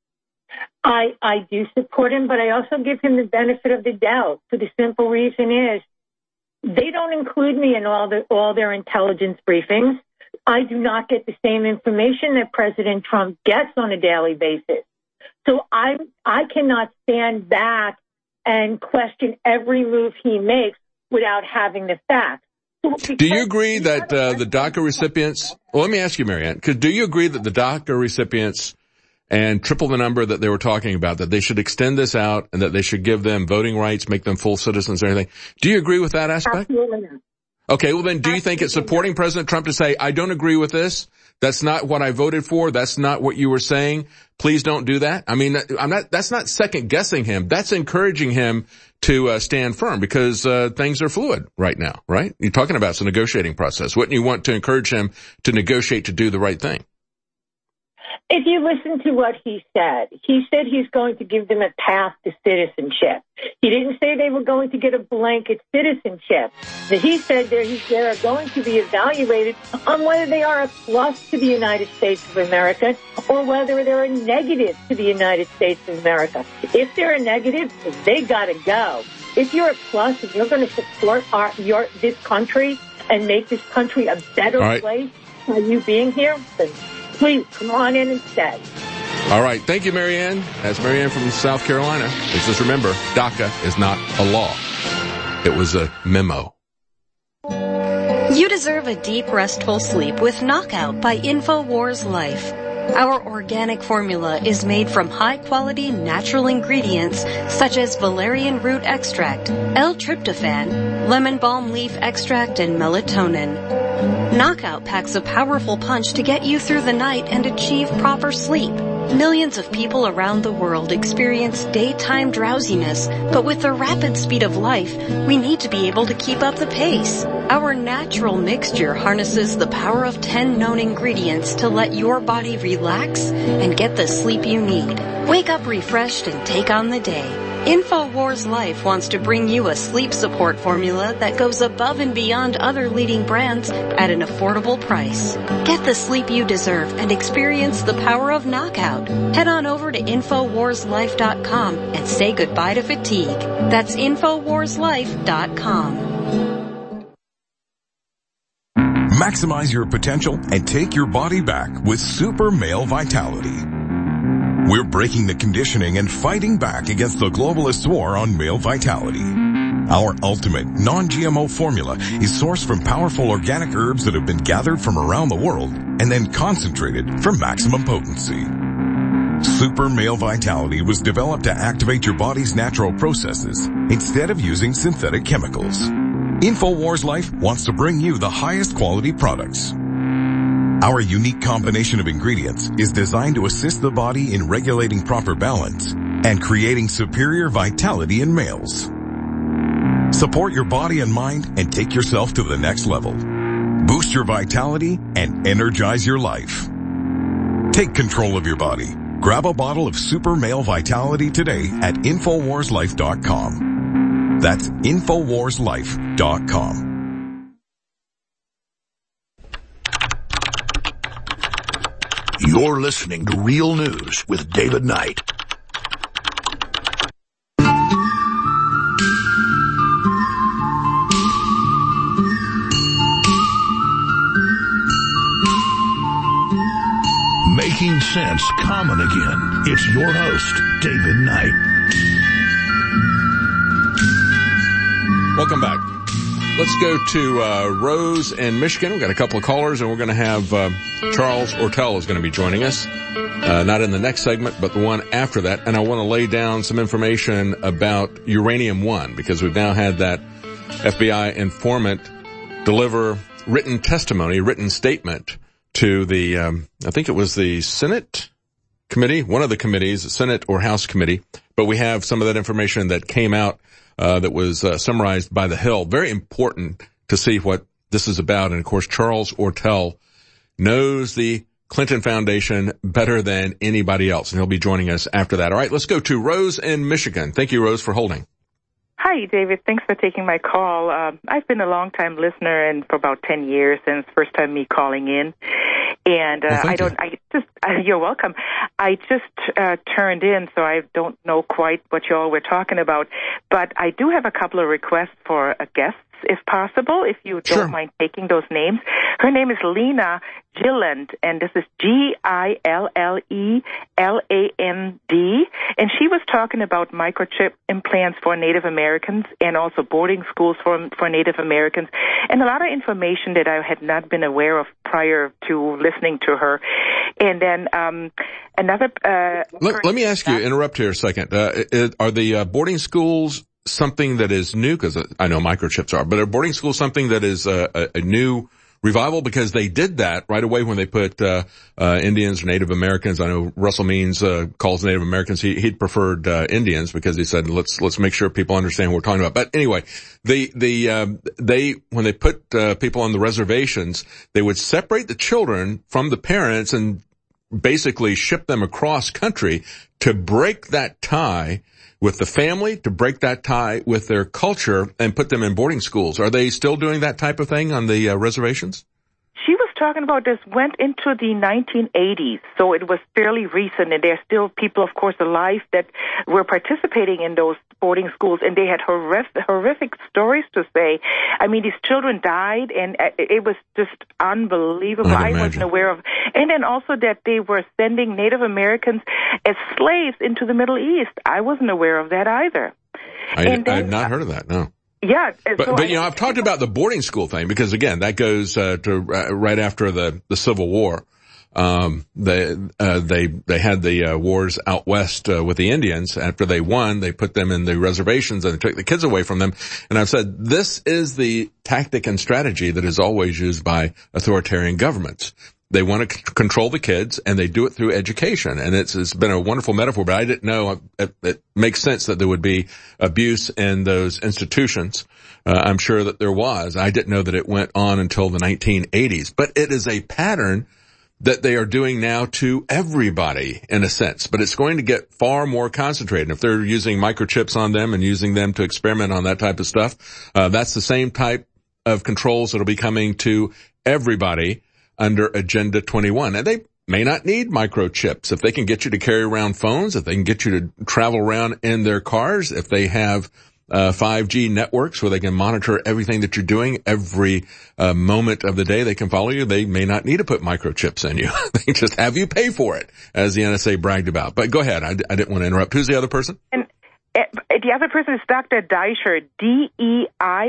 I, I do support him, but I also give him the benefit of the doubt for the simple reason is they don't include me in all the, all their intelligence briefings. I do not get the same information that President Trump gets on a daily basis. So I, I cannot stand back and question every move he makes without having the facts. So do you agree that uh, the DACA recipients, well, let me ask you, Marianne, because do you agree that the DACA recipients and triple the number that they were talking about, that they should extend this out and that they should give them voting rights, make them full citizens and everything? Do you agree with that aspect? Absolutely not. Okay, well then do you think it's supporting President Trump to say, I don't agree with this? That's not what I voted for. That's not what you were saying. Please don't do that. I mean, I'm not, that's not second guessing him. That's encouraging him to uh, stand firm because uh, things are fluid right now, right? You're talking about it's a negotiating process. Wouldn't you want to encourage him to negotiate to do the right thing? If you listen to what he said, he said he's going to give them a path to citizenship. He didn't say they were going to get a blanket citizenship. He said they're, they're going to be evaluated on whether they are a plus to the United States of America or whether they're a negative to the United States of America. If they're a negative, they got to go. If you're a plus and you're going to support our, your, this country and make this country a better right. place by you being here, then please come on in and stay. All right. Thank you, Marianne. That's Marianne from South Carolina. Just remember, DACA is not a law. It was a memo. You deserve a deep, restful sleep with Knockout by InfoWars Life. Our organic formula is made from high-quality natural ingredients such as valerian root extract, L-tryptophan, lemon balm leaf extract, and melatonin. Knockout packs a powerful punch to get you through the night and achieve proper sleep. Millions of people around the world experience daytime drowsiness, but with the rapid speed of life, we need to be able to keep up the pace. Our natural mixture harnesses the power of ten known ingredients to let your body relax and get the sleep you need. Wake up refreshed and take on the day. InfoWars Life wants to bring you a sleep support formula that goes above and beyond other leading brands at an affordable price. Get the sleep you deserve and experience the power of Knockout. Head on over to Infowars Life dot com and say goodbye to fatigue. That's Infowars Life dot com. Maximize your potential and take your body back with Super Male Vitality. We're breaking the conditioning and fighting back against the globalist war on male vitality. Our ultimate non-G M O formula is sourced from powerful organic herbs that have been gathered from around the world and then concentrated for maximum potency. Super Male Vitality was developed to activate your body's natural processes instead of using synthetic chemicals. InfoWars Life wants to bring you the highest quality products. Our unique combination of ingredients is designed to assist the body in regulating proper balance and creating superior vitality in males. Support your body and mind and take yourself to the next level. Boost your vitality and energize your life. Take control of your body. Grab a bottle of Super Male Vitality today at Infowars Life dot com. That's Infowars Life dot com. You're listening to Real News with David Knight. Making sense common again. It's your host, David Knight. Welcome back. Let's go to uh, Rose in Michigan. We've got a couple of callers, and we're going to have uh, Charles Ortel is going to be joining us. Uh, not in the next segment, but the one after that. And I want to lay down some information about Uranium One, because we've now had that F B I informant deliver written testimony, written statement to the, um, I think it was the Senate committee, one of the committees, Senate or House committee. But we have some of that information that came out uh, that was uh, summarized by The Hill. Very important to see what this is about. And, of course, Charles Ortel knows the Clinton Foundation better than anybody else, and he'll be joining us after that. All right, let's go to Rose in Michigan. Thank you, Rose, for holding. Hi, David. Thanks for taking my call. Uh, I've been a long-time listener, and for about ten years, and it's the first time me calling in. And uh, well, I don't. You. I just. Uh, you're welcome. I just uh, turned in, so I don't know quite what you all were talking about. But I do have a couple of requests for a guest, if possible, if you don't sure. mind taking those names. Her name is Lena Gilland, and this is G I L L E L A N D, and she was talking about microchip implants for Native Americans and also boarding schools for for Native Americans, and a lot of information that I had not been aware of prior to listening to her. And then um, another... Uh, let, let me ask you, interrupt here a second. Uh, are the uh, boarding schools something that is new? Because I know microchips are, but are boarding schools something that is uh, a, a new revival? Because they did that right away when they put uh, uh Indians or Native Americans. I know Russell Means uh, calls Native Americans. He he'd preferred uh, Indians because he said let's let's make sure people understand what we're talking about. But anyway, the the uh, they when they put uh, people on the reservations, they would separate the children from the parents and basically ship them across country to break that tie with the family, to break that tie with their culture, and put them in boarding schools. Are they still doing that type of thing on the uh, reservations? She was talking about this went into the nineteen eighties, so it was fairly recent, and there are still people, of course, alive that were participating in those boarding schools, and they had horrific, horrific stories to say. I mean, these children died, and it was just unbelievable. I, I wasn't aware of. And then also that they were sending Native Americans as slaves into the Middle East. I wasn't aware of that either. I, then, I had not heard of that, no. Yeah. But, so but you know, I've talked about the boarding school thing because, again, that goes uh, to uh, right after the, the Civil War. Um, they, uh, they, they had the uh, wars out west uh, with the Indians. After they won, they put them in the reservations and took the kids away from them. And I've said this is the tactic and strategy that is always used by authoritarian governments. They want to c- control the kids, and they do it through education. And it's, it's been a wonderful metaphor, but I didn't know it, it makes sense that there would be abuse in those institutions. Uh, I'm sure that there was. I didn't know that it went on until the nineteen eighties. But it is a pattern that they are doing now to everybody, in a sense. But it's going to get far more concentrated. If they're using microchips on them and using them to experiment on that type of stuff, uh, that's the same type of controls that will be coming to everybody under Agenda twenty-one. And they may not need microchips. If they can get you to carry around phones, if they can get you to travel around in their cars, if they have uh five G networks where they can monitor everything that you're doing every uh, moment of the day, they can follow you, they may not need to put microchips in you. They just have you pay for it, as the N S A bragged about. But go ahead. I, I didn't want to interrupt. Who's the other person? And uh, the other person is Doctor Deisher, D E I S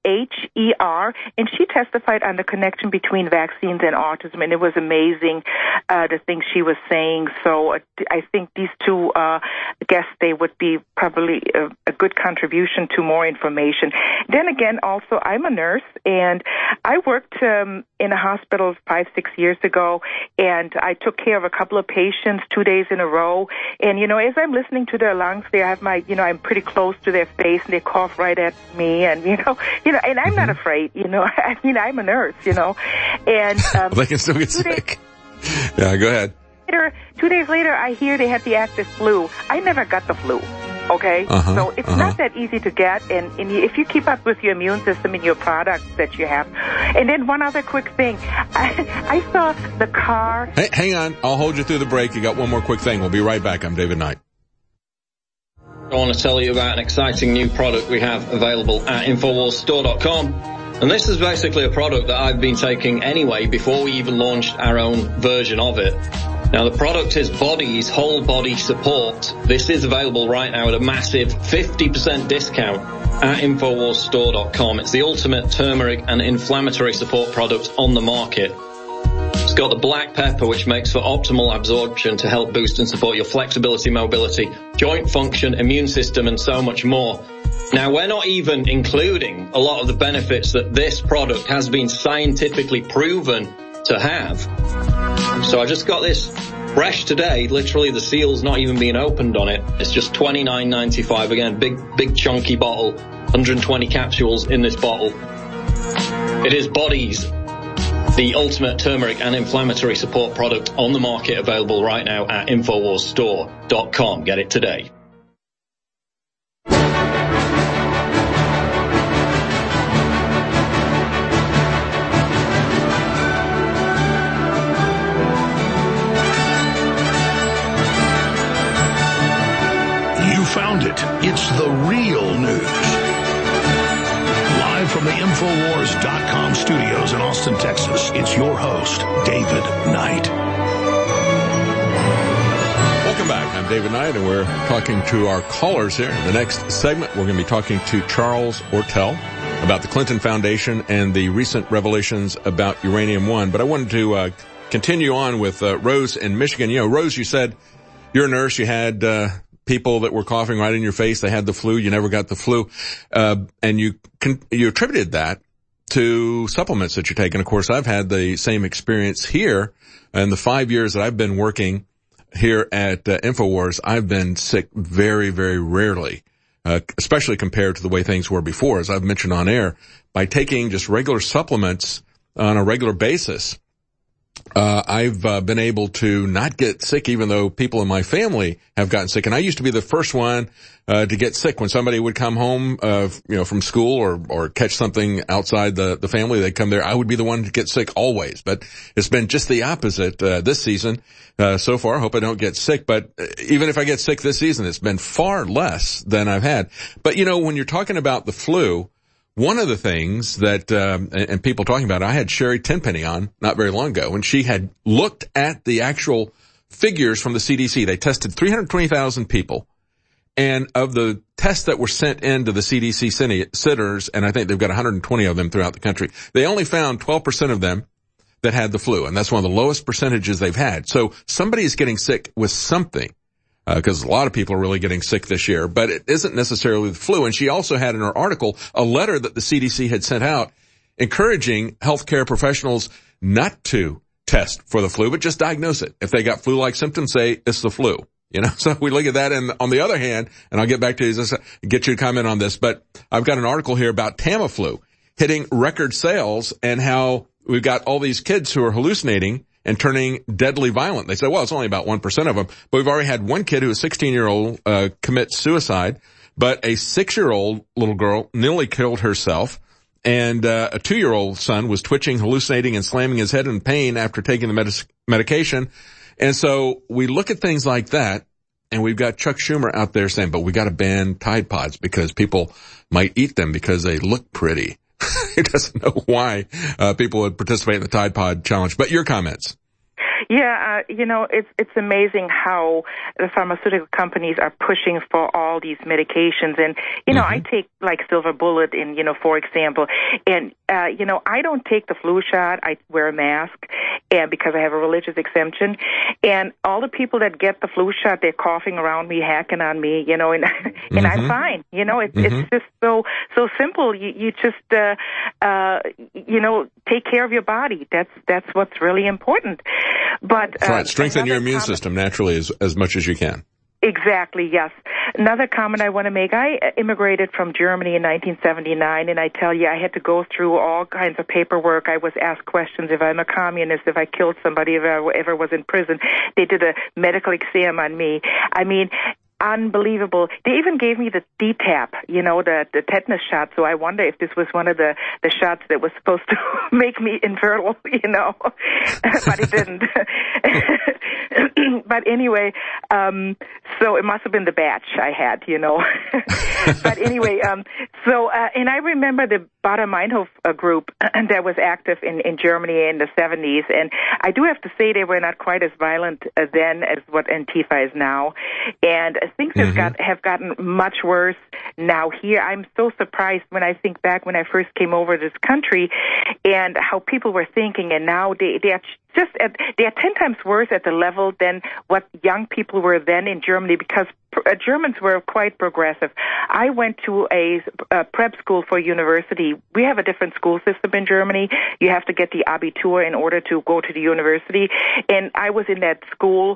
H E R, and she testified on the connection between vaccines and autism, and it was amazing, uh, the things she was saying. So uh, I think these two uh, guests, they would be probably a, a good contribution to more information. Then again, also, I'm a nurse, and I worked um, in a hospital five, six years ago, and I took care of a couple of patients two days in a row. And, you know, as I'm listening to their lungs, they have my, you know, I'm pretty close to their face, and they cough right at me, and, you know, you know, and I'm mm-hmm. not afraid, you know. I mean, I'm a nurse, you know. And um, well, they can still get sick. Days, yeah, go ahead. Later, two days later, I hear they had the active flu. I never got the flu. Okay, uh-huh, so it's uh-huh. not that easy to get, and, and if you keep up with your immune system and your products that you have. And then one other quick thing, I, I saw the car. Hey, hang on, I'll hold you through the break. You got one more quick thing. We'll be right back. I'm David Knight. I want to tell you about an exciting new product we have available at Infowars Store dot com. And this is basically a product that I've been taking anyway before we even launched our own version of it. Now, the product is Body's Whole Body Support. This is available right now at a massive fifty percent discount at Infowars Store dot com. It's the ultimate turmeric and inflammatory support product on the market. It's got the black pepper, which makes for optimal absorption to help boost and support your flexibility, mobility, joint function, immune system, and so much more. Now, we're not even including a lot of the benefits that this product has been scientifically proven to have. So I just got this fresh today. Literally, the seal's not even being opened on it. It's just twenty-nine ninety-five. Again, big, big chunky bottle. one hundred twenty capsules in this bottle. It is Body's, the ultimate turmeric and inflammatory support product on the market, available right now at Infowars Store dot com. Get it today. Found it. It's the real news. Live from the Infowars dot com studios in Austin, Texas, it's your host, David Knight. Welcome back. I'm David Knight, and we're talking to our callers here. In the next segment, we're going to be talking to Charles Ortel about the Clinton Foundation and the recent revelations about Uranium One. But I wanted to uh, continue on with uh, Rose in Michigan. You know, Rose, you said you're a nurse. You had uh, people that were coughing right in your face. They had the flu. You never got the flu. Uh, and you con- you attributed that to supplements that you're taking. Of course, I've had the same experience here. In the five years that I've been working here at uh, InfoWars, I've been sick very, very rarely, uh, especially compared to the way things were before. As I've mentioned on air, by taking just regular supplements on a regular basis, Uh, I've uh, been able to not get sick, even though people in my family have gotten sick. And I used to be the first one uh, to get sick when somebody would come home, uh, you know, from school or or catch something outside the the family. They'd come there. I would be the one to get sick always. But it's been just the opposite uh, this season uh, so far. I hope I don't get sick. But even if I get sick this season, it's been far less than I've had. But you know, when you're talking about the flu, one of the things that, um, and, and people talking about, I had Sherry Tenpenny on not very long ago, and she had looked at the actual figures from the C D C. They tested three hundred twenty thousand people, and of the tests that were sent in to the C D C centers, and I think they've got one hundred twenty of them throughout the country, they only found twelve percent of them that had the flu, and that's one of the lowest percentages they've had. So somebody is getting sick with something. Because uh, a lot of people are really getting sick this year, but it isn't necessarily the flu. And she also had in her article a letter that the C D C had sent out encouraging healthcare professionals not to test for the flu, but just diagnose it. If they got flu-like symptoms, say it's the flu. You know, so we look at that. And on the other hand, and I'll get back to you, get you to comment on this, but I've got an article here about Tamiflu hitting record sales and how we've got all these kids who are hallucinating and turning deadly violent. They say, well, it's only about one percent of them. But we've already had one kid who is sixteen-year-old uh commit suicide, but a six-year-old little girl nearly killed herself, and uh a two-year-old son was twitching, hallucinating, and slamming his head in pain after taking the med- medication. And so we look at things like that, and we've got Chuck Schumer out there saying, but we got to ban Tide Pods because people might eat them because they look pretty. He doesn't know why uh, people would participate in the Tide Pod challenge. But your comments. Yeah, uh, you know, it's it's amazing how the pharmaceutical companies are pushing for all these medications. And, you know, mm-hmm. I take, like, Silver Bullet, in, you know, for example. And, uh, you know, I don't take the flu shot. I wear a mask and because I have a religious exemption. And all the people that get the flu shot, they're coughing around me, hacking on me, you know, and, mm-hmm. and I'm fine. You know, it, mm-hmm. it's just so so simple. You, you just, uh, uh, you know, take care of your body. That's that's what's really important. But That's right. Uh, Strengthen your immune comment. system naturally as, as much as you can. Exactly, yes. Another comment I want to make, I immigrated from Germany in nineteen seventy-nine, and I tell you, I had to go through all kinds of paperwork. I was asked questions if I'm a communist, if I killed somebody, if I ever was in prison. They did a medical exam on me. I mean, unbelievable. They even gave me the D TAP, you know, the, the tetanus shot, so I wonder if this was one of the, the shots that was supposed to make me infertile, you know, but it didn't. But anyway, um, so it must have been the batch I had, you know. But anyway, um, so, uh, and I remember the Baader Meinhof uh, group that was active in, in Germany in the seventies, and I do have to say they were not quite as violent uh, then as what Antifa is now, and things mm-hmm. have, got, have gotten much worse now here. I'm so surprised when I think back when I first came over to this country and how people were thinking, and now they, they are just at, they are ten times worse at the level than what young people were then in Germany, because uh, Germans were quite progressive. I went to a, a prep school for university. We have a different school system in Germany. You have to get the Abitur in order to go to the university. And I was in that school.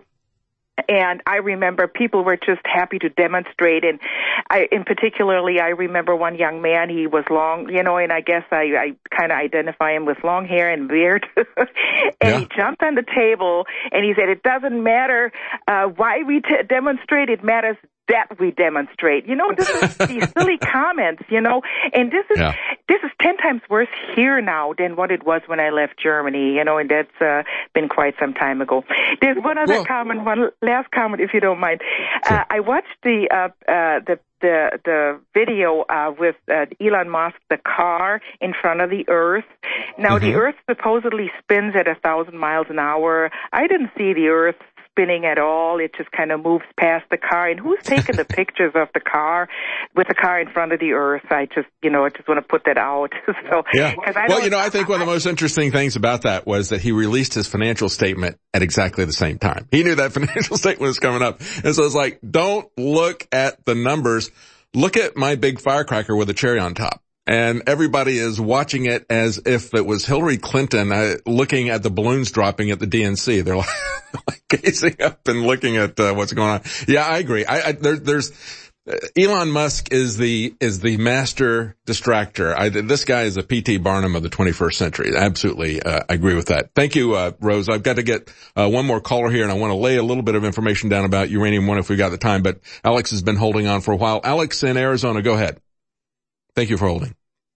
And I remember people were just happy to demonstrate, and I, in particularly, I remember one young man. He was long, you know, and I guess I, I kind of identify him with long hair and beard. and yeah. he jumped on the table and he said, "It doesn't matter uh, why we t- demonstrate; it matters that we demonstrate." You know, this is these silly comments, you know, and this is yeah. this is ten times worse here now than what it was when I left Germany, you know, and that's uh, been quite some time ago. There's one other Whoa. comment, one last comment, if you don't mind. Sure. Uh, I watched the uh, uh, the the the video uh, with uh, Elon Musk, the car in front of the Earth. Now, mm-hmm. the Earth supposedly spins at a thousand miles an hour. I didn't see the Earth spinning at all. It just kind of moves past the car. And who's taking the pictures of the car with the car in front of the Earth? I just, you know, I just want to put that out. so, yeah. I well, you know, I think one of the most interesting things about that was that he released his financial statement at exactly the same time. He knew that financial statement was coming up. And so it's like, don't look at the numbers. Look at my big firecracker with a cherry on top. And everybody is watching it as if it was Hillary Clinton uh, looking at the balloons dropping at the D N C. They're like, like gazing up and looking at uh, what's going on. Yeah, I agree. I, I there, there's uh, Elon Musk is the is the master distractor. I, this guy is a P T Barnum of the twenty-first century. Absolutely, uh, I agree with that. Thank you, uh, Rose. I've got to get uh, one more caller here, and I want to lay a little bit of information down about Uranium One if we got the time. But Alex has been holding on for a while. Alex in Arizona, go ahead. Thank you for holding.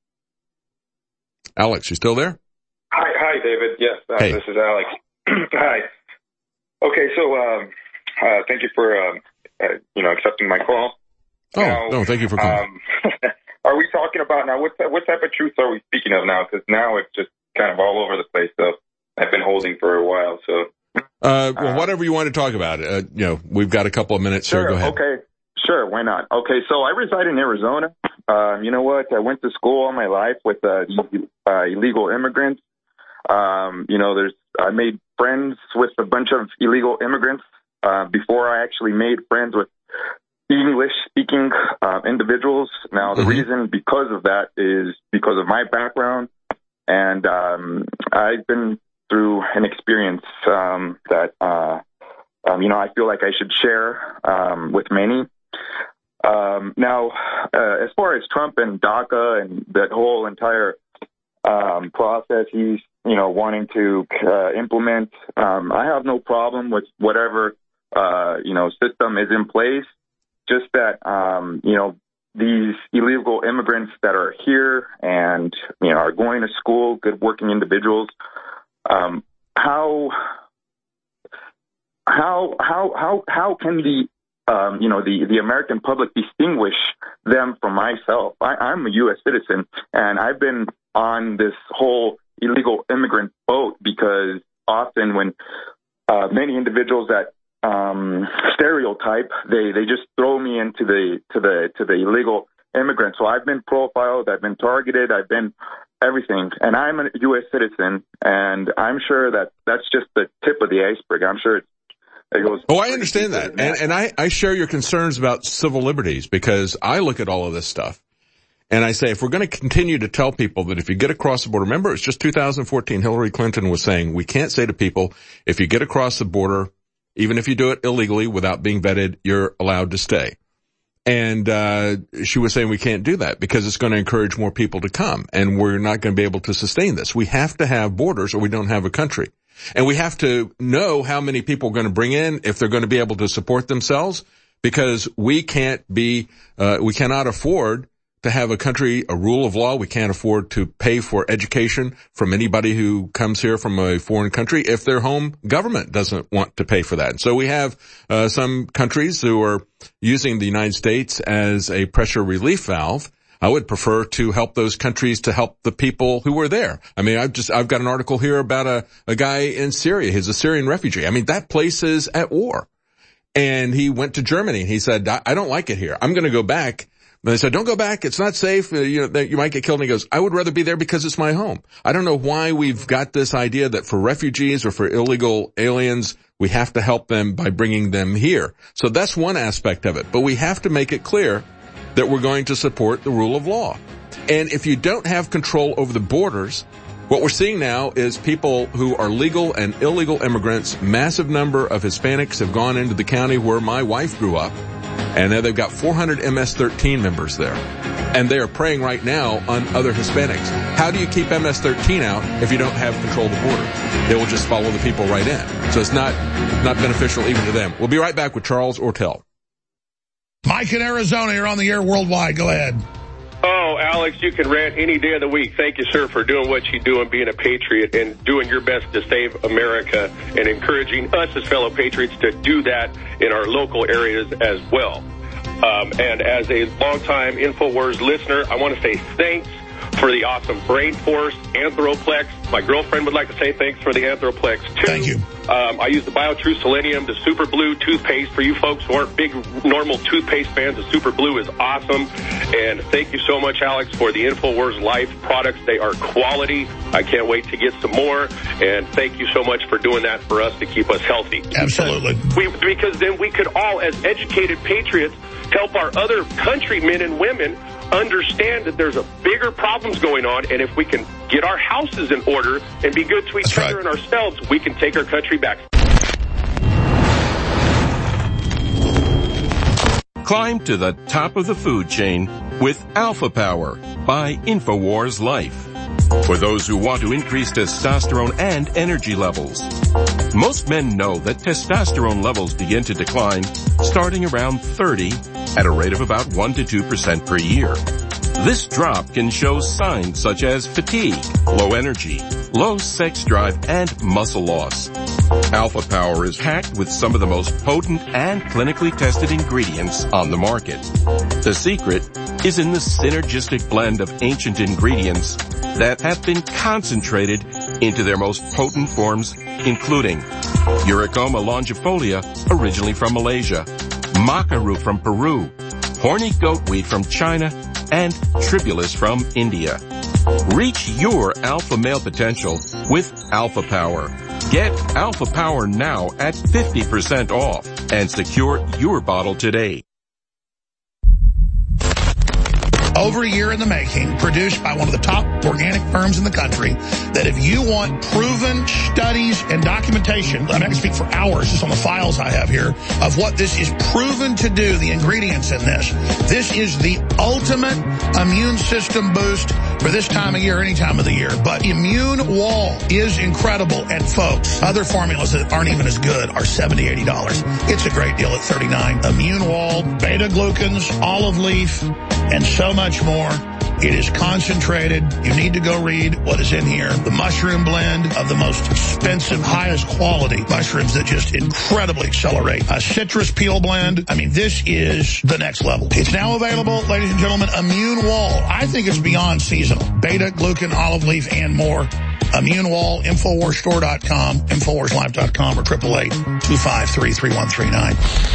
Alex, you still there? Hi, hi, David. Yes, uh, hey. This is Alex. Hi. Okay, so um, uh, thank you for um, uh, you know accepting my call. Oh, now, no, thank you for calling. Um, are we talking about now? What what type of truth are we speaking of now? Because now it's just kind of all over the place. So I've been holding for a while. So uh, well, whatever you want to talk about. Uh, you know, we've got a couple of minutes sure, here. Go ahead. Okay. Sure, why not? Okay, so I reside in Arizona. Um, you know what? I went to school all my life with uh, uh, illegal immigrants. Um, you know, there's I made friends with a bunch of illegal immigrants uh, before I actually made friends with English-speaking uh, individuals. Now, the mm-hmm. reason because of that is because of my background, and um, I've been through an experience um, that, uh, um, you know, I feel like I should share um, with many. Um, now, uh, as far as Trump and DACA and that whole entire um, process he's, you know, wanting to uh, implement, um, I have no problem with whatever, uh, you know, system is in place. Just that, um, you know, these illegal immigrants that are here and, you know, are going to school, good working individuals, um, how, how, how, how, how can the Um, you know, the, the American public distinguish them from myself? I, I'm a U S citizen, and I've been on this whole illegal immigrant boat because often when uh, many individuals that um, stereotype, they, they just throw me into the to the to the illegal immigrant. So I've been profiled, I've been targeted, I've been everything, and I'm a U S citizen, and I'm sure that that's just the tip of the iceberg. I'm sure it's, it goes. Oh, I understand that, and and I I share your concerns about civil liberties, because I look at all of this stuff. And I say, if we're going to continue to tell people that if you get across the border, remember, it's just two thousand fourteen, Hillary Clinton was saying, we can't say to people, if you get across the border, even if you do it illegally without being vetted, you're allowed to stay. And uh she was saying we can't do that because it's going to encourage more people to come, and we're not going to be able to sustain this. We have to have borders or we don't have a country. And we have to know how many people we're going to bring in, if they're going to be able to support themselves, because we can't be, uh we cannot afford to have a country, a rule of law. We can't afford to pay for education from anybody who comes here from a foreign country if their home government doesn't want to pay for that. So we have uh, some countries who are using the United States as a pressure relief valve. I would prefer to help those countries to help the people who are there. I mean, I've just, I've got an article here about a, a guy in Syria. He's a Syrian refugee. I mean, that place is at war. And he went to Germany and he said, I, I don't like it here. I'm going to go back. And they said, don't go back. It's not safe. Uh, you know, you might get killed. And he goes, I would rather be there because it's my home. I don't know why we've got this idea that for refugees or for illegal aliens, we have to help them by bringing them here. So that's one aspect of it. But we have to make it clear that we're going to support the rule of law. And if you don't have control over the borders, what we're seeing now is people who are legal and illegal immigrants. Massive number of Hispanics have gone into the county where my wife grew up. And now they've got four hundred M S thirteen members there. And they are preying right now on other Hispanics. How do you keep M S thirteen out if you don't have control of the border? They will just follow the people right in. So it's not, not beneficial even to them. We'll be right back with Charles Ortel. Mike in Arizona, you're on the air worldwide. Go ahead. Oh, Alex, you can rant any day of the week. Thank you, sir, for doing what you do and being a patriot and doing your best to save America and encouraging us as fellow patriots to do that in our local areas as well. Um, and as a longtime InfoWars listener, I want to say thanks for the awesome Brain Force, Anthroplex. My girlfriend would like to say thanks for the Anthroplex, too. Thank you. Um, I use the BioTrue Selenium, the Super Blue toothpaste. For you folks who aren't big normal toothpaste fans, the Super Blue is awesome. And thank you so much, Alex, for the InfoWars Life products. They are quality. I can't wait to get some more. And thank you so much for doing that for us to keep us healthy. Absolutely. We, because then we could all, as educated patriots, help our other countrymen and women understand that there's a bigger problems going on, and if we can get our houses in order and be good to each That's other right. and ourselves, we can take our country back. Climb to the top of the food chain with Alpha Power by InfoWars Life. For those who want to increase testosterone and energy levels. Most men know that testosterone levels begin to decline starting around thirty at a rate of about one to two percent per year. This drop can show signs such as fatigue, low energy, low sex drive, and muscle loss. Alpha Power is packed with some of the most potent and clinically tested ingredients on the market. The secret is in the synergistic blend of ancient ingredients that have been concentrated into their most potent forms, including Eurycoma longifolia, originally from Malaysia, maca root from Peru, horny goatweed from China, and tribulus from India. Reach your alpha male potential with Alpha Power. Get Alpha Power now at fifty percent off and secure your bottle today. Over a year in the making, produced by one of the top organic firms in the country, that if you want proven studies and documentation, I mean, I can speak for hours just on the files I have here, of what this is proven to do, the ingredients in this. This is the ultimate immune system boost for this time of year, any time of the year. But Immune Wall is incredible. And folks, other formulas that aren't even as good are seventy dollars, eighty dollars. It's a great deal at thirty-nine dollars. Immune Wall, beta-glucans, olive leaf, and so much more. It is concentrated. You need to go read what is in here. The mushroom blend of the most expensive, highest quality mushrooms that just incredibly accelerate. A citrus peel blend. I mean, this is the next level. It's now available, ladies and gentlemen, Immune Wall. I think it's beyond seasonal. Beta, glucan, olive leaf, and more. Immunewall, Infowars Store dot com, Infowars Life dot com, or triple eight two five three, three one three nine.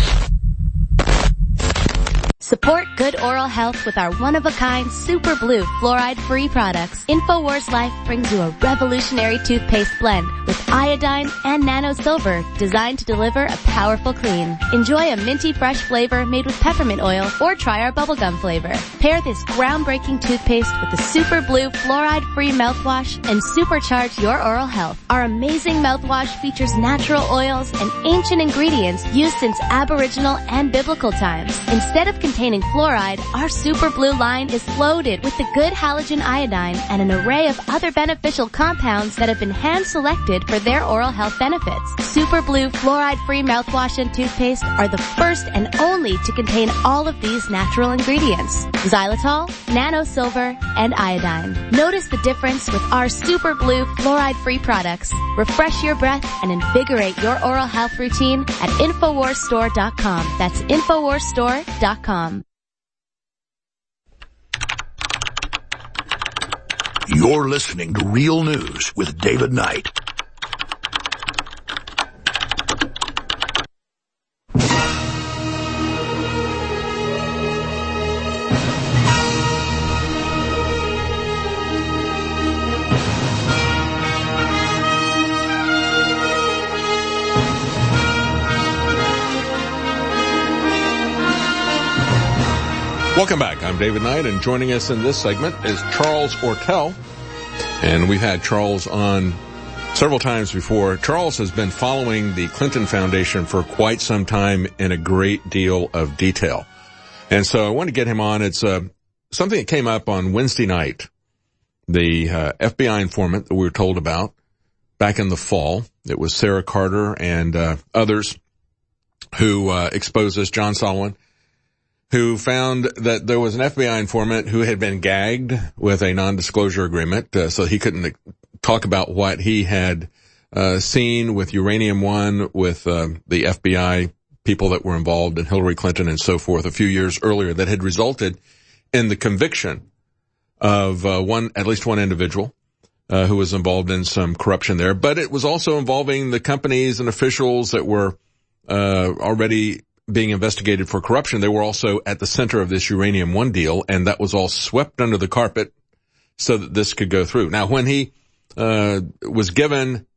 Support good oral health with our one-of-a-kind Super Blue fluoride-free products. InfoWars Life brings you a revolutionary toothpaste blend with iodine and nano silver designed to deliver a powerful clean. Enjoy a minty fresh flavor made with peppermint oil or try our bubblegum flavor. Pair this groundbreaking toothpaste with the Super Blue fluoride-free mouthwash and supercharge your oral health. Our amazing mouthwash features natural oils and ancient ingredients used since Aboriginal and biblical times. Instead of containing fluoride, our Super Blue line is loaded with the good halogen iodine and an array of other beneficial compounds that have been hand-selected for their oral health benefits. Super Blue fluoride-free mouthwash and toothpaste are the first and only to contain all of these natural ingredients: xylitol, nano silver, and iodine. Notice the difference with our Super Blue fluoride-free products. Refresh your breath and invigorate your oral health routine at Infowars Store dot com. That's Infowars Store dot com. You're listening to Real News with David Knight. Welcome back. I'm David Knight, and joining us in this segment is Charles Ortel. And we've had Charles on several times before. Charles has been following the Clinton Foundation for quite some time in a great deal of detail. And so I want to get him on. It's uh, something that came up on Wednesday night. The uh, F B I informant that we were told about back in the fall. It was Sarah Carter and uh, others who uh, exposed this, John Solomon, who found that there was an F B I informant who had been gagged with a non-disclosure agreement, uh, so he couldn't talk about what he had uh, seen with Uranium One, with uh, the F B I people that were involved in Hillary Clinton and so forth a few years earlier, that had resulted in the conviction of uh, one, at least one individual uh, who was involved in some corruption there. But it was also involving the companies and officials that were uh, already being investigated for corruption. They were also at the center of this Uranium One deal, and that was all swept under the carpet so that this could go through. Now, when he uh was given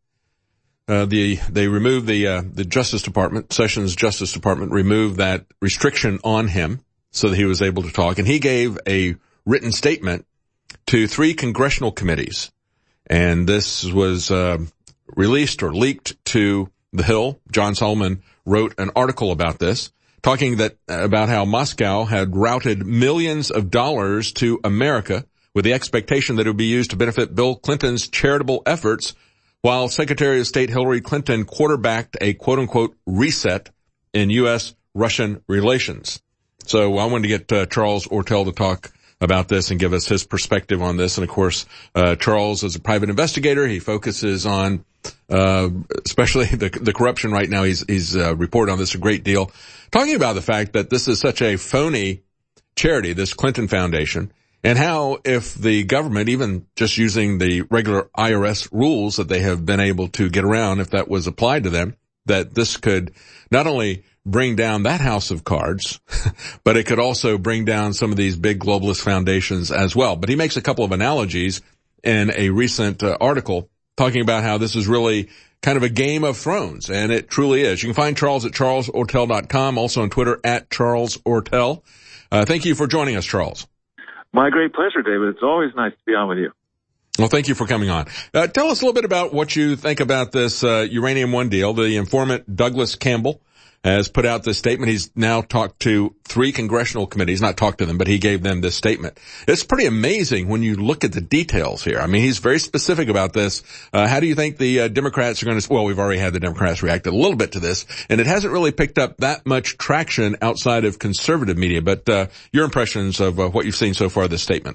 uh the they removed the uh the Justice Department, Sessions Justice Department removed that restriction on him so that he was able to talk, and he gave a written statement to three congressional committees. And this was uh released or leaked to The Hill. John Solomon wrote an article about this, talking that about how Moscow had routed millions of dollars to America with the expectation that it would be used to benefit Bill Clinton's charitable efforts, while Secretary of State Hillary Clinton quarterbacked a quote-unquote reset in U S Russian relations. So I wanted to get uh, Charles Ortel to talk about this and give us his perspective on this. And of course, uh, Charles is a private investigator. He focuses on, uh, especially the, the corruption right now. He's, he's, uh, reported on this a great deal, talking about the fact that this is such a phony charity, this Clinton Foundation, and how if the government, even just using the regular I R S rules that they have been able to get around, if that was applied to them, that this could not only bring down that house of cards, but it could also bring down some of these big globalist foundations as well. But he makes a couple of analogies in a recent uh, article talking about how this is really kind of a Game of Thrones, and it truly is. You can find Charles at charles ortel dot com, also on Twitter at Charles Ortel. Uh, thank you for joining us, Charles. My great pleasure, David. It's always nice to be on with you. Well, thank you for coming on. Uh, tell us a little bit about what you think about this uh, Uranium One deal. The informant Douglas Campbell has put out this statement. He's now talked to three congressional committees, not talked to them, but he gave them this statement. It's pretty amazing when you look at the details here. I mean, he's very specific about this. Uh, how do you think the uh, Democrats are going to, well, we've already had the Democrats react a little bit to this, and it hasn't really picked up that much traction outside of conservative media, but uh, your impressions of uh, what you've seen so far, this statement.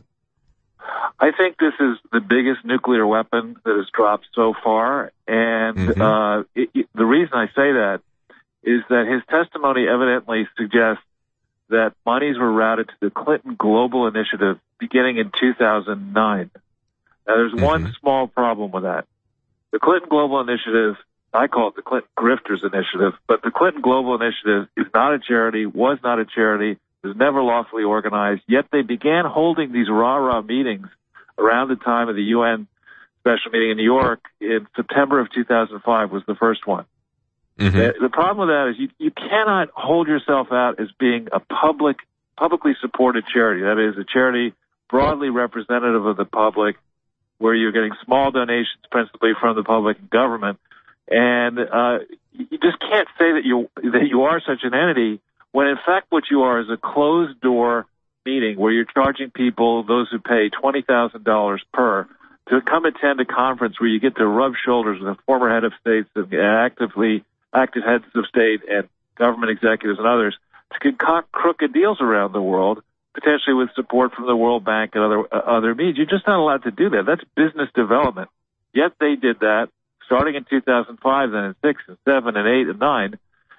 I think this is the biggest nuclear weapon that has dropped so far, and mm-hmm. uh, it, it, the reason I say that is that his testimony evidently suggests that monies were routed to the Clinton Global Initiative beginning in two thousand nine. Now, there's mm-hmm. one small problem with that. The Clinton Global Initiative, I call it the Clinton Grifters Initiative, but the Clinton Global Initiative is not a charity, was not a charity, was never lawfully organized, yet they began holding these rah-rah meetings around the time of the U N special meeting in New York in September of two thousand five was the first one. Mm-hmm. The, the problem with that is you, you cannot hold yourself out as being a public, publicly supported charity. That is, a charity broadly representative of the public, where you're getting small donations principally from the public and government. And uh, you just can't say that you that you are such an entity when, in fact, what you are is a closed-door meeting where you're charging people, those who pay twenty thousand dollars per, to come attend a conference where you get to rub shoulders with a former head of states and actively active heads of state and government executives and others to concoct crooked deals around the world, potentially with support from the World Bank and other uh, other means. You're just not allowed to do that. That's business development. Yet they did that starting in two thousand five, then in six and seven and eight and nine.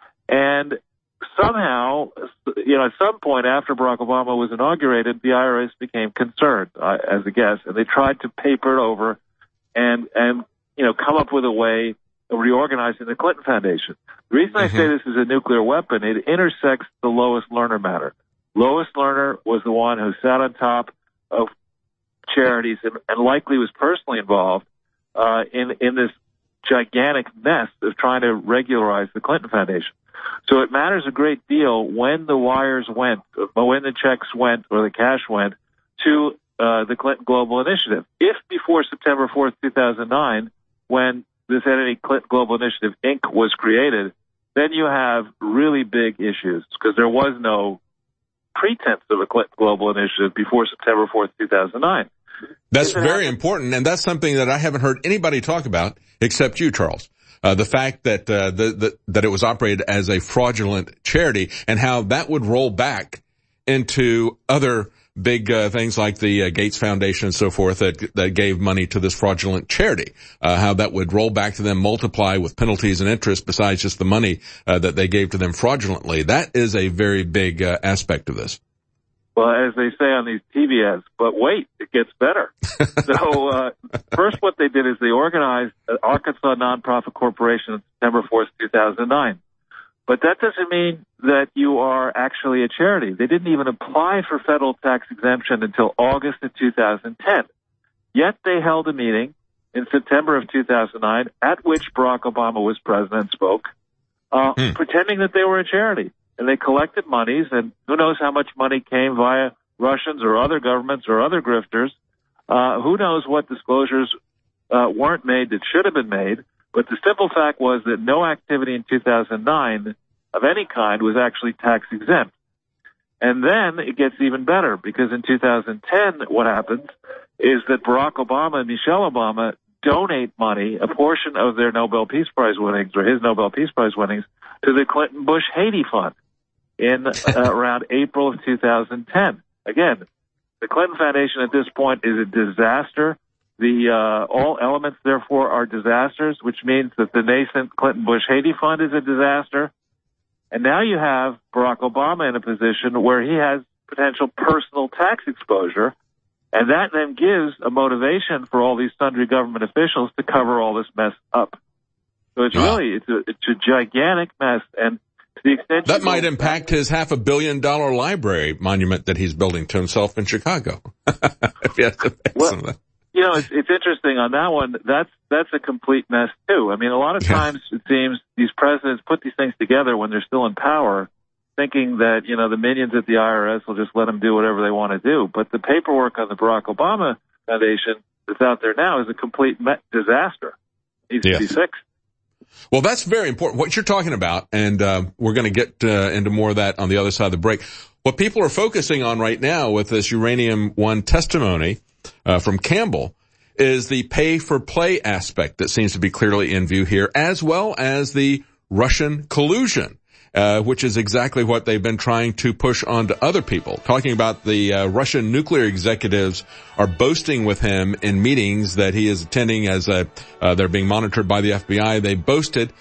And somehow, you know, at some point after Barack Obama was inaugurated, the I R S became concerned, uh, as a guess, and they tried to paper it over and, and, you know, come up with a way of reorganizing the Clinton Foundation. The reason mm-hmm. I say this is a nuclear weapon, it intersects the Lois Lerner matter. Lois Lerner was the one who sat on top of charities and, and likely was personally involved uh, in, in this gigantic mess of trying to regularize the Clinton Foundation. So it matters a great deal when the wires went, when the checks went or the cash went to uh, the Clinton Global Initiative. If before September fourth, two thousand nine, when this entity, Clinton Global Initiative, Incorporated, was created, then you have really big issues because there was no pretense of a Clinton Global Initiative before September fourth, two thousand nine. That's very important, and that's something that I haven't heard anybody talk about except you, Charles. Uh, the fact that, uh, the, the, that it was operated as a fraudulent charity and how that would roll back into other big, uh, things like the uh, Gates Foundation and so forth that, that gave money to this fraudulent charity. Uh, how that would roll back to them, multiply with penalties and interest besides just the money, uh, that they gave to them fraudulently. That is a very big, uh, aspect of this. Well, as they say on these T V ads, but wait, it gets better. So, uh, first what they did is they organized an Arkansas Nonprofit Corporation on September fourth, two thousand nine. But that doesn't mean that you are actually a charity. They didn't even apply for federal tax exemption until August of two thousand ten. Yet they held a meeting in September of two thousand nine at which Barack Obama was president and spoke, uh, hmm. pretending that they were a charity. And they collected monies, and who knows how much money came via Russians or other governments or other grifters. Uh, who knows what disclosures uh, weren't made that should have been made. But the simple fact was that no activity in two thousand nine of any kind was actually tax exempt. And then it gets even better, because in two thousand ten, what happens is that Barack Obama and Michelle Obama donate money, a portion of their Nobel Peace Prize winnings, or his Nobel Peace Prize winnings, to the Clinton Bush Haiti Fund in uh, around April of two thousand ten. Again, the Clinton Foundation at this point is a disaster. The uh, all elements, therefore, are disasters, which means that the nascent Clinton Bush Haiti Fund is a disaster. And now you have Barack Obama in a position where he has potential personal tax exposure, and that then gives a motivation for all these sundry government officials to cover all this mess up. So it's wow. really, it's a, it's a gigantic mess, and to the extent that might impact his half a billion dollar library monument that he's building to himself in Chicago. If he has to pay well, some of that. You know, it's, it's interesting on that one. That's that's a complete mess too. I mean, a lot of times yeah. it seems these presidents put these things together when they're still in power, thinking that, you know, the minions at the I R S will just let them do whatever they want to do. But the paperwork on the Barack Obama Foundation that's out there now is a complete me- disaster. It needs yes. to be fixed. Well, that's very important. What you're talking about, and uh, we're going to get uh, into more of that on the other side of the break. What people are focusing on right now with this Uranium One testimony uh, from Campbell is the pay-for-play aspect that seems to be clearly in view here, as well as the Russian collusion, uh, which is exactly what they've been trying to push on to other people. Talking about the uh, Russian nuclear executives are boasting with him in meetings that he is attending as a, uh, they're being monitored by the F B I. They boasted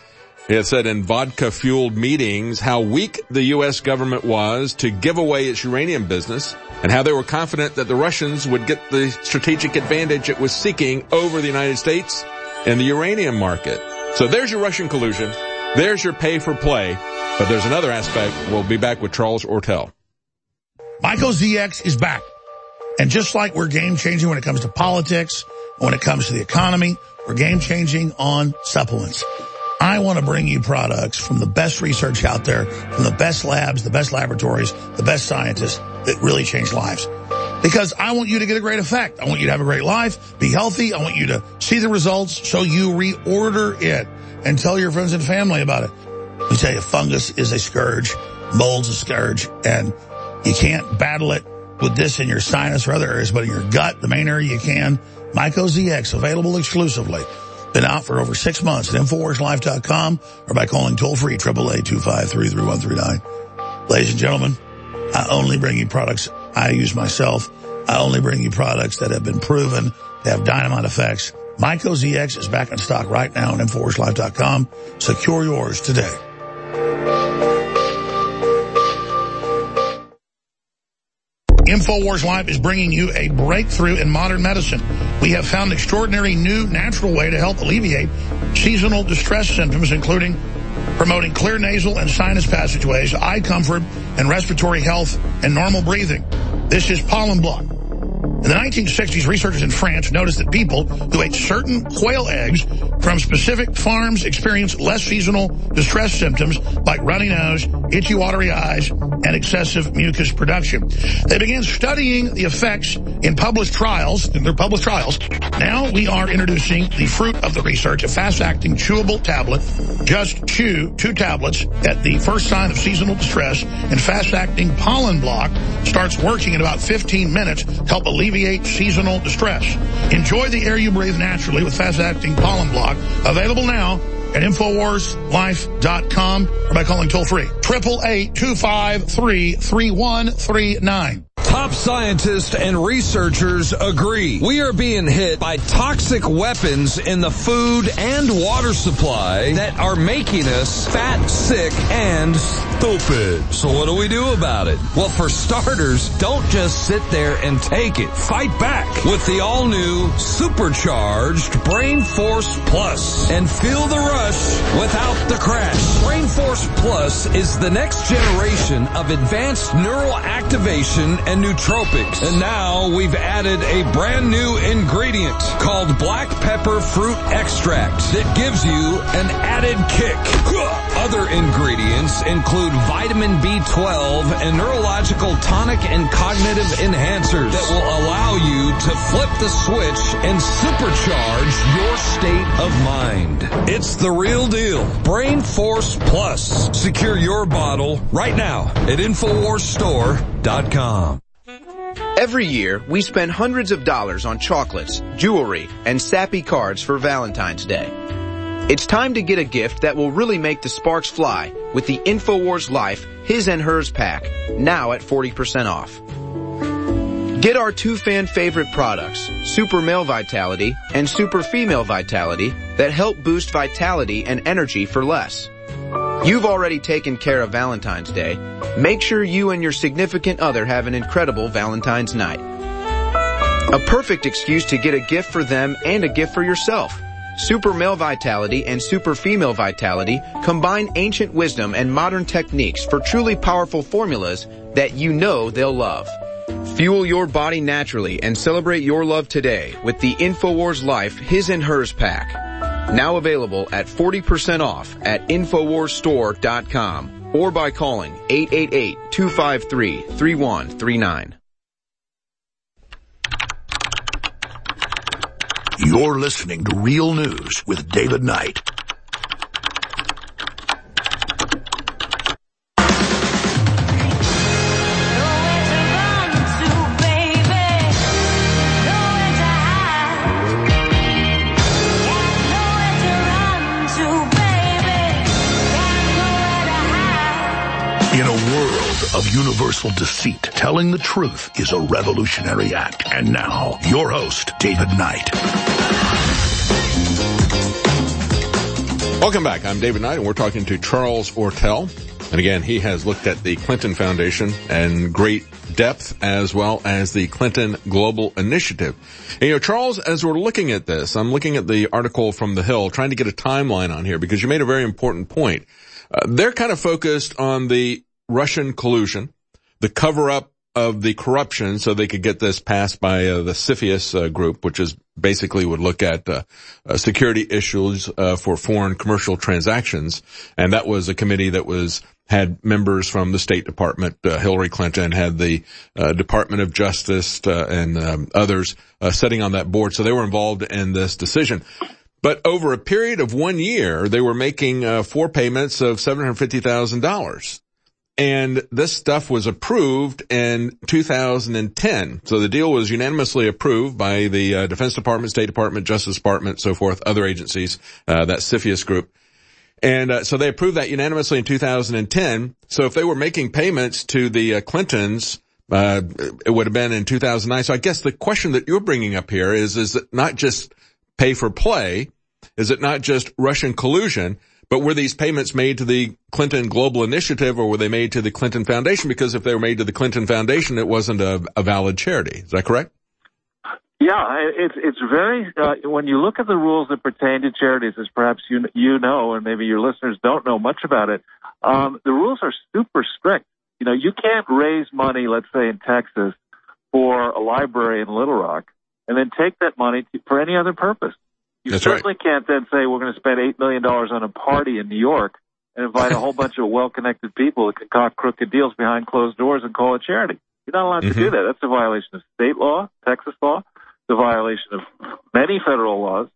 It said in vodka-fueled meetings how weak the U S government was to give away its uranium business and how they were confident that the Russians would get the strategic advantage it was seeking over the United States in the uranium market. So there's your Russian collusion. There's your pay for play. But there's another aspect. We'll be back with Charles Ortel. Myco Z X is back. And just like we're game-changing when it comes to politics, when it comes to the economy, we're game-changing on supplements. I want to bring you products from the best research out there, from the best labs, the best laboratories, the best scientists that really change lives. Because I want you to get a great effect. I want you to have a great life, be healthy. I want you to see the results so you reorder it and tell your friends and family about it. Let me tell you, fungus is a scourge, mold's a scourge, and you can't battle it with this in your sinus or other areas, but in your gut, the main area you can. Myco Z X, available exclusively. Been out for over six months at Infowars Life dot com or by calling toll-free, eight eight eight, two five three, three one three nine. Ladies and gentlemen, I only bring you products I use myself. I only bring you products that have been proven to have dynamite effects. Myco Z X is back in stock right now at Infowars Life dot com. Secure yours today. Infowars Life is bringing you a breakthrough in modern medicine. We have found an extraordinary new natural way to help alleviate seasonal distress symptoms, including promoting clear nasal and sinus passageways, eye comfort, and respiratory health and normal breathing. This is Pollen Block. In the nineteen sixties, researchers in France noticed that people who ate certain quail eggs from specific farms experienced less seasonal distress symptoms like runny nose, itchy watery eyes, and excessive mucus production. They began studying the effects in published trials, in their published trials. Now we are introducing the fruit of the research, a fast-acting chewable tablet. Just chew two tablets at the first sign of seasonal distress, and fast-acting Pollen Block starts working in about fifteen minutes to help alleviate seasonal distress. Enjoy the air you breathe naturally with fast-acting Pollen Block. Available now at Infowars Life dot com or by calling toll-free, eight eight eight, two five three, three one three nine. Top scientists and researchers agree. We are being hit by toxic weapons in the food and water supply that are making us fat, sick, and stupid. So what do we do about it? Well, for starters, don't just sit there and take it. Fight back with the all-new supercharged Brain Force Plus and feel the rush without the crash. Brain Force Plus is the next generation of advanced neural activation and nootropics. And now we've added a brand new ingredient called black pepper fruit extract that gives you an added kick. Other ingredients include vitamin B twelve and neurological tonic and cognitive enhancers that will allow you to flip the switch and supercharge your state of mind. It's the real deal. Brain Force Plus. Secure your bottle right now at Infowars Store dot com. Every year, we spend hundreds of dollars on chocolates, jewelry, and sappy cards for Valentine's Day. It's time to get a gift that will really make the sparks fly with the Infowars Life His and Hers pack, now at forty percent off. Get our two fan favorite products, Super Male Vitality and Super Female Vitality, that help boost vitality and energy for less. You've already taken care of Valentine's Day. Make sure you and your significant other have an incredible Valentine's night. A perfect excuse to get a gift for them and a gift for yourself. Super Male Vitality and Super Female Vitality combine ancient wisdom and modern techniques for truly powerful formulas that you know they'll love. Fuel your body naturally and celebrate your love today with the Infowars Life His and Hers pack. Now available at forty percent off at Infowars Store dot com or by calling eight eight eight, two five three, three one three nine. You're listening to Real News with David Knight. In a world of universal deceit, telling the truth is a revolutionary act. And now, your host, David Knight. Welcome back. I'm David Knight, and we're talking to Charles Ortel. And again, he has looked at the Clinton Foundation in great depth, as well as the Clinton Global Initiative. And, you know, Charles, as we're looking at this, I'm looking at the article from The Hill, trying to get a timeline on here, because you made a very important point. Uh, they're kind of focused on the Russian collusion, the cover-up of the corruption, so they could get this passed by uh, the CFIUS uh, group, which is basically would look at uh, uh, security issues uh, for foreign commercial transactions. And that was a committee that was had members from the State Department. Uh, Hillary Clinton had the uh, Department of Justice uh, and um, others uh, sitting on that board. So they were involved in this decision. But over a period of one year, they were making uh, four payments of seven hundred fifty thousand dollars. And this stuff was approved in two thousand ten. So the deal was unanimously approved by the uh, Defense Department, State Department, Justice Department, so forth, other agencies, uh, that CFIUS group. And uh, so they approved that unanimously in two thousand ten. So if they were making payments to the uh, Clintons, uh, it would have been in two thousand nine. So I guess the question that you're bringing up here is, is it not just pay for play? Is it not just Russian collusion? But were these payments made to the Clinton Global Initiative, or were they made to the Clinton Foundation? Because if they were made to the Clinton Foundation, it wasn't a, a valid charity. Is that correct? Yeah, it's it's very, uh, when you look at the rules that pertain to charities, as perhaps you you know, and maybe your listeners don't know much about it, um, the rules are super strict. You know, you can't raise money, let's say in Texas, for a library in Little Rock, and then take that money to, for any other purpose. You That's certainly right. can't then say we're going to spend eight million dollars on a party in New York and invite a whole bunch of well-connected people that concoct crooked deals behind closed doors and call it charity. You're not allowed mm-hmm. to do that. That's a violation of state law, Texas law. It's a violation of many federal laws.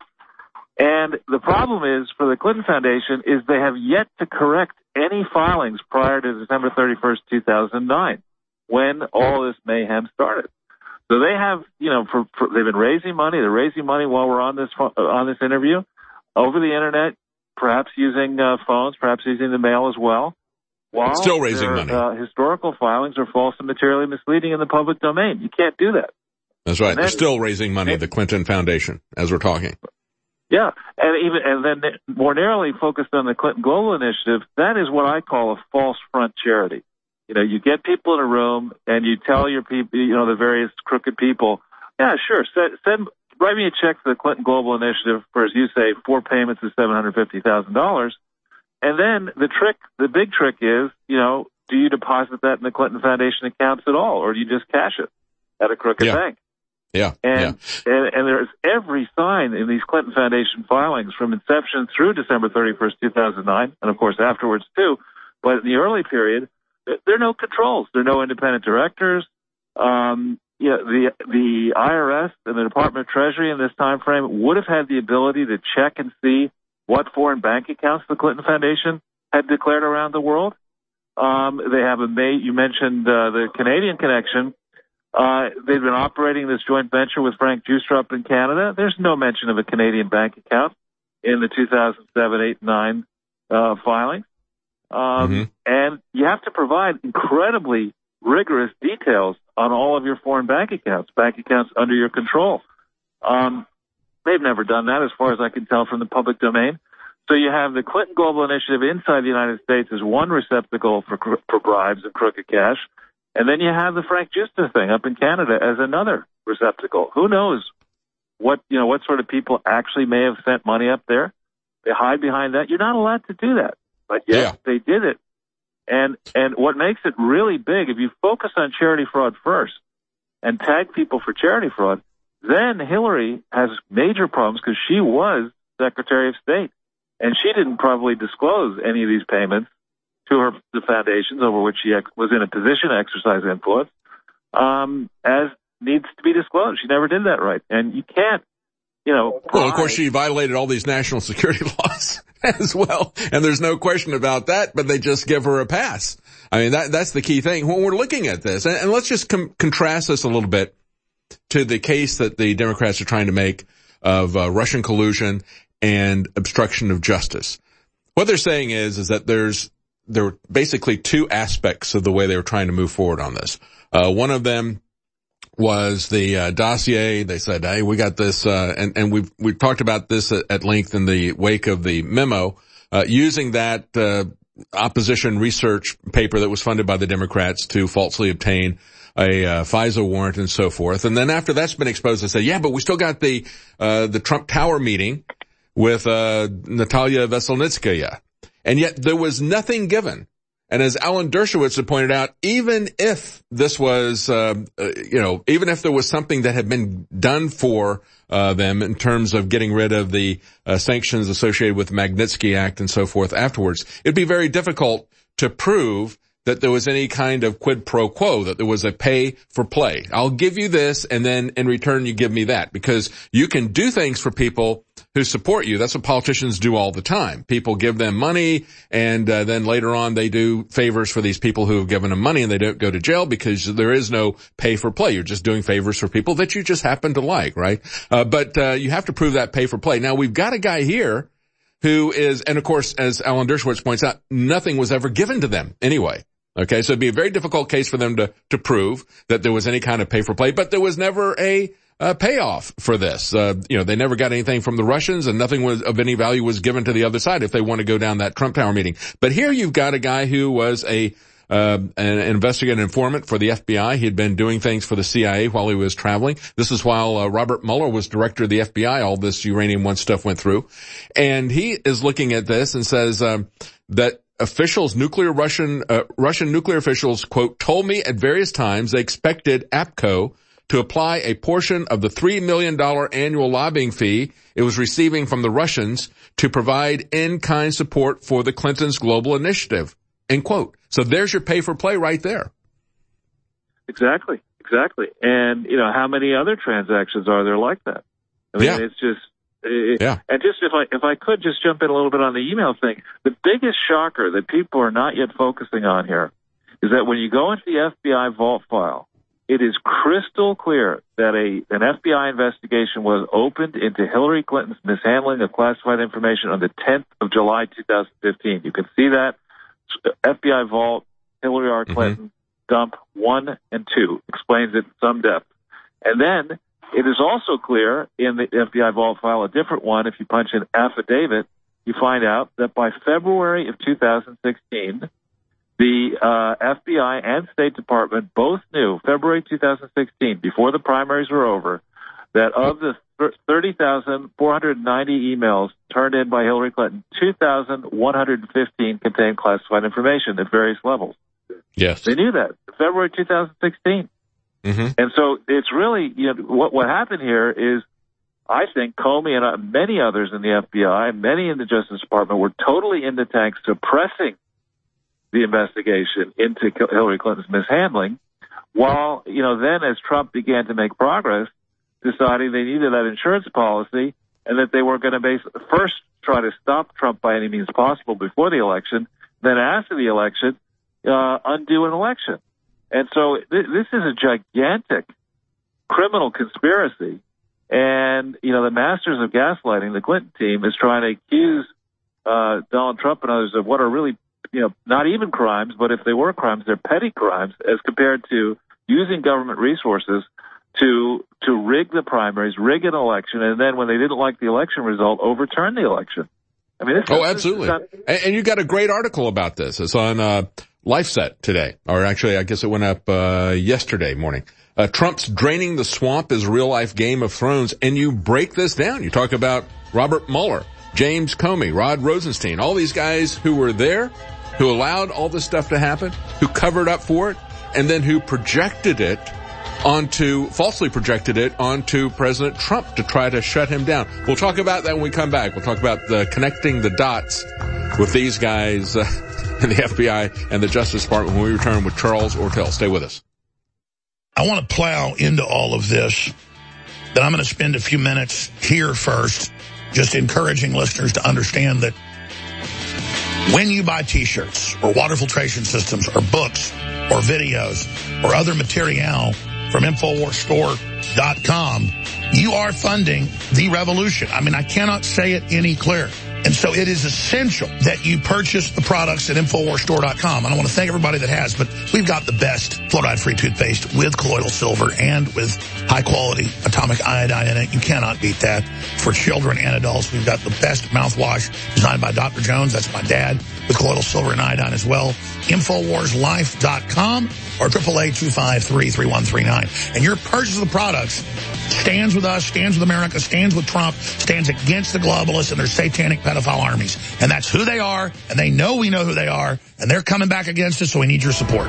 And the problem is, for the Clinton Foundation, is they have yet to correct any filings prior to December thirty-first, two thousand nine, when all this mayhem started. So they have, you know, for, for they've been raising money. They're raising money while we're on this on this interview, over the internet, perhaps using uh, phones, perhaps using the mail as well. While Still raising their, money. Uh, historical filings are false and materially misleading in the public domain. You can't do that. That's right. And They're then, still raising money. The Clinton Foundation, as we're talking. Yeah, and even and then more narrowly focused on the Clinton Global Initiative. That is what I call a false front charity. You know, you get people in a room and you tell your people, you know, the various crooked people, yeah, sure, send, send write me a check for the Clinton Global Initiative for, as you say, four payments of seven hundred fifty thousand dollars. And then the trick, the big trick is, you know, do you deposit that in the Clinton Foundation accounts at all, or do you just cash it at a crooked yeah. bank? Yeah. And, yeah. and and there's every sign in these Clinton Foundation filings from inception through December thirty-first, two thousand nine, and of course afterwards too. But in the early period, there are no controls. There are no independent directors. Um, yeah, the the I R S and the Department of Treasury in this time frame would have had the ability to check and see what foreign bank accounts the Clinton Foundation had declared around the world. Um, they have a May. You mentioned uh, the Canadian connection. Uh, they've been operating this joint venture with Frank Justrup in Canada. There's no mention of a Canadian bank account in the two thousand seven, eight, nine uh, filing. Um, mm-hmm. And you have to provide incredibly rigorous details on all of your foreign bank accounts, bank accounts under your control. Um, they've never done that, as far as I can tell from the public domain. So you have the Clinton Global Initiative inside the United States as one receptacle for, for bribes and crooked cash. And then you have the Frank Justice thing up in Canada as another receptacle. Who knows what, you know, what sort of people actually may have sent money up there? They hide behind that. You're not allowed to do that. But yes, yeah. they did it. And and what makes it really big, if you focus on charity fraud first and tag people for charity fraud, then Hillary has major problems because she was Secretary of State. And she didn't probably disclose any of these payments to her the foundations over which she ex- was in a position to exercise influence, um, as needs to be disclosed. She never did that right. And you can't, you know. Well, of course, she violated all these national security laws as well. And there's no question about that, but they just give her a pass. I mean, that that's the key thing when we're looking at this. And, and let's just com- contrast this a little bit to the case that the Democrats are trying to make of uh, Russian collusion and obstruction of justice. What they're saying is, is that there's, there were basically two aspects of the way they were trying to move forward on this. Uh, one of them was the uh, dossier. They said, hey, we got this, uh, and, and we've, we've talked about this at, at length in the wake of the memo uh, using that uh, opposition research paper that was funded by the Democrats to falsely obtain a uh, FISA warrant and so forth. And then after that's been exposed, they said, yeah, but we still got the uh, the Trump Tower meeting with uh, Natalia Veselnitskaya. And yet there was nothing given. And as Alan Dershowitz had pointed out, even if this was, uh, uh, you know, even if there was something that had been done for uh, them in terms of getting rid of the uh, sanctions associated with the Magnitsky Act and so forth afterwards, it'd be very difficult to prove that there was any kind of quid pro quo, that there was a pay for play. I'll give you this, and then in return you give me that, because you can do things for people who support you. That's what politicians do all the time. People give them money, and uh, then later on they do favors for these people who have given them money, and they don't go to jail because there is no pay for play. You're just doing favors for people that you just happen to like, right? Uh, but uh, you have to prove that pay for play. Now, we've got a guy here who is, and of course, as Alan Dershowitz points out, nothing was ever given to them anyway. Okay, so it'd be a very difficult case for them to, to prove that there was any kind of pay for play, but there was never a, a payoff for this. Uh, you know, they never got anything from the Russians, and nothing was of any value was given to the other side if they want to go down that Trump Tower meeting. But here you've got a guy who was a, uh, an investigative informant for the F B I. He had been doing things for the C I A while he was traveling. This is while uh, Robert Mueller was director of the F B I. All this Uranium One stuff went through. And he is looking at this and says, um, that officials, nuclear Russian, uh, Russian nuclear officials, quote, told me at various times they expected APCO to apply a portion of the three million dollars annual lobbying fee it was receiving from the Russians to provide in-kind support for the Clintons' global initiative, end quote. So there's your pay for play right there. Exactly, exactly. And, you know, how many other transactions are there like that? I mean, yeah. it's just, It, yeah. And just if I if I could just jump in a little bit on the email thing, the biggest shocker that people are not yet focusing on here is that when you go into the F B I vault file, it is crystal clear that a an F B I investigation was opened into Hillary Clinton's mishandling of classified information on the tenth of July two thousand fifteen. You can see that F B I vault, Hillary R. Clinton, mm-hmm. dump one and two explains it in some depth, and then. It is also clear in the F B I vault file, a different one, if you punch in affidavit, you find out that by February of two thousand sixteen, the uh, F B I and State Department both knew, February two thousand sixteen, before the primaries were over, that of the thirty thousand four hundred ninety emails turned in by Hillary Clinton, two thousand one hundred fifteen contained classified information at various levels. Yes. They knew that, February two thousand sixteen. Mm-hmm. And so it's really, you know, what what happened here is, I think Comey and uh, many others in the F B I, many in the Justice Department, were totally in the tank suppressing the investigation into Hillary Clinton's mishandling, while, you know, then as Trump began to make progress, deciding they needed that insurance policy and that they were going to base, first try to stop Trump by any means possible before the election, then after the election, uh, undo an election. And so th- this is a gigantic criminal conspiracy. And, you know, the masters of gaslighting, the Clinton team, is trying to accuse uh, Donald Trump and others of what are really, you know, not even crimes, but if they were crimes, they're petty crimes as compared to using government resources to to rig the primaries, rig an election, and then when they didn't like the election result, overturn the election. I mean, this oh, is, absolutely. This is not- and, and you got a great article about this. It's on uh, LifeSet today, or actually, I guess it went up uh, yesterday morning. Uh, Trump's draining the swamp is real-life Game of Thrones, and you break this down. You talk about Robert Mueller, James Comey, Rod Rosenstein, all these guys who were there, who allowed all this stuff to happen, who covered up for it, and then who projected it onto, falsely projected it onto President Trump to try to shut him down. We'll talk about that when we come back. We'll talk about the connecting the dots with these guys uh, in the F B I and the Justice Department when we return with Charles Ortel. Stay with us. I want to plow into all of this, but I'm going to spend a few minutes here first just encouraging listeners to understand that when you buy T-shirts or water filtration systems or books or videos or other material from Infowars Store dot com, you are funding the revolution. I mean, I cannot say it any clearer. And so it is essential that you purchase the products at Infowars Store dot com. And I want to thank everybody that has, but we've got the best fluoride-free toothpaste with colloidal silver and with high-quality atomic iodine in it. You cannot beat that. For children and adults, we've got the best mouthwash designed by Doctor Jones. That's my dad, with colloidal silver and iodine as well. Infowars Life dot com or triple A two five three, three one three nine. And your purchase of the products stands with us, stands with America, stands with Trump, stands against the globalists and their satanic pedophile armies. And that's who they are, and they know we know who they are, and they're coming back against us, so we need your support.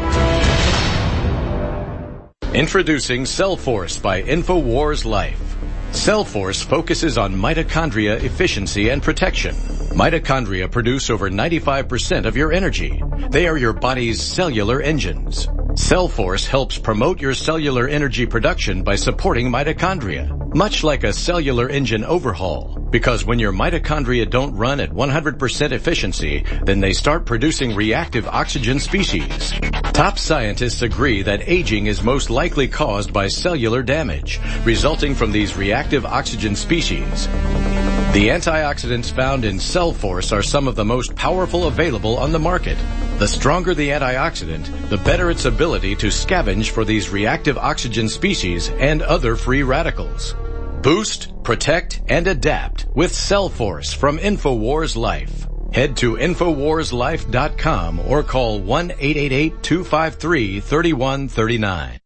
Introducing Cellforce by Infowars Life. Cellforce focuses on mitochondria efficiency and protection. Mitochondria produce over ninety-five percent of your energy. They are your body's cellular engines. Cellforce helps promote your cellular energy production by supporting mitochondria, much like a cellular engine overhaul. Because when your mitochondria don't run at one hundred percent efficiency, then they start producing reactive oxygen species. Top scientists agree that aging is most likely caused by cellular damage, resulting from these reactive oxygen species. The antioxidants found in Cellforce are some of the most powerful available on the market. The stronger the antioxidant, the better its ability to scavenge for these reactive oxygen species and other free radicals. Boost, protect, and adapt with Cellforce from Infowars Life. Head to Infowars Life dot com or call one eight eight eight, two five three, three one three nine.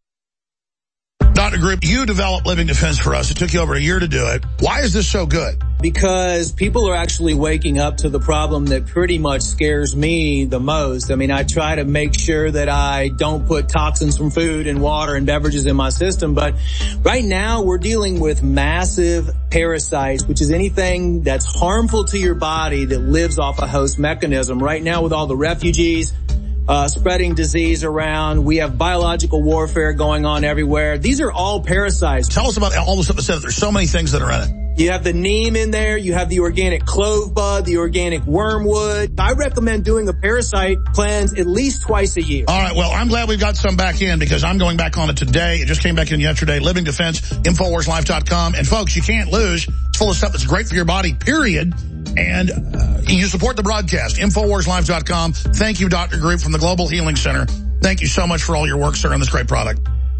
Doctor Group, you developed Living Defense for us. It took you over a year to do it. Why is this so good? Because people are actually waking up to the problem that pretty much scares me the most. I mean, I try to make sure that I don't put toxins from food and water and beverages in my system, but right now we're dealing with massive parasites, which is anything that's harmful to your body that lives off a host mechanism. Right now with all the refugees, Uh, spreading disease around. We have biological warfare going on everywhere. These are all parasites. Tell us about all the stuff that said there's so many things that are in it. You have the neem in there. You have the organic clove bud, the organic wormwood. I recommend doing a parasite cleanse at least twice a year. All right. Well, I'm glad we've got some back in because I'm going back on it today. It just came back in yesterday. Living Defense, Infowars Life dot com. And folks, you can't lose. It's full of stuff that's great for your body, period. And uh, you support the broadcast, Infowars Life dot com. Thank you, Doctor Group from the Global Healing Center. Thank you so much for all your work, sir, on this great product.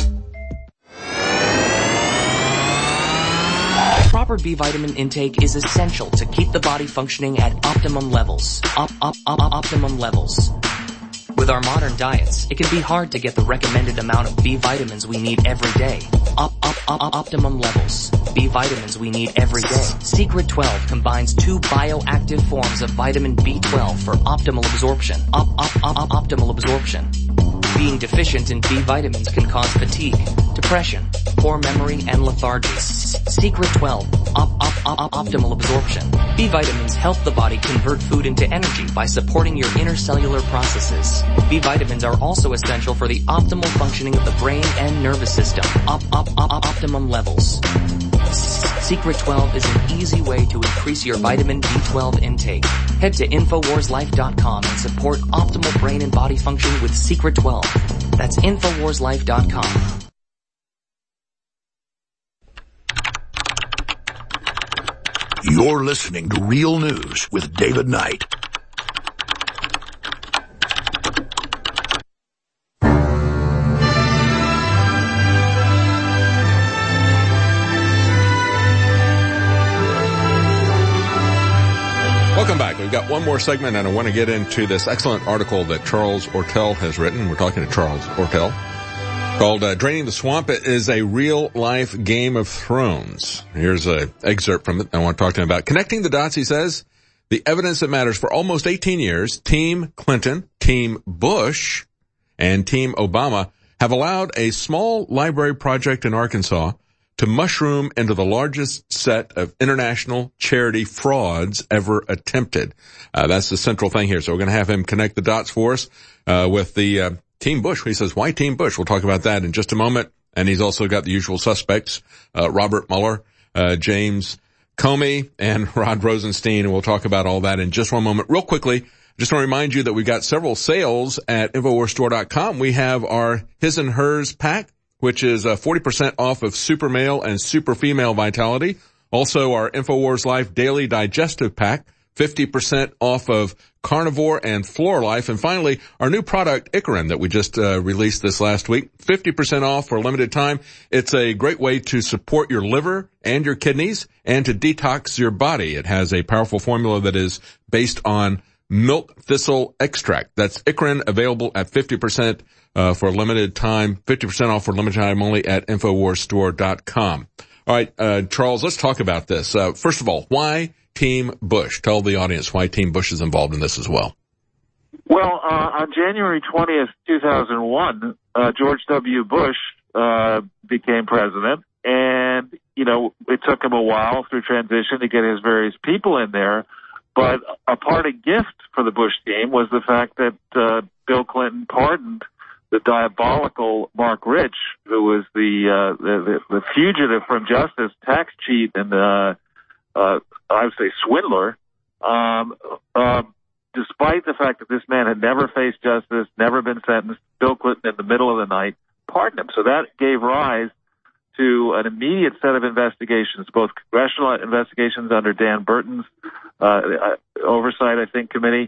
Proper B vitamin intake is essential to keep the body functioning at optimum levels. Op, op, op, optimum levels. With our modern diets, it can be hard to get the recommended amount of B vitamins we need every day. Op, op, op, optimum levels. B vitamins we need every day. Secret twelve combines two bioactive forms of vitamin B twelve for optimal absorption. Op, op, op, op, optimal absorption. Being deficient in B vitamins can cause fatigue, depression, poor memory, and lethargy. Secret twelve, op, op, op, op, optimal absorption. B vitamins help the body convert food into energy by supporting your intercellular processes. B vitamins are also essential for the optimal functioning of the brain and nervous system. Op, op, op, op, optimum levels. Secret twelve is an easy way to increase your vitamin B twelve intake. Head to Infowars Life dot com and support optimal brain and body function with Secret twelve. That's Infowars Life dot com. You're listening to Real News with David Knight. Welcome back. We've got one more segment, and I want to get into this excellent article that Charles Ortel has written. We're talking to Charles Ortel, called uh, Draining the Swamp. It is a real-life Game of Thrones. Here's an excerpt from it I want to talk to him about. Connecting the dots, he says, the evidence that matters. For almost eighteen years, Team Clinton, Team Bush, and Team Obama have allowed a small library project in Arkansas to mushroom into the largest set of international charity frauds ever attempted. Uh, that's the central thing here. So we're going to have him connect the dots for us uh, with the uh, Team Bush. He says, why Team Bush? We'll talk about that in just a moment. And he's also got the usual suspects, uh, Robert Mueller, uh, James Comey, and Rod Rosenstein. And we'll talk about all that in just one moment. Real quickly, just want to remind you that we've got several sales at Infowars Store dot com. We have our His and Hers pack, which is uh, forty percent off of Super Male and Super Female Vitality. Also, our Infowars Life Daily Digestive Pack, fifty percent off of Carnivore and Floor Life. And finally, our new product, Icarin, that we just uh, released this last week, fifty percent off for a limited time. It's a great way to support your liver and your kidneys and to detox your body. It has a powerful formula that is based on milk thistle extract. That's Icarin, available at fifty percent uh, for a limited time, fifty percent off for a limited time only at infowars store dot com. All right, uh, Charles, let's talk about this. Uh, first of all, why Team Bush? Tell the audience why Team Bush is involved in this as well. Well, uh, on January twentieth, two thousand one, uh, George W. Bush uh, became president, and, you know, it took him a while through transition to get his various people in there, but a parting gift for the Bush team was the fact that uh, Bill Clinton pardoned the diabolical Mark Rich, who was the, uh, the, the fugitive from justice, tax cheat, and, uh, uh, I would say swindler, um, uh, despite the fact that this man had never faced justice, never been sentenced. Bill Clinton, in the middle of the night, pardoned him. So that gave rise to an immediate set of investigations, both congressional investigations under Dan Burton's, uh, oversight, I think, committee,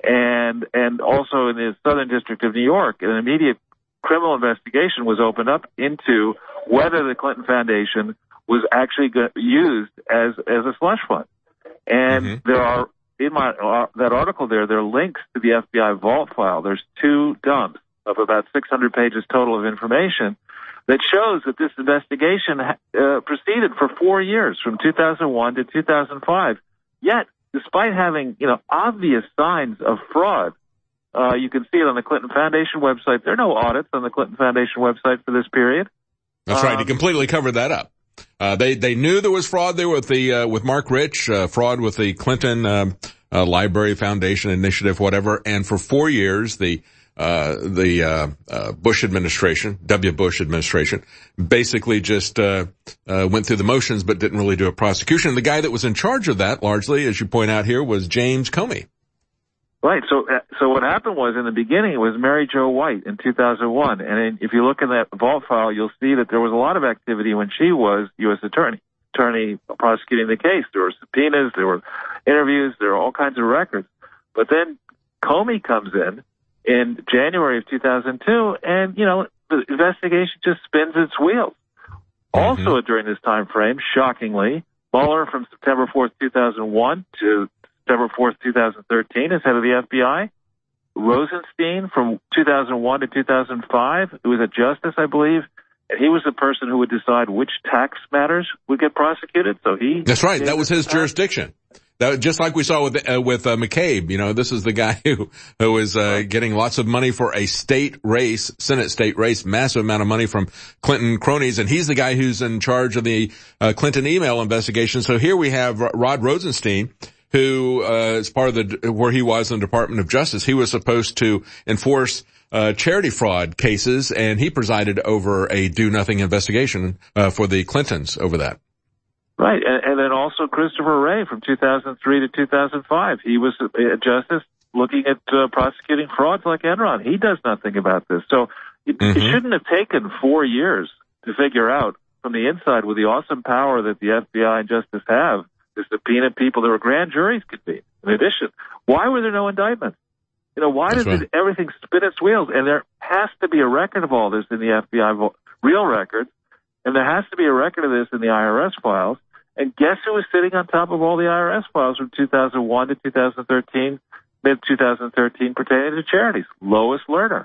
and and also in the Southern District of New York, an immediate criminal investigation was opened up into whether the Clinton Foundation was actually go- used as as a slush fund. And mm-hmm. there are, in my uh, that article there, there are links to the F B I vault file. There's two dumps of about six hundred pages total of information that shows that this investigation uh, proceeded for four years, from two thousand one to two thousand five. Yet, despite having, you know, obvious signs of fraud, uh, you can see it on the Clinton Foundation website. There are no audits on the Clinton Foundation website for this period. That's um, right. He completely covered that up. Uh, they, they knew there was fraud there with the, uh, with Mark Rich, uh, fraud with the Clinton, um, uh, Library Foundation Initiative, whatever. And for four years, the, uh, the, uh, uh, Bush administration, W. Bush administration, basically just, uh, uh, went through the motions, but didn't really do a prosecution. The guy that was in charge of that, largely, as you point out here, was James Comey. Right. So, uh, so what happened was, in the beginning, it was Mary Jo White in two thousand one. And in, if you look in that vault file, you'll see that there was a lot of activity when she was U S attorney, attorney prosecuting the case. There were subpoenas, there were interviews, there were all kinds of records. But then Comey comes in in January of two thousand two, and, you know, the investigation just spins its wheels. Mm-hmm. Also during this time frame, shockingly, Mueller from September fourth, two thousand one to September fourth, two thousand thirteen, as head of the F B I. Rosenstein from two thousand one to two thousand five, who was a justice, I believe, and he was the person who would decide which tax matters would get prosecuted. So he That's right. That was his tax. jurisdiction. That, just like we saw with uh, with uh, McCabe, you know, this is the guy who who is uh, getting lots of money for a state race, Senate state race, massive amount of money from Clinton cronies, and he's the guy who's in charge of the uh, Clinton email investigation. So here we have Rod Rosenstein, who uh, is part of the where he was in the Department of Justice. He was supposed to enforce uh charity fraud cases, and he presided over a do-nothing investigation uh, for the Clintons over that. Right, and, and then also Christopher Wray from two thousand three to two thousand five. He was a justice looking at uh, prosecuting frauds like Enron. He does nothing about this. So it, mm-hmm. it shouldn't have taken four years to figure out from the inside, with the awesome power that the F B I and Justice have, to subpoena people. There were grand juries convened. In addition, why were there no indictments? You know, why That's does right. it, everything spin its wheels? And there has to be a record of all this in the F B I, real records. And there has to be a record of this in the I R S files. And guess who was sitting on top of all the I R S files from two thousand one to two thousand thirteen, mid twenty thirteen, pertaining to charities? Lois Lerner.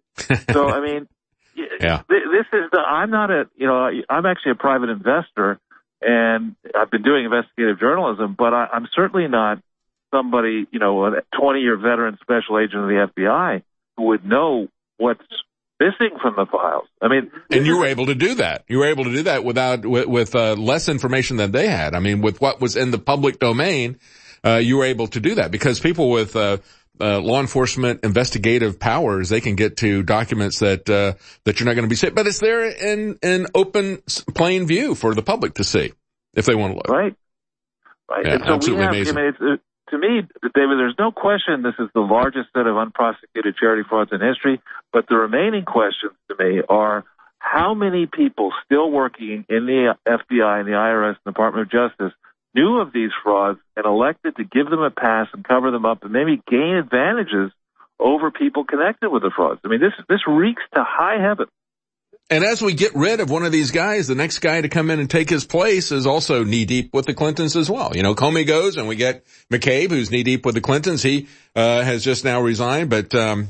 So, I mean, yeah. this is the, I'm not a, you know, I'm actually a private investor, and I've been doing investigative journalism, but I, I'm certainly not somebody, you know, a twenty-year veteran special agent of the F B I who would know what's missing from the files. I mean, and you were able to do that. You were able to do that without with, with uh, less information than they had. I mean, with what was in the public domain, uh, you were able to do that because people with uh, uh, law enforcement investigative powers, they can get to documents that uh, that you're not going to be seeing. But it's there in in open, plain view for the public to see if they want to look. Right. Right. Yeah, and so absolutely we have, amazing. I mean, it's, it, to me, David, there's no question this is the largest set of unprosecuted charity frauds in history, but the remaining questions to me are how many people still working in the F B I and the I R S and the Department of Justice knew of these frauds and elected to give them a pass and cover them up and maybe gain advantages over people connected with the frauds. I mean, this this reeks to high heaven. And as we get rid of one of these guys, the next guy to come in and take his place is also knee-deep with the Clintons as well. You know, Comey goes and we get McCabe, who's knee-deep with the Clintons. He uh has just now resigned, but um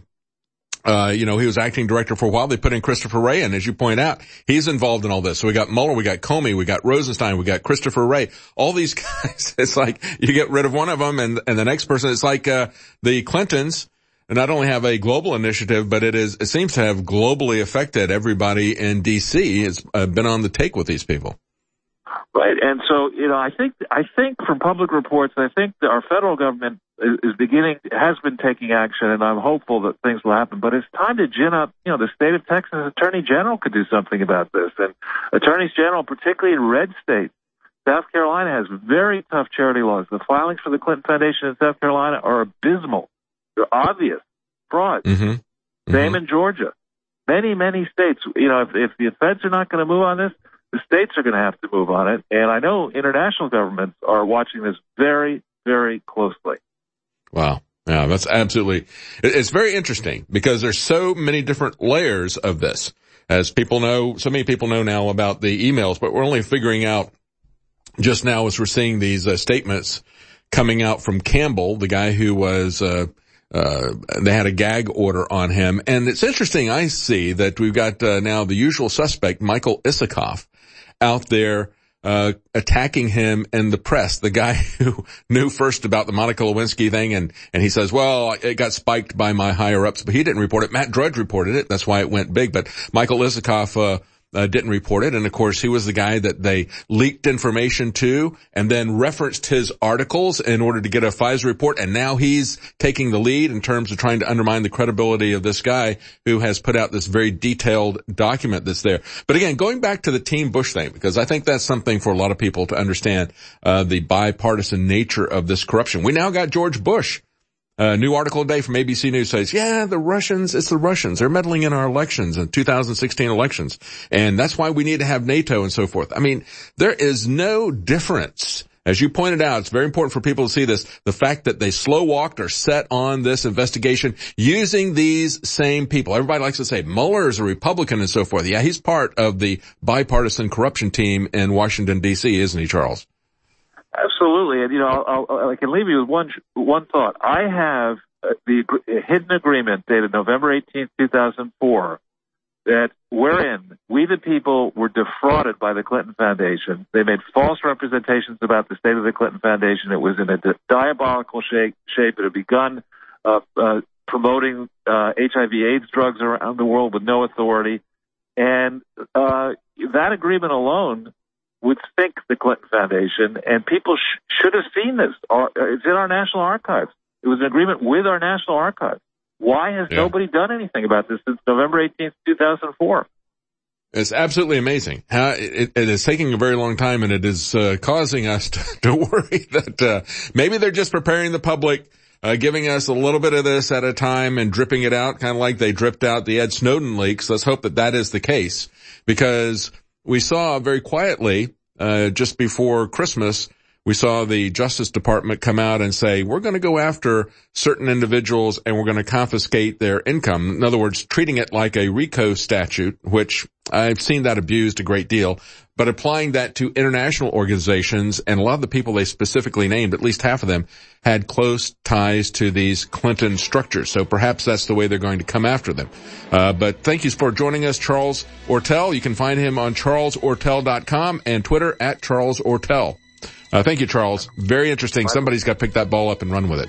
uh you know, he was acting director for a while. They put in Christopher Wray, and as you point out, he's involved in all this. So we got Mueller, we got Comey, we got Rosenstein, we got Christopher Wray. All these guys, it's like you get rid of one of them and and the next person, it's like uh the Clintons not only have a global initiative, but it is, it seems to have globally affected everybody in D C. It's uh, been on the take with these people. Right. And so, you know, I think, I think from public reports, I think that our federal government is, is beginning, has been taking action, and I'm hopeful that things will happen. But it's time to gin up, you know, the state of Texas Attorney General could do something about this. And attorneys general, particularly in red states, South Carolina has very tough charity laws. The filings for the Clinton Foundation in South Carolina are abysmal. They're obvious fraud. Mm-hmm. Mm-hmm. Same in Georgia. Many, many states. You know, if, if the feds are not going to move on this, the states are going to have to move on it. And I know international governments are watching this very, very closely. Wow. Yeah, that's absolutely, it's very interesting because there's so many different layers of this. As people know, so many people know now about the emails, but we're only figuring out just now as we're seeing these uh, statements coming out from Campbell, the guy who was, uh, Uh, they had a gag order on him. And it's interesting, I see that we've got uh, now the usual suspect, Michael Isikoff, out there uh attacking him in the press, the guy who knew first about the Monica Lewinsky thing, and and he says, well, it got spiked by my higher-ups, but he didn't report it. Matt Drudge reported it. That's why it went big. But Michael Isikoff uh Uh, didn't report it. And of course, he was the guy that they leaked information to and then referenced his articles in order to get a FISA report. And now he's taking the lead in terms of trying to undermine the credibility of this guy who has put out this very detailed document that's there. But again, going back to the Team Bush thing, because I think that's something for a lot of people to understand, uh, the bipartisan nature of this corruption. We now got George Bush. A uh, new article today from A B C News says, yeah, the Russians, it's the Russians. They're meddling in our elections and two thousand sixteen elections. And that's why we need to have NATO and so forth. I mean, there is no difference. As you pointed out, it's very important for people to see this. The fact that they slow walked or set on this investigation using these same people. Everybody likes to say Mueller is a Republican and so forth. Yeah, he's part of the bipartisan corruption team in Washington, D C, isn't he, Charles? Absolutely, and you know, I'll, I'll, I can leave you with one one thought. I have the hidden agreement dated November eighteenth, two thousand four, that wherein we the people were defrauded by the Clinton Foundation. They made false representations about the state of the Clinton Foundation. It was in a diabolical shape. shape. It had begun uh, uh, promoting uh, H I V/AIDS drugs around the world with no authority, and uh, that agreement alone would sink the Clinton Foundation, and people sh- should have seen this. It's in our National Archives. It was an agreement with our National Archives. Why has yeah. nobody done anything about this since November eighteenth, two thousand four? It's absolutely amazing. How it, it is taking a very long time, and it is uh, causing us to, to worry that uh, maybe they're just preparing the public, uh, giving us a little bit of this at a time and dripping it out, kind of like they dripped out the Ed Snowden leaks. Let's hope that that is the case, because we saw very quietly, uh, just before Christmas, we saw the Justice Department come out and say, we're going to go after certain individuals and we're going to confiscate their income. In other words, treating it like a RICO statute, which I've seen that abused a great deal, but applying that to international organizations, and a lot of the people they specifically named, at least half of them, had close ties to these Clinton structures. So perhaps that's the way they're going to come after them. Uh, but thank you for joining us, Charles Ortel. You can find him on charles ortel dot com and Twitter at Charles Ortel. Uh, thank you, Charles. Very interesting. Somebody's got to pick that ball up and run with it.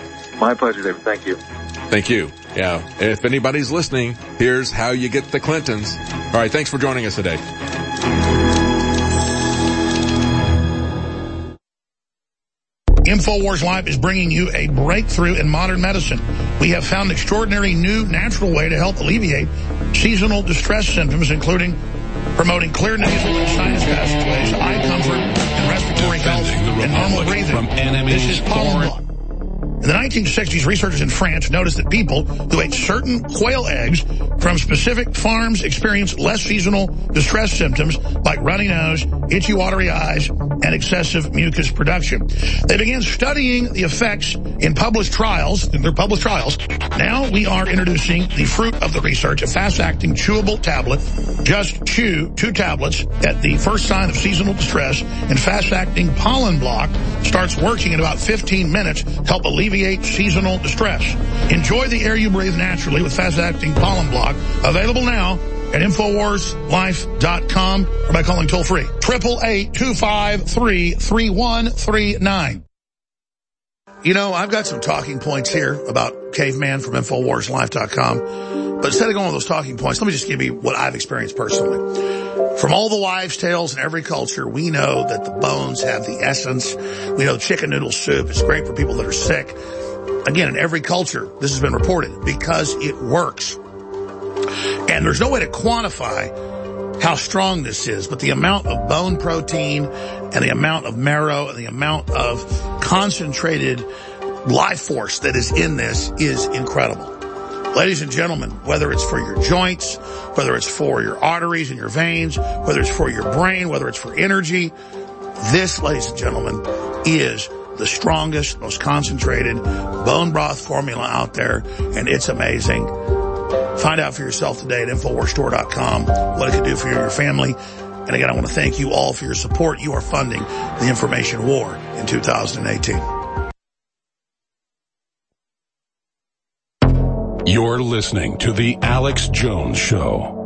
My pleasure, David. Thank you. Thank you. Yeah. If anybody's listening, here's how you get the Clintons. All right. Thanks for joining us today. InfoWars Live is bringing you a breakthrough in modern medicine. We have found an extraordinary new natural way to help alleviate seasonal distress symptoms, including promoting clear nasal and sinus passageways, eye comfort, and respiratory health, and normal breathing. This is pollen. In the nineteen sixties, researchers in France noticed that people who ate certain quail eggs from specific farms experienced less seasonal distress symptoms like runny nose, itchy, watery eyes, and and excessive mucus production. They began studying the effects in published trials, in their published trials. Now we are introducing the fruit of the research, a fast-acting chewable tablet. Just chew two tablets at the first sign of seasonal distress, and fast-acting pollen block starts working in about fifteen minutes to help alleviate seasonal distress. Enjoy the air you breathe naturally with fast-acting pollen block. Available now at Infowars Life dot com or by calling toll-free. eight eight eight, two five three, three one three nine. You know, I've got some talking points here about Caveman from Infowars Life dot com. But instead of going with those talking points, let me just give you what I've experienced personally. From all the wives' tales in every culture, we know that the bones have the essence. We know chicken noodle soup is great for people that are sick. Again, in every culture, this has been reported because it works. And there's no way to quantify how strong this is, but the amount of bone protein and the amount of marrow and the amount of concentrated life force that is in this is incredible. Ladies and gentlemen, whether it's for your joints, whether it's for your arteries and your veins, whether it's for your brain, whether it's for energy, this, ladies and gentlemen, is the strongest, most concentrated bone broth formula out there, and it's amazing. Find out for yourself today at Infowars Store dot com what it can do for you and your family. And again, I want to thank you all for your support. You are funding the information war in two thousand eighteen. You're listening to The Alex Jones Show.